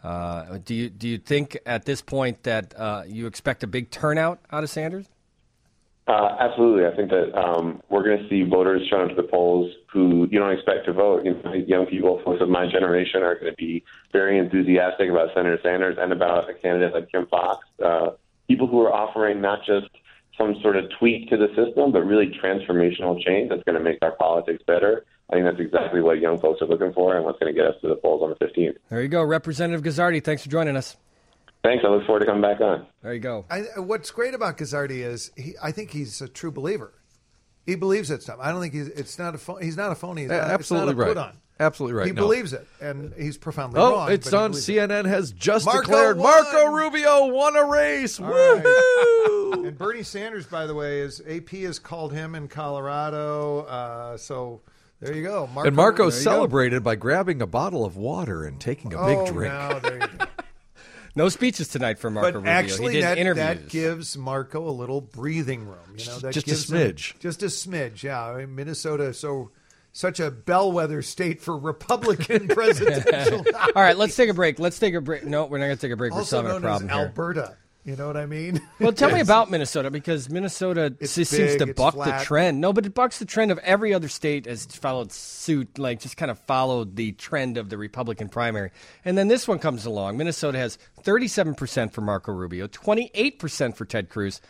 Do you think at this point that you expect a big turnout out of Sanders? Absolutely. I think that we're going to see voters showing up to the polls who you don't expect to vote. Young people, folks of my generation, are going to be very enthusiastic about Senator Sanders and about a candidate like Kim Foxx. People who are offering not just some sort of tweak to the system, but really transformational change that's going to make our politics better. I think that's exactly what young folks are looking for and what's going to get us to the polls on the 15th. There you go. Representative Guzzardi, thanks for joining us. Thanks. I look forward to coming back on. There you go. What's great about Guzzardi is I think he's a true believer. He believes that stuff. I don't think he's not a phony. He's not a phony. Absolutely right. Put on. Absolutely right. He believes it, and he's profoundly wrong. Oh, it's on CNN has just Marco declared Marco Rubio won a race. Woohoo! Right. And Bernie Sanders, by the way, AP has called him in Colorado. So there you go. Marco celebrated by grabbing a bottle of water and taking a big drink. Now, there you go. No speeches tonight for Marco Rubio. Actually, he did interviews. That gives Marco a little breathing room. That just gives a smidge. Just a smidge, yeah. I mean, Minnesota, such a bellwether state for Republican presidential. All right, let's take a break. No, we're not going to take a break. Also we're solving a problem known as here. Alberta. You know what I mean? Well, tell me about Minnesota, because Minnesota seems to buck the trend. No, but it bucks the trend of every other state has followed suit, like just kind of followed the trend of the Republican primary. And then this one comes along. Minnesota has 37% for Marco Rubio, 28% for Ted Cruz,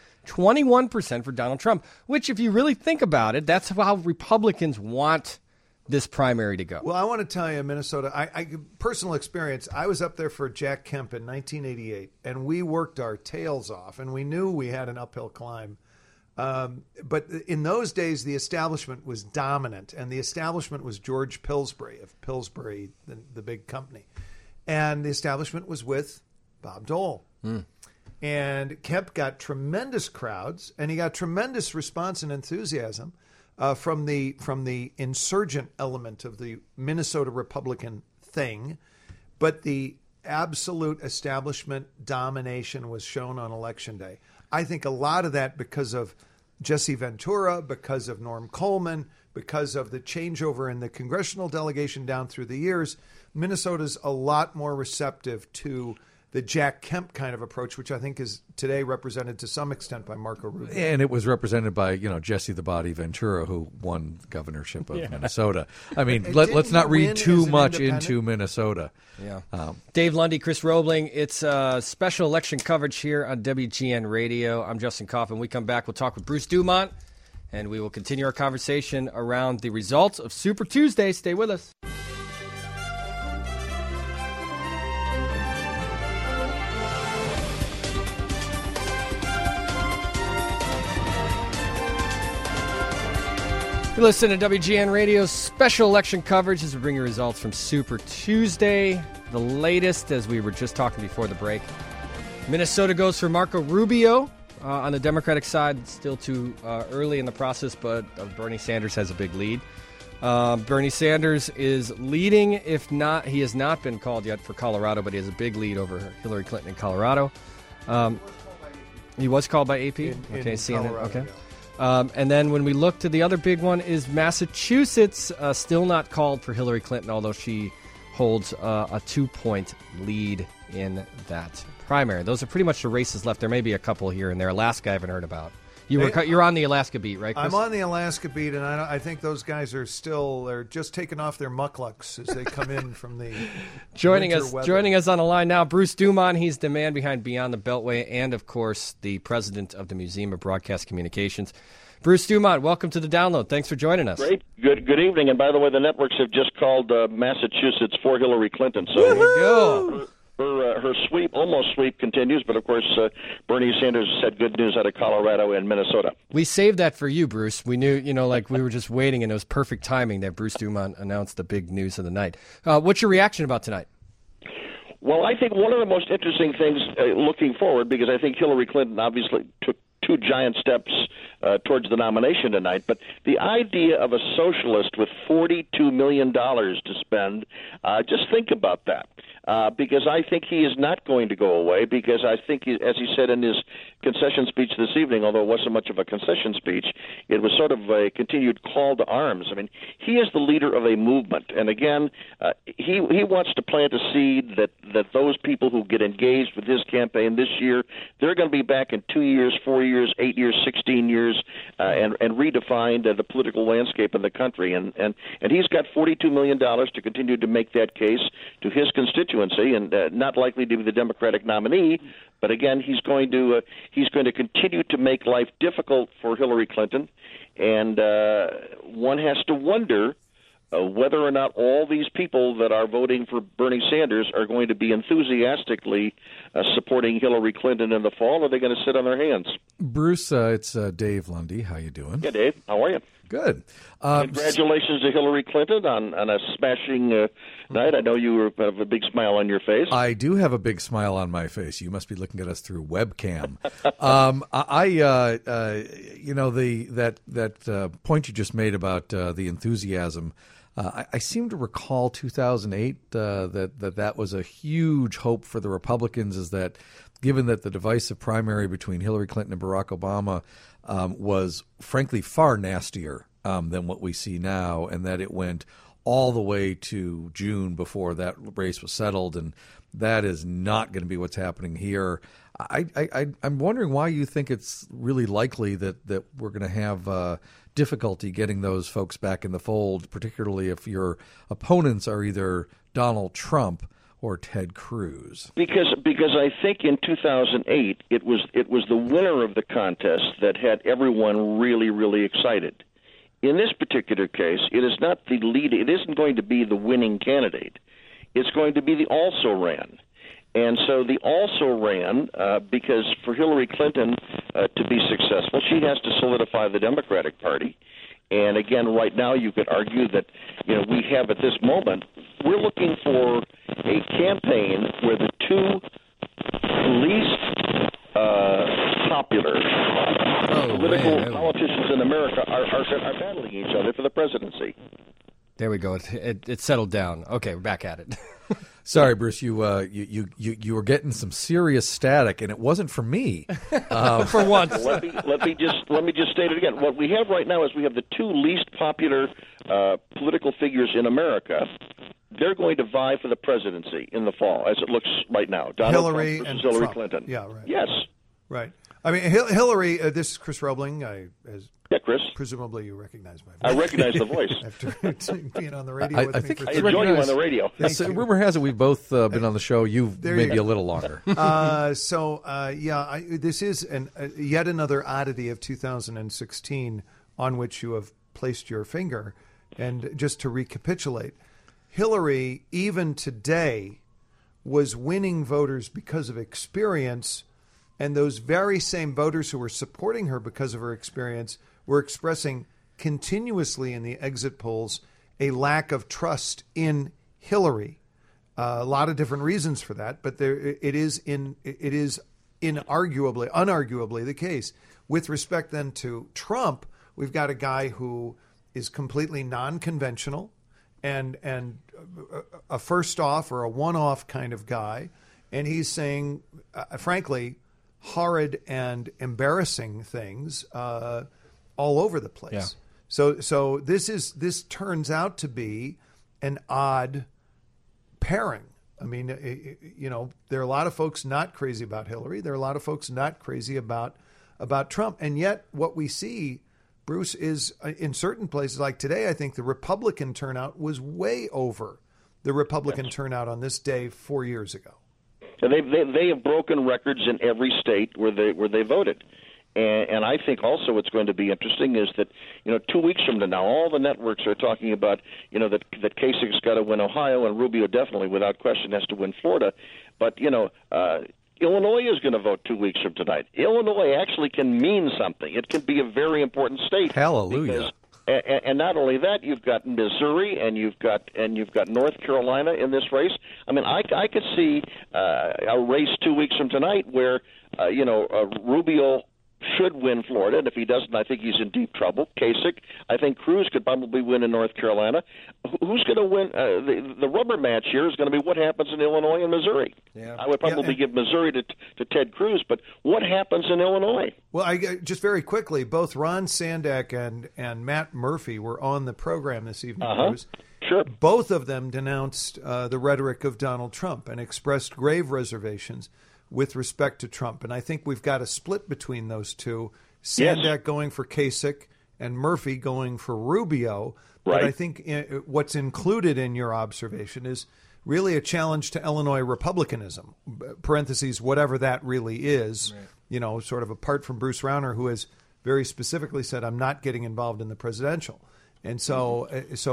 21% for Donald Trump, which, if you really think about it, that's how Republicans want this primary to go. Well, I want to tell you, Minnesota, I personal experience, I was up there for Jack Kemp in 1988, and we worked our tails off, and we knew we had an uphill climb. But in those days, the establishment was dominant, and the establishment was George Pillsbury of Pillsbury, the big company. And the establishment was with Bob Dole. And Kemp got tremendous crowds, and he got tremendous response and enthusiasm from the insurgent element of the Minnesota Republican thing, but the absolute establishment domination was shown on Election Day. I think a lot of that because of Jesse Ventura, because of Norm Coleman, because of the changeover in the congressional delegation down through the years, Minnesota's a lot more receptive to the Jack Kemp kind of approach, which I think is today represented to some extent by Marco Rubio. And it was represented by, Jesse the Body Ventura, who won the governorship of Minnesota. I mean, let's not read too much into Minnesota. Yeah. Dave Lundy, Chris Roebling. It's special election coverage here on WGN Radio. I'm Justin Kaufman. When we come back, we'll talk with Bruce Dumont, and we will continue our conversation around the results of Super Tuesday. Stay with us. You listen to WGN Radio's special election coverage as we bring you results from Super Tuesday. The latest, as we were just talking before the break. Minnesota goes for Marco Rubio on the Democratic side. Still too early in the process, but Bernie Sanders has a big lead. Bernie Sanders is leading, if not, he has not been called yet for Colorado, but he has a big lead over Hillary Clinton in Colorado. He was called by AP? In CNN. Colorado, Okay. yeah. And then when we look to the other big one is Massachusetts, still not called for Hillary Clinton, although she holds a 2-point lead in that primary. Those are pretty much the races left. There may be a couple here and there. Alaska I haven't heard about. You're on the Alaska beat, right, Chris? I'm on the Alaska beat, and I think those guys are they're just taking off their mucklucks as they come in from the Joining winter us weather. on the line now, Bruce Dumont. He's the man behind Beyond the Beltway and, of course, the president of the Museum of Broadcast Communications. Bruce Dumont, welcome to the download. Thanks for joining us. Great. Good evening. And by the way, the networks have just called Massachusetts for Hillary Clinton. So there you go. Her almost sweep continues, but of course Bernie Sanders said good news out of Colorado and Minnesota. We saved that for you, Bruce. We knew, we were just waiting, and it was perfect timing that Bruce Dumont announced the big news of the night. What's your reaction about tonight? Well, I think one of the most interesting things looking forward, because I think Hillary Clinton obviously took two giant steps towards the nomination tonight, but the idea of a socialist with $42 million to spend, just think about that. Because I think he is not going to go away, because I think, as he said in his concession speech this evening, although it wasn't much of a concession speech, it was sort of a continued call to arms. I mean, he is the leader of a movement, and again, he wants to plant a seed that those people who get engaged with his campaign this year, they're going to be back in 2 years, 4 years, 8 years, 16 years, and redefine the political landscape in the country. And he's got $42 million to continue to make that case to his constituency, and not likely to be the Democratic nominee. But again, he's going to continue to make life difficult for Hillary Clinton, and one has to wonder whether or not all these people that are voting for Bernie Sanders are going to be enthusiastically supporting Hillary Clinton in the fall, or are they going to sit on their hands? Bruce, it's Dave Lundy. How you doing? Yeah, Dave. How are you? Good. Congratulations to Hillary Clinton on a smashing night. I know you have a big smile on your face. I do have a big smile on my face. You must be looking at us through webcam. That point you just made about the enthusiasm. I seem to recall 2008 that was a huge hope for the Republicans, is that given that the divisive primary between Hillary Clinton and Barack Obama was frankly far nastier than what we see now, and that it went all the way to June before that race was settled, and that is not going to be what's happening here. I'm wondering why you think it's really likely that we're going to have difficulty getting those folks back in the fold, particularly if your opponents are either Donald Trump or Ted Cruz. Because I think in 2008 it was the winner of the contest that had everyone really, really excited. In this particular case, it is not the lead. It isn't going to be the winning candidate. It's going to be the also-ran. And so the also-ran, because for Hillary Clinton to be successful, she has to solidify the Democratic Party. And again, right now you could argue that we have at this moment, we're looking for a campaign where the two least popular politicians in America are battling each other for the presidency. There we go. It settled down. Okay, we're back at it. Sorry, Bruce. You were getting some serious static, and it wasn't from me. For once. Let me just state it again. What we have right now is we have the two least popular political figures in America. They're going to vie for the presidency in the fall, as it looks right now. Donald Hillary Trump and versus Hillary Trump. Clinton. Yeah, right. Yes. Right. I mean, Hillary. This is Chris Roebling. Yeah, Chris. Presumably, you recognize my voice. I recognize the voice. After being on the radio with I me think for I enjoy you on the radio. Rumor has it we've both been on the show. You've maybe a little longer. This is yet another oddity of 2016 on which you have placed your finger. And just to recapitulate, Hillary, even today, was winning voters because of experience, and those very same voters who were supporting her because of her experience were expressing continuously in the exit polls a lack of trust in Hillary. A lot of different reasons for that, but it is unarguably the case. With respect then to Trump, we've got a guy who is completely non-conventional and a first off or a one-off kind of guy, and he's saying, frankly, horrid and embarrassing things all over the place. Yeah. So this turns out to be an odd pairing. I mean, there are a lot of folks not crazy about Hillary. There are a lot of folks not crazy about Trump, and yet what we see, Bruce, is in certain places like today, I think the Republican turnout was way over the Republican turnout on this day 4 years ago. And they have broken records in every state where they voted. And I think also what's going to be interesting is that, 2 weeks from now, all the networks are talking about, that Kasich's got to win Ohio, and Rubio definitely, without question, has to win Florida. But, Illinois is going to vote 2 weeks from tonight. Illinois actually can mean something. It can be a very important state. Hallelujah. And not only that, you've got Missouri and you've got North Carolina in this race. I mean, I could see a race 2 weeks from tonight where Rubio should win Florida, and if he doesn't, I think he's in deep trouble. Kasich, I think Cruz could probably win in North Carolina. Who's going to win? The rubber match here is going to be what happens in Illinois and Missouri. Yeah. I would probably give Missouri to Ted Cruz, but what happens in Illinois? Well, just very quickly, both Ron Sandak and Matt Murphy were on the program this evening, Cruz. Sure. Both of them denounced the rhetoric of Donald Trump and expressed grave reservations with respect to Trump. And I think we've got a split between those two. Sandak going for Kasich and Murphy going for Rubio. Right. But I think what's included in your observation is really a challenge to Illinois Republicanism, parentheses, whatever that really is, sort of apart from Bruce Rauner, who has very specifically said, I'm not getting involved in the presidential. And so,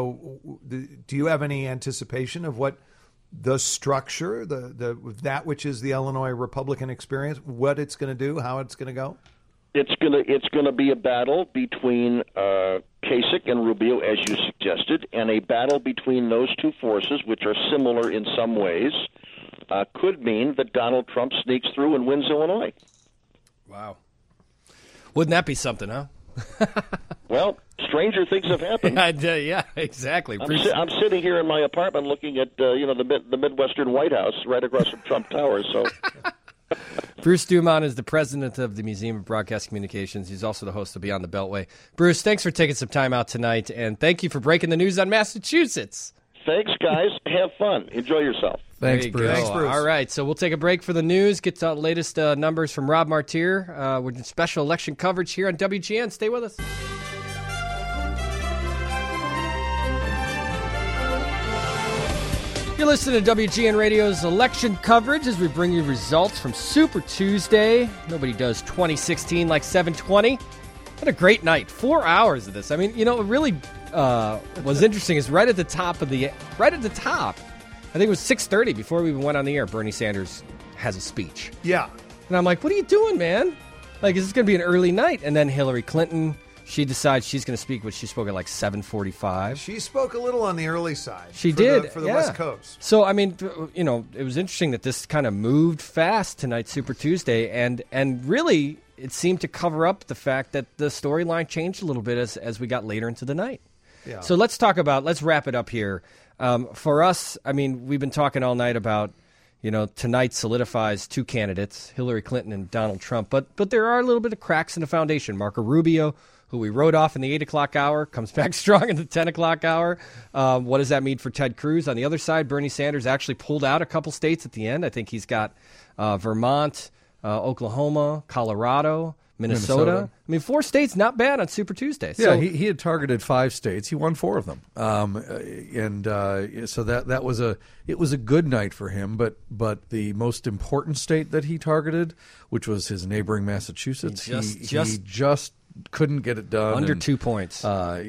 do you have any anticipation of what the structure, that which is the Illinois Republican experience, what it's going to do, how it's going to go? It's going to be a battle between Kasich and Rubio, as you suggested, and a battle between those two forces, which are similar in some ways, could mean that Donald Trump sneaks through and wins Illinois. Wow. Wouldn't that be something, huh? Well, stranger things have happened. Yeah, exactly. I'm sitting here in my apartment looking at the Midwestern White House right across from Trump Tower. So, Bruce Dumont is the president of the Museum of Broadcast Communications. He's also the host of Beyond the Beltway. Bruce, thanks for taking some time out tonight, and thank you for breaking the news on Massachusetts. Thanks, guys. Have fun. Enjoy yourself. Thanks, Bruce. Thanks, Bruce. All right, so we'll take a break for the news, get the latest numbers from Rob Martir with special election coverage here on WGN. Stay with us. You're listening to WGN Radio's election coverage as we bring you results from Super Tuesday. Nobody does 2016 like 720. What a great night. 4 hours of this. I mean, what really was interesting is right at the top, I think it was 6:30 before we even went on the air, Bernie Sanders has a speech. Yeah. And I'm like, what are you doing, man? Like, is this going to be an early night? And then Hillary Clinton, she decides she's going to speak, she spoke at like 7:45. She spoke a little on the early side. She did. For the West Coast. So, I mean, it was interesting that this kind of moved fast tonight, Super Tuesday, and really it seemed to cover up the fact that the storyline changed a little bit as we got later into the night. Yeah. So let's wrap it up here. For us, I mean, we've been talking all night about, tonight solidifies two candidates, Hillary Clinton and Donald Trump. But there are a little bit of cracks in the foundation. Marco Rubio, who we wrote off in the 8 o'clock hour, comes back strong in the 10 o'clock hour. What does that mean for Ted Cruz? On the other side, Bernie Sanders actually pulled out a couple states at the end. I think he's got Vermont, Oklahoma, Colorado, Minnesota. I mean, 4 states, not bad on Super Tuesday. Yeah, he had targeted 5 states. He won 4 of them, so that was a good night for him. But the most important state that he targeted, which was his neighboring Massachusetts, he just couldn't get it done. Under 2 points.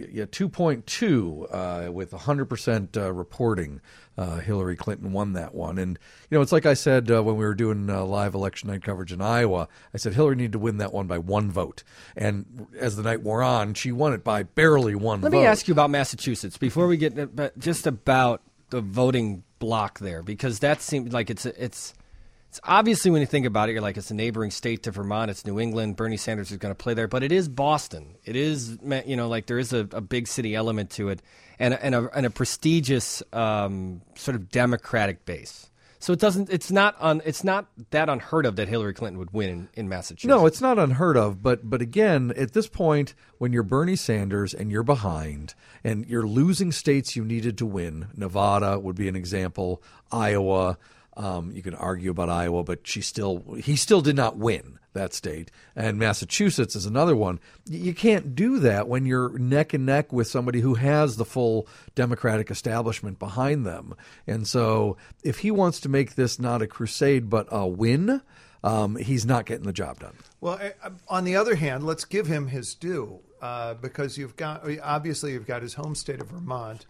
2.2 with 100% reporting. Hillary Clinton won that one. And, it's like I said when we were doing live election night coverage in Iowa, I said Hillary needed to win that one by 1 vote. And as the night wore on, she won it by barely 1 vote. Let me ask you about Massachusetts before we get just about the voting block there, because that seems like it's obviously, when you think about it, you're like, it's a neighboring state to Vermont. It's New England. Bernie Sanders is going to play there. But it is Boston. It is, like there is a big city element to it and a prestigious sort of Democratic base. So it's not that unheard of that Hillary Clinton would win in Massachusetts. No, it's not unheard of. But again, at this point, when you're Bernie Sanders and you're behind and you're losing states you needed to win, Nevada would be an example, Iowa. You can argue about Iowa, but he still did not win that state. And Massachusetts is another one. You can't do that when you're neck and neck with somebody who has the full Democratic establishment behind them. And so if he wants to make this not a crusade but a win, he's not getting the job done. Well, on the other hand, let's give him his due because you've got his home state of Vermont,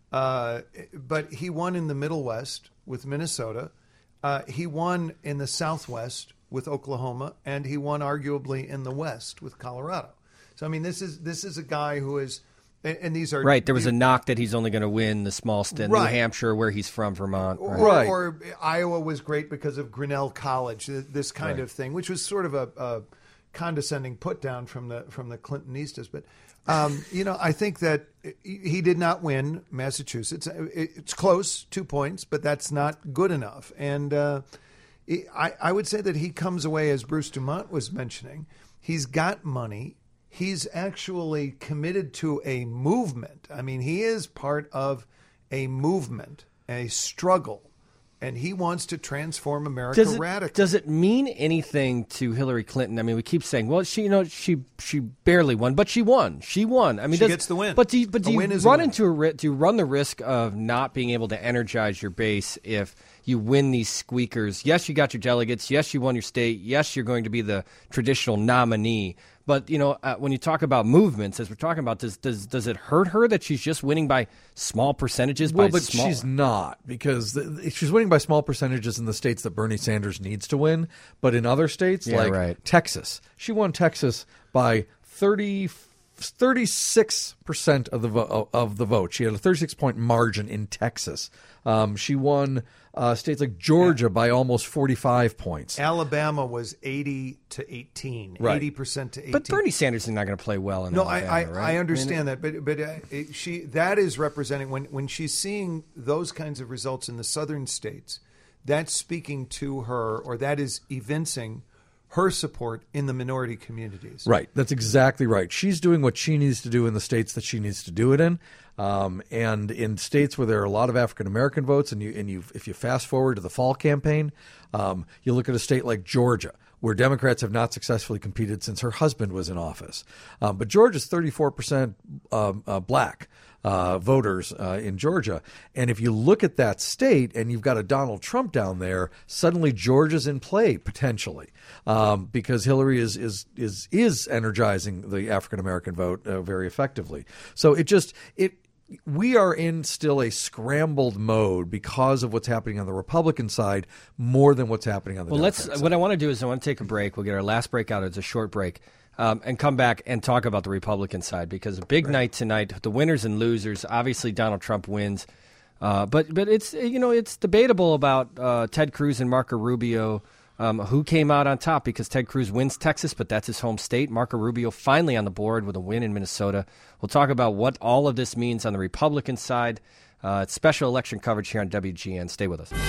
but he won in the Middle West with Minnesota. He won in the Southwest with Oklahoma, and he won arguably in the West with Colorado. So, I mean, this is a guy who is, and these are right. There was a knock that he's only going to win the small state, right. New Hampshire, where he's from, Vermont, right? Or Iowa was great because of Grinnell College, this kind right. of thing, which was sort of a condescending put down from the Clintonistas, but. I think that he did not win Massachusetts. It's close, 2 points, but that's not good enough. And I would say that he comes away, as Bruce Dumont was mentioning, he's got money. He's actually committed to a movement. I mean, he is part of a movement, a struggle. And he wants to transform America radically. Does it mean anything to Hillary Clinton? I mean, we keep saying, well, she barely won, but she won. She won. I mean, she gets the win. But do you run the risk of not being able to energize your base if you win these squeakers? Yes, you got your delegates. Yes, you won your state. Yes, you're going to be the traditional nominee. But, when you talk about movements, as we're talking about, does it hurt her that she's just winning by small percentages? Well, but she's not, because she's winning by small percentages in the states that Bernie Sanders needs to win. But in other states, Texas, she won Texas by 36% of the vote. She had a 36-point margin in Texas. She won states like Georgia by almost 45 points. Alabama was 80-18, right. 80% to 18. But Bernie Sanders is not going to play well in Alabama, right? I understand that, but that is representing when she's seeing those kinds of results in the southern states. That's speaking to her, or that is evincing her support in the minority communities. Right. That's exactly right. She's doing what she needs to do in the states that she needs to do it in. And in states where there are a lot of African-American votes, and if you fast forward to the fall campaign, you look at a state like Georgia, where Democrats have not successfully competed since her husband was in office. But Georgia's 34% black voters in Georgia. And if you look at that state and you've got a Donald Trump down there, suddenly Georgia's in play potentially because Hillary is energizing the African-American vote very effectively. So we are in still a scrambled mode because of what's happening on the Republican side more than what's happening on the Democrat side. What I want to do is I want to take a break. We'll get our last break out. It's a short break. And come back and talk about the Republican side, because a big night tonight, the winners and losers. Obviously, Donald Trump wins. But it's it's debatable about Ted Cruz and Marco Rubio Who came out on top? Because Ted Cruz wins Texas, but that's his home state. Marco Rubio finally on the board with a win in Minnesota. We'll talk about what all of this means on the Republican side. It's special election coverage here on WGN. Stay with us.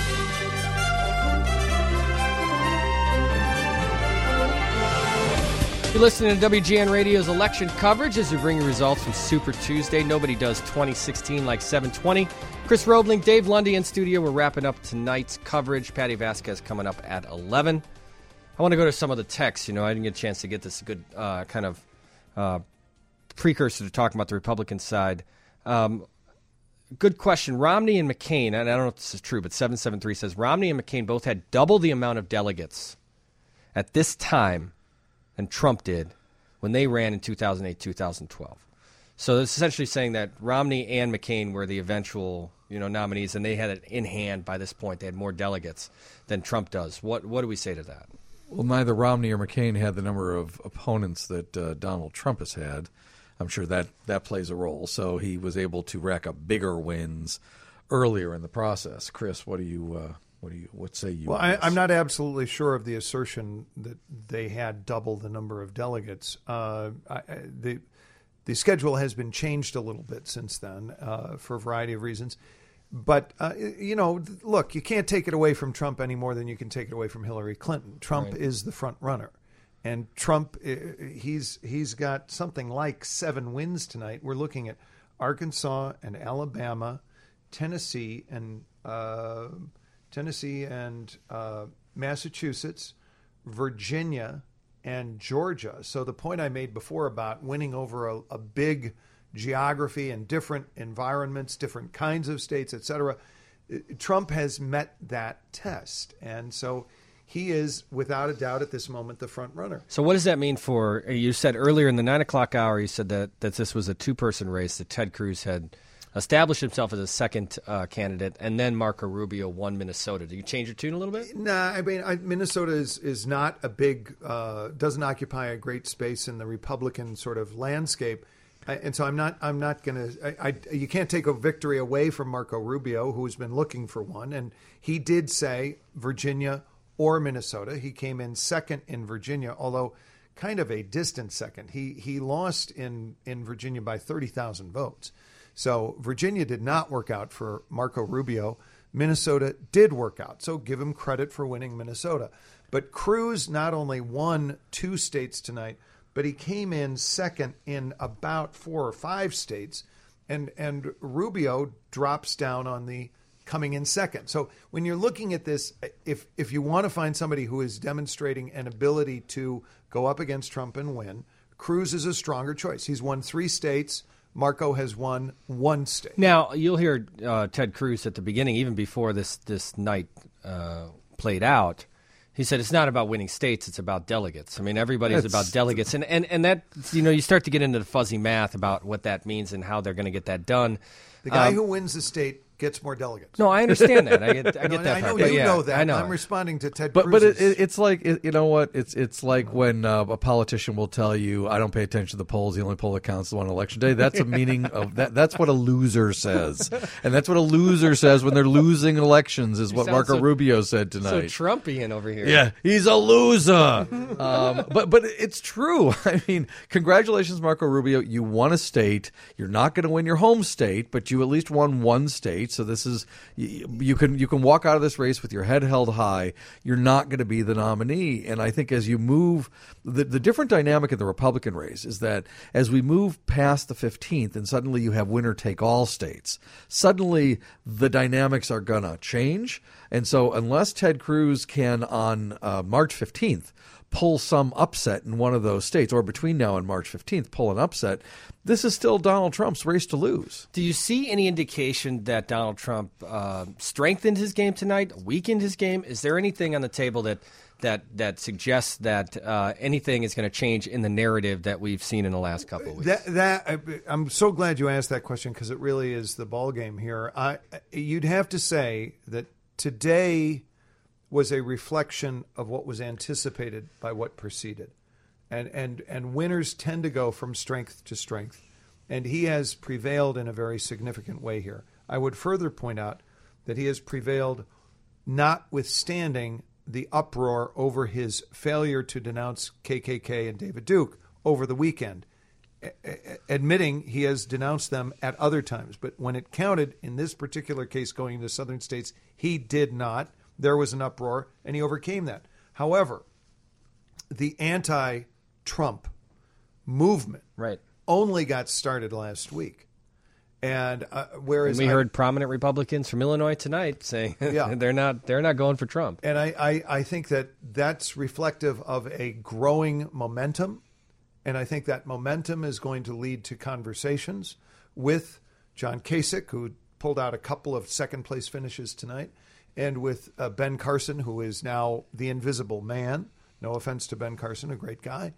You're listening to WGN Radio's election coverage as we bring you results from Super Tuesday. Nobody does 2016 like 720. Chris Roebling, Dave Lundy in studio. We're wrapping up tonight's coverage. Patty Vasquez coming up at 11. I want to go to some of the texts. I didn't get a chance to get this good kind of precursor to talking about the Republican side. Good question. Romney and McCain, and I don't know if this is true, but 773 says Romney and McCain both had double the amount of delegates at this time than Trump did when they ran in 2008, 2012. So it's essentially saying that Romney and McCain were the eventual, nominees, and they had it in hand by this point. They had more delegates than Trump does. What do we say to that? Well, neither Romney or McCain had the number of opponents that Donald Trump has had. I'm sure that plays a role. So he was able to rack up bigger wins earlier in the process. Chris, what say you? Well, I'm not absolutely sure of the assertion that they had double the number of delegates. The schedule has been changed a little bit since then for a variety of reasons. But, look, you can't take it away from Trump any more than you can take it away from Hillary Clinton. Trump is the front runner. And Trump, he's got something like 7 wins tonight. We're looking at Arkansas and Alabama, Tennessee and Massachusetts, Virginia, and Georgia. So the point I made before about winning over a big geography and different environments, different kinds of states, et cetera, Trump has met that test. And so he is, without a doubt, at this moment, the front runner. So what does that mean for, you said earlier in the 9 o'clock hour, you said that this was a two-person race, that Ted Cruz had established himself as a second candidate, and then Marco Rubio won Minnesota. Do you change your tune a little bit? Nah, I mean, Minnesota is not a big, doesn't occupy a great space in the Republican sort of landscape. And so I'm not going to, you can't take a victory away from Marco Rubio, who's been looking for one. And he did say Virginia or Minnesota. He came in second in Virginia, although kind of a distant second. He lost in Virginia by 30,000 votes. So Virginia did not work out for Marco Rubio. Minnesota did work out. So give him credit for winning Minnesota. But Cruz not only won 2 states tonight, but he came in second in about 4 or 5 states. And Rubio drops down on the coming in second. So when you're looking at this, if you want to find somebody who is demonstrating an ability to go up against Trump and win, Cruz is a stronger choice. He's won 3 states. Marco has won 1 state. Now, you'll hear Ted Cruz at the beginning, even before this night played out. He said it's not about winning states, it's about delegates. I mean, everybody's about delegates. And that, you start to get into the fuzzy math about what that means and how they're going to get that done. The guy who wins the state gets more delegates. No, I understand that. I get that. I know you know that. I know. I'm responding to Ted Cruz. But it's like, you know what? It's like when a politician will tell you, I don't pay attention to the polls. The only poll that counts is on election day. That's a meaning of that. That's what a loser says. And that's what a loser says when they're losing elections is what Marco Rubio said tonight. So Trumpian over here. Yeah, he's a loser. But it's true. I mean, congratulations, Marco Rubio. You won a state. You're not going to win your home state, but you at least won 1 state. So this is you can walk out of this race with your head held high. You're not going to be the nominee. And I think as you move, the different dynamic in the Republican race is that as we move past the 15th and suddenly you have winner take all states, suddenly the dynamics are going to change. And so unless Ted Cruz can on March 15th pull some upset in one of those states, or between now and March 15th, pull an upset, this is still Donald Trump's race to lose. Do you see any indication that Donald Trump strengthened his game tonight, weakened his game? Is there anything on the table that suggests that anything is going to change in the narrative that we've seen in the last couple of weeks? I'm so glad you asked that question because it really is the ballgame here. You'd have to say that today was a reflection of what was anticipated by what preceded. And winners tend to go from strength to strength. And he has prevailed in a very significant way here. I would further point out that he has prevailed notwithstanding the uproar over his failure to denounce KKK and David Duke over the weekend, admitting he has denounced them at other times. But when it counted in this particular case going into southern states, he did not. There was an uproar, and he overcame that. However, the anti-Trump movement only got started last week. And whereas we heard prominent Republicans from Illinois tonight saying they're not going for Trump. And I think that's reflective of a growing momentum. And I think that momentum is going to lead to conversations with John Kasich, who pulled out a couple of second-place finishes tonight, and with Ben Carson, who is now the invisible man. No offense to Ben Carson, a great guy.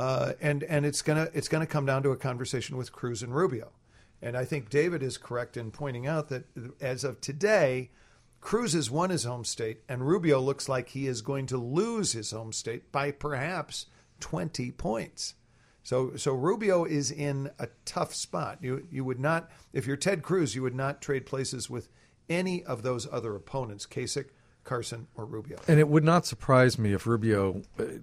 And it's gonna come down to a conversation with Cruz and Rubio. And I think David is correct in pointing out that as of today, Cruz has won his home state, and Rubio looks like he is going to lose his home state by perhaps 20 points. So Rubio is in a tough spot. You would not, if you're Ted Cruz, you would not trade places with any of those other opponents, Kasich, Carson, or Rubio. And it would not surprise me if Rubio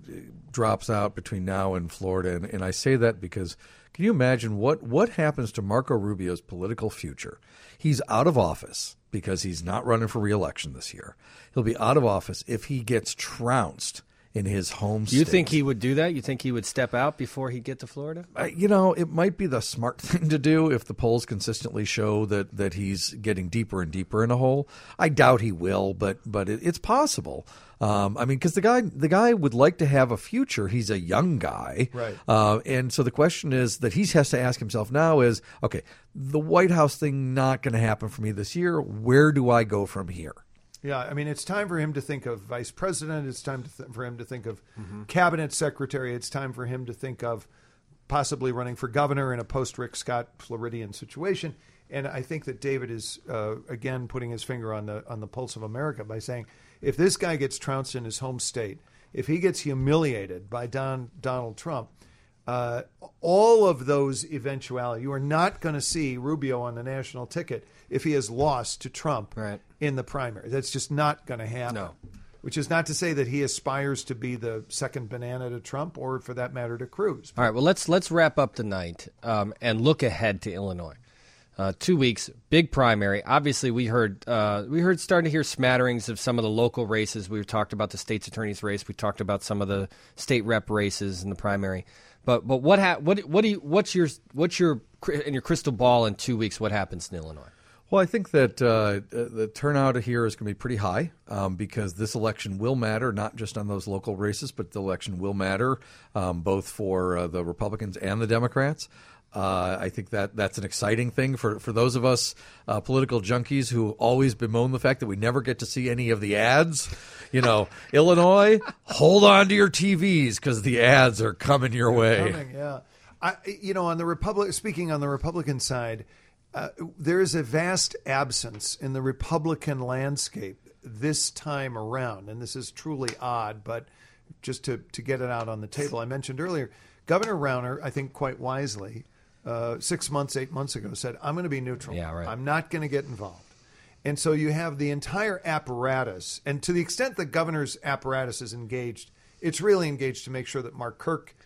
drops out between now and Florida. And I say that because can you imagine what happens to Marco Rubio's political future? He's out of office because he's not running for re-election this year. He'll be out of office if he gets trounced in his home state. You think he would do that? You think he would step out before he'd get to Florida? It might be the smart thing to do if the polls consistently show that he's getting deeper and deeper in a hole. I doubt he will, but it's possible. Because the guy would like to have a future. He's a young guy. Right. And so the question is that he has to ask himself now is, okay, the White House thing not going to happen for me this year. Where do I go from here? Yeah, I mean, it's time for him to think of vice president. It's time for him to think of cabinet secretary. It's time for him to think of possibly running for governor in a post-Rick Scott Floridian situation. And I think that David is, again, putting his finger on the pulse of America by saying, if this guy gets trounced in his home state, if he gets humiliated by Donald Trump, all of those eventualities, you are not going to see Rubio on the national ticket if he has lost to Trump in the primary. That's just not going to happen. No. Which is not to say that he aspires to be the second banana to Trump or, for that matter, to Cruz. All right, well, let's wrap up tonight and look ahead to Illinois. 2 weeks, big primary. Obviously, we heard starting to hear smatterings of some of the local races. We talked about the state's attorney's race. We talked about some of the state rep races in the primary. But what's your in your crystal ball in 2 weeks? What happens in Illinois? Well, I think that the turnout here is going to be pretty high because this election will matter, not just on those local races, but the election will matter both for the Republicans and the Democrats. I think that's an exciting thing for those of us political junkies who always bemoan the fact that we never get to see any of the ads. Illinois, hold on to your TVs because the ads are coming your way. Yeah. On the speaking on the Republican side, there is a vast absence in the Republican landscape this time around, and this is truly odd, but just to get it out on the table, I mentioned earlier, Governor Rauner, I think quite wisely, 8 months ago, said, I'm going to be neutral. Yeah, right. I'm not going to get involved. And so you have the entire apparatus, and to the extent the governor's apparatus is engaged, it's really engaged to make sure that Mark Kirk,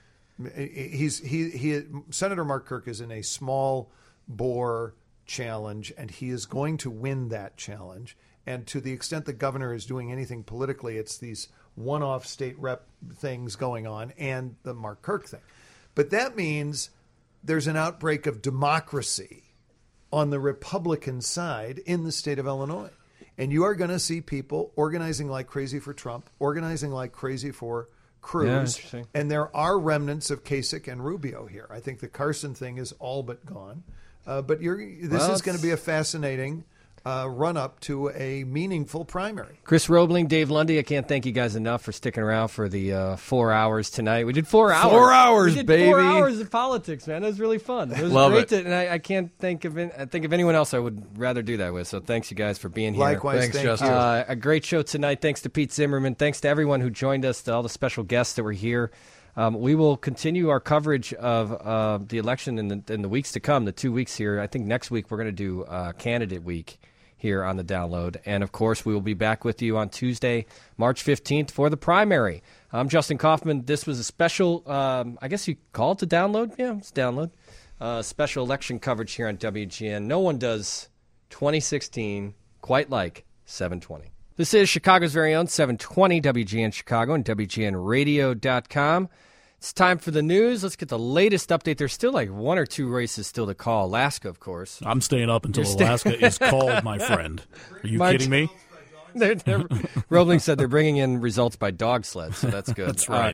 Senator Mark Kirk is in a small bore challenge, and he is going to win that challenge. And to the extent the governor is doing anything politically, it's these one-off state rep things going on and the Mark Kirk thing. But that means there's an outbreak of democracy on the Republican side in the state of Illinois. And you are going to see people organizing like crazy for Trump, organizing like crazy for Cruz. Yeah, and there are remnants of Kasich and Rubio here. I think the Carson thing is all but gone. But this is going to be a fascinating run-up to a meaningful primary. Chris Roebling, Dave Lundy, I can't thank you guys enough for sticking around for the 4 hours tonight. We did 4 hours. 4 hours, we did baby. 4 hours of politics, man. It was really fun. It was Love great. it. And I can't think of anyone else I would rather do that with. So thanks, you guys, for being here. Likewise, thanks, thank Justin. you. A great show tonight. Thanks to Pete Zimmerman. Thanks to everyone who joined us, to all the special guests that were here. We will continue our coverage of the election in the weeks to come, the 2 weeks here. I think next week we're going to do Candidate Week here on the download. And, of course, we will be back with you on Tuesday, March 15th for the primary. I'm Justin Kaufman. This was a special, I guess you call it the download? Yeah, it's download. Special election coverage here on WGN. No one does 2016 quite like 720. This is Chicago's very own 720 WGN Chicago and WGNradio.com. It's time for the news. Let's get the latest update. There's still like one or two races still to call. Alaska, of course. I'm staying up until Alaska is called, my friend. Are you kidding me? Roebling said they're bringing in results by dog sled, so that's good. That's right.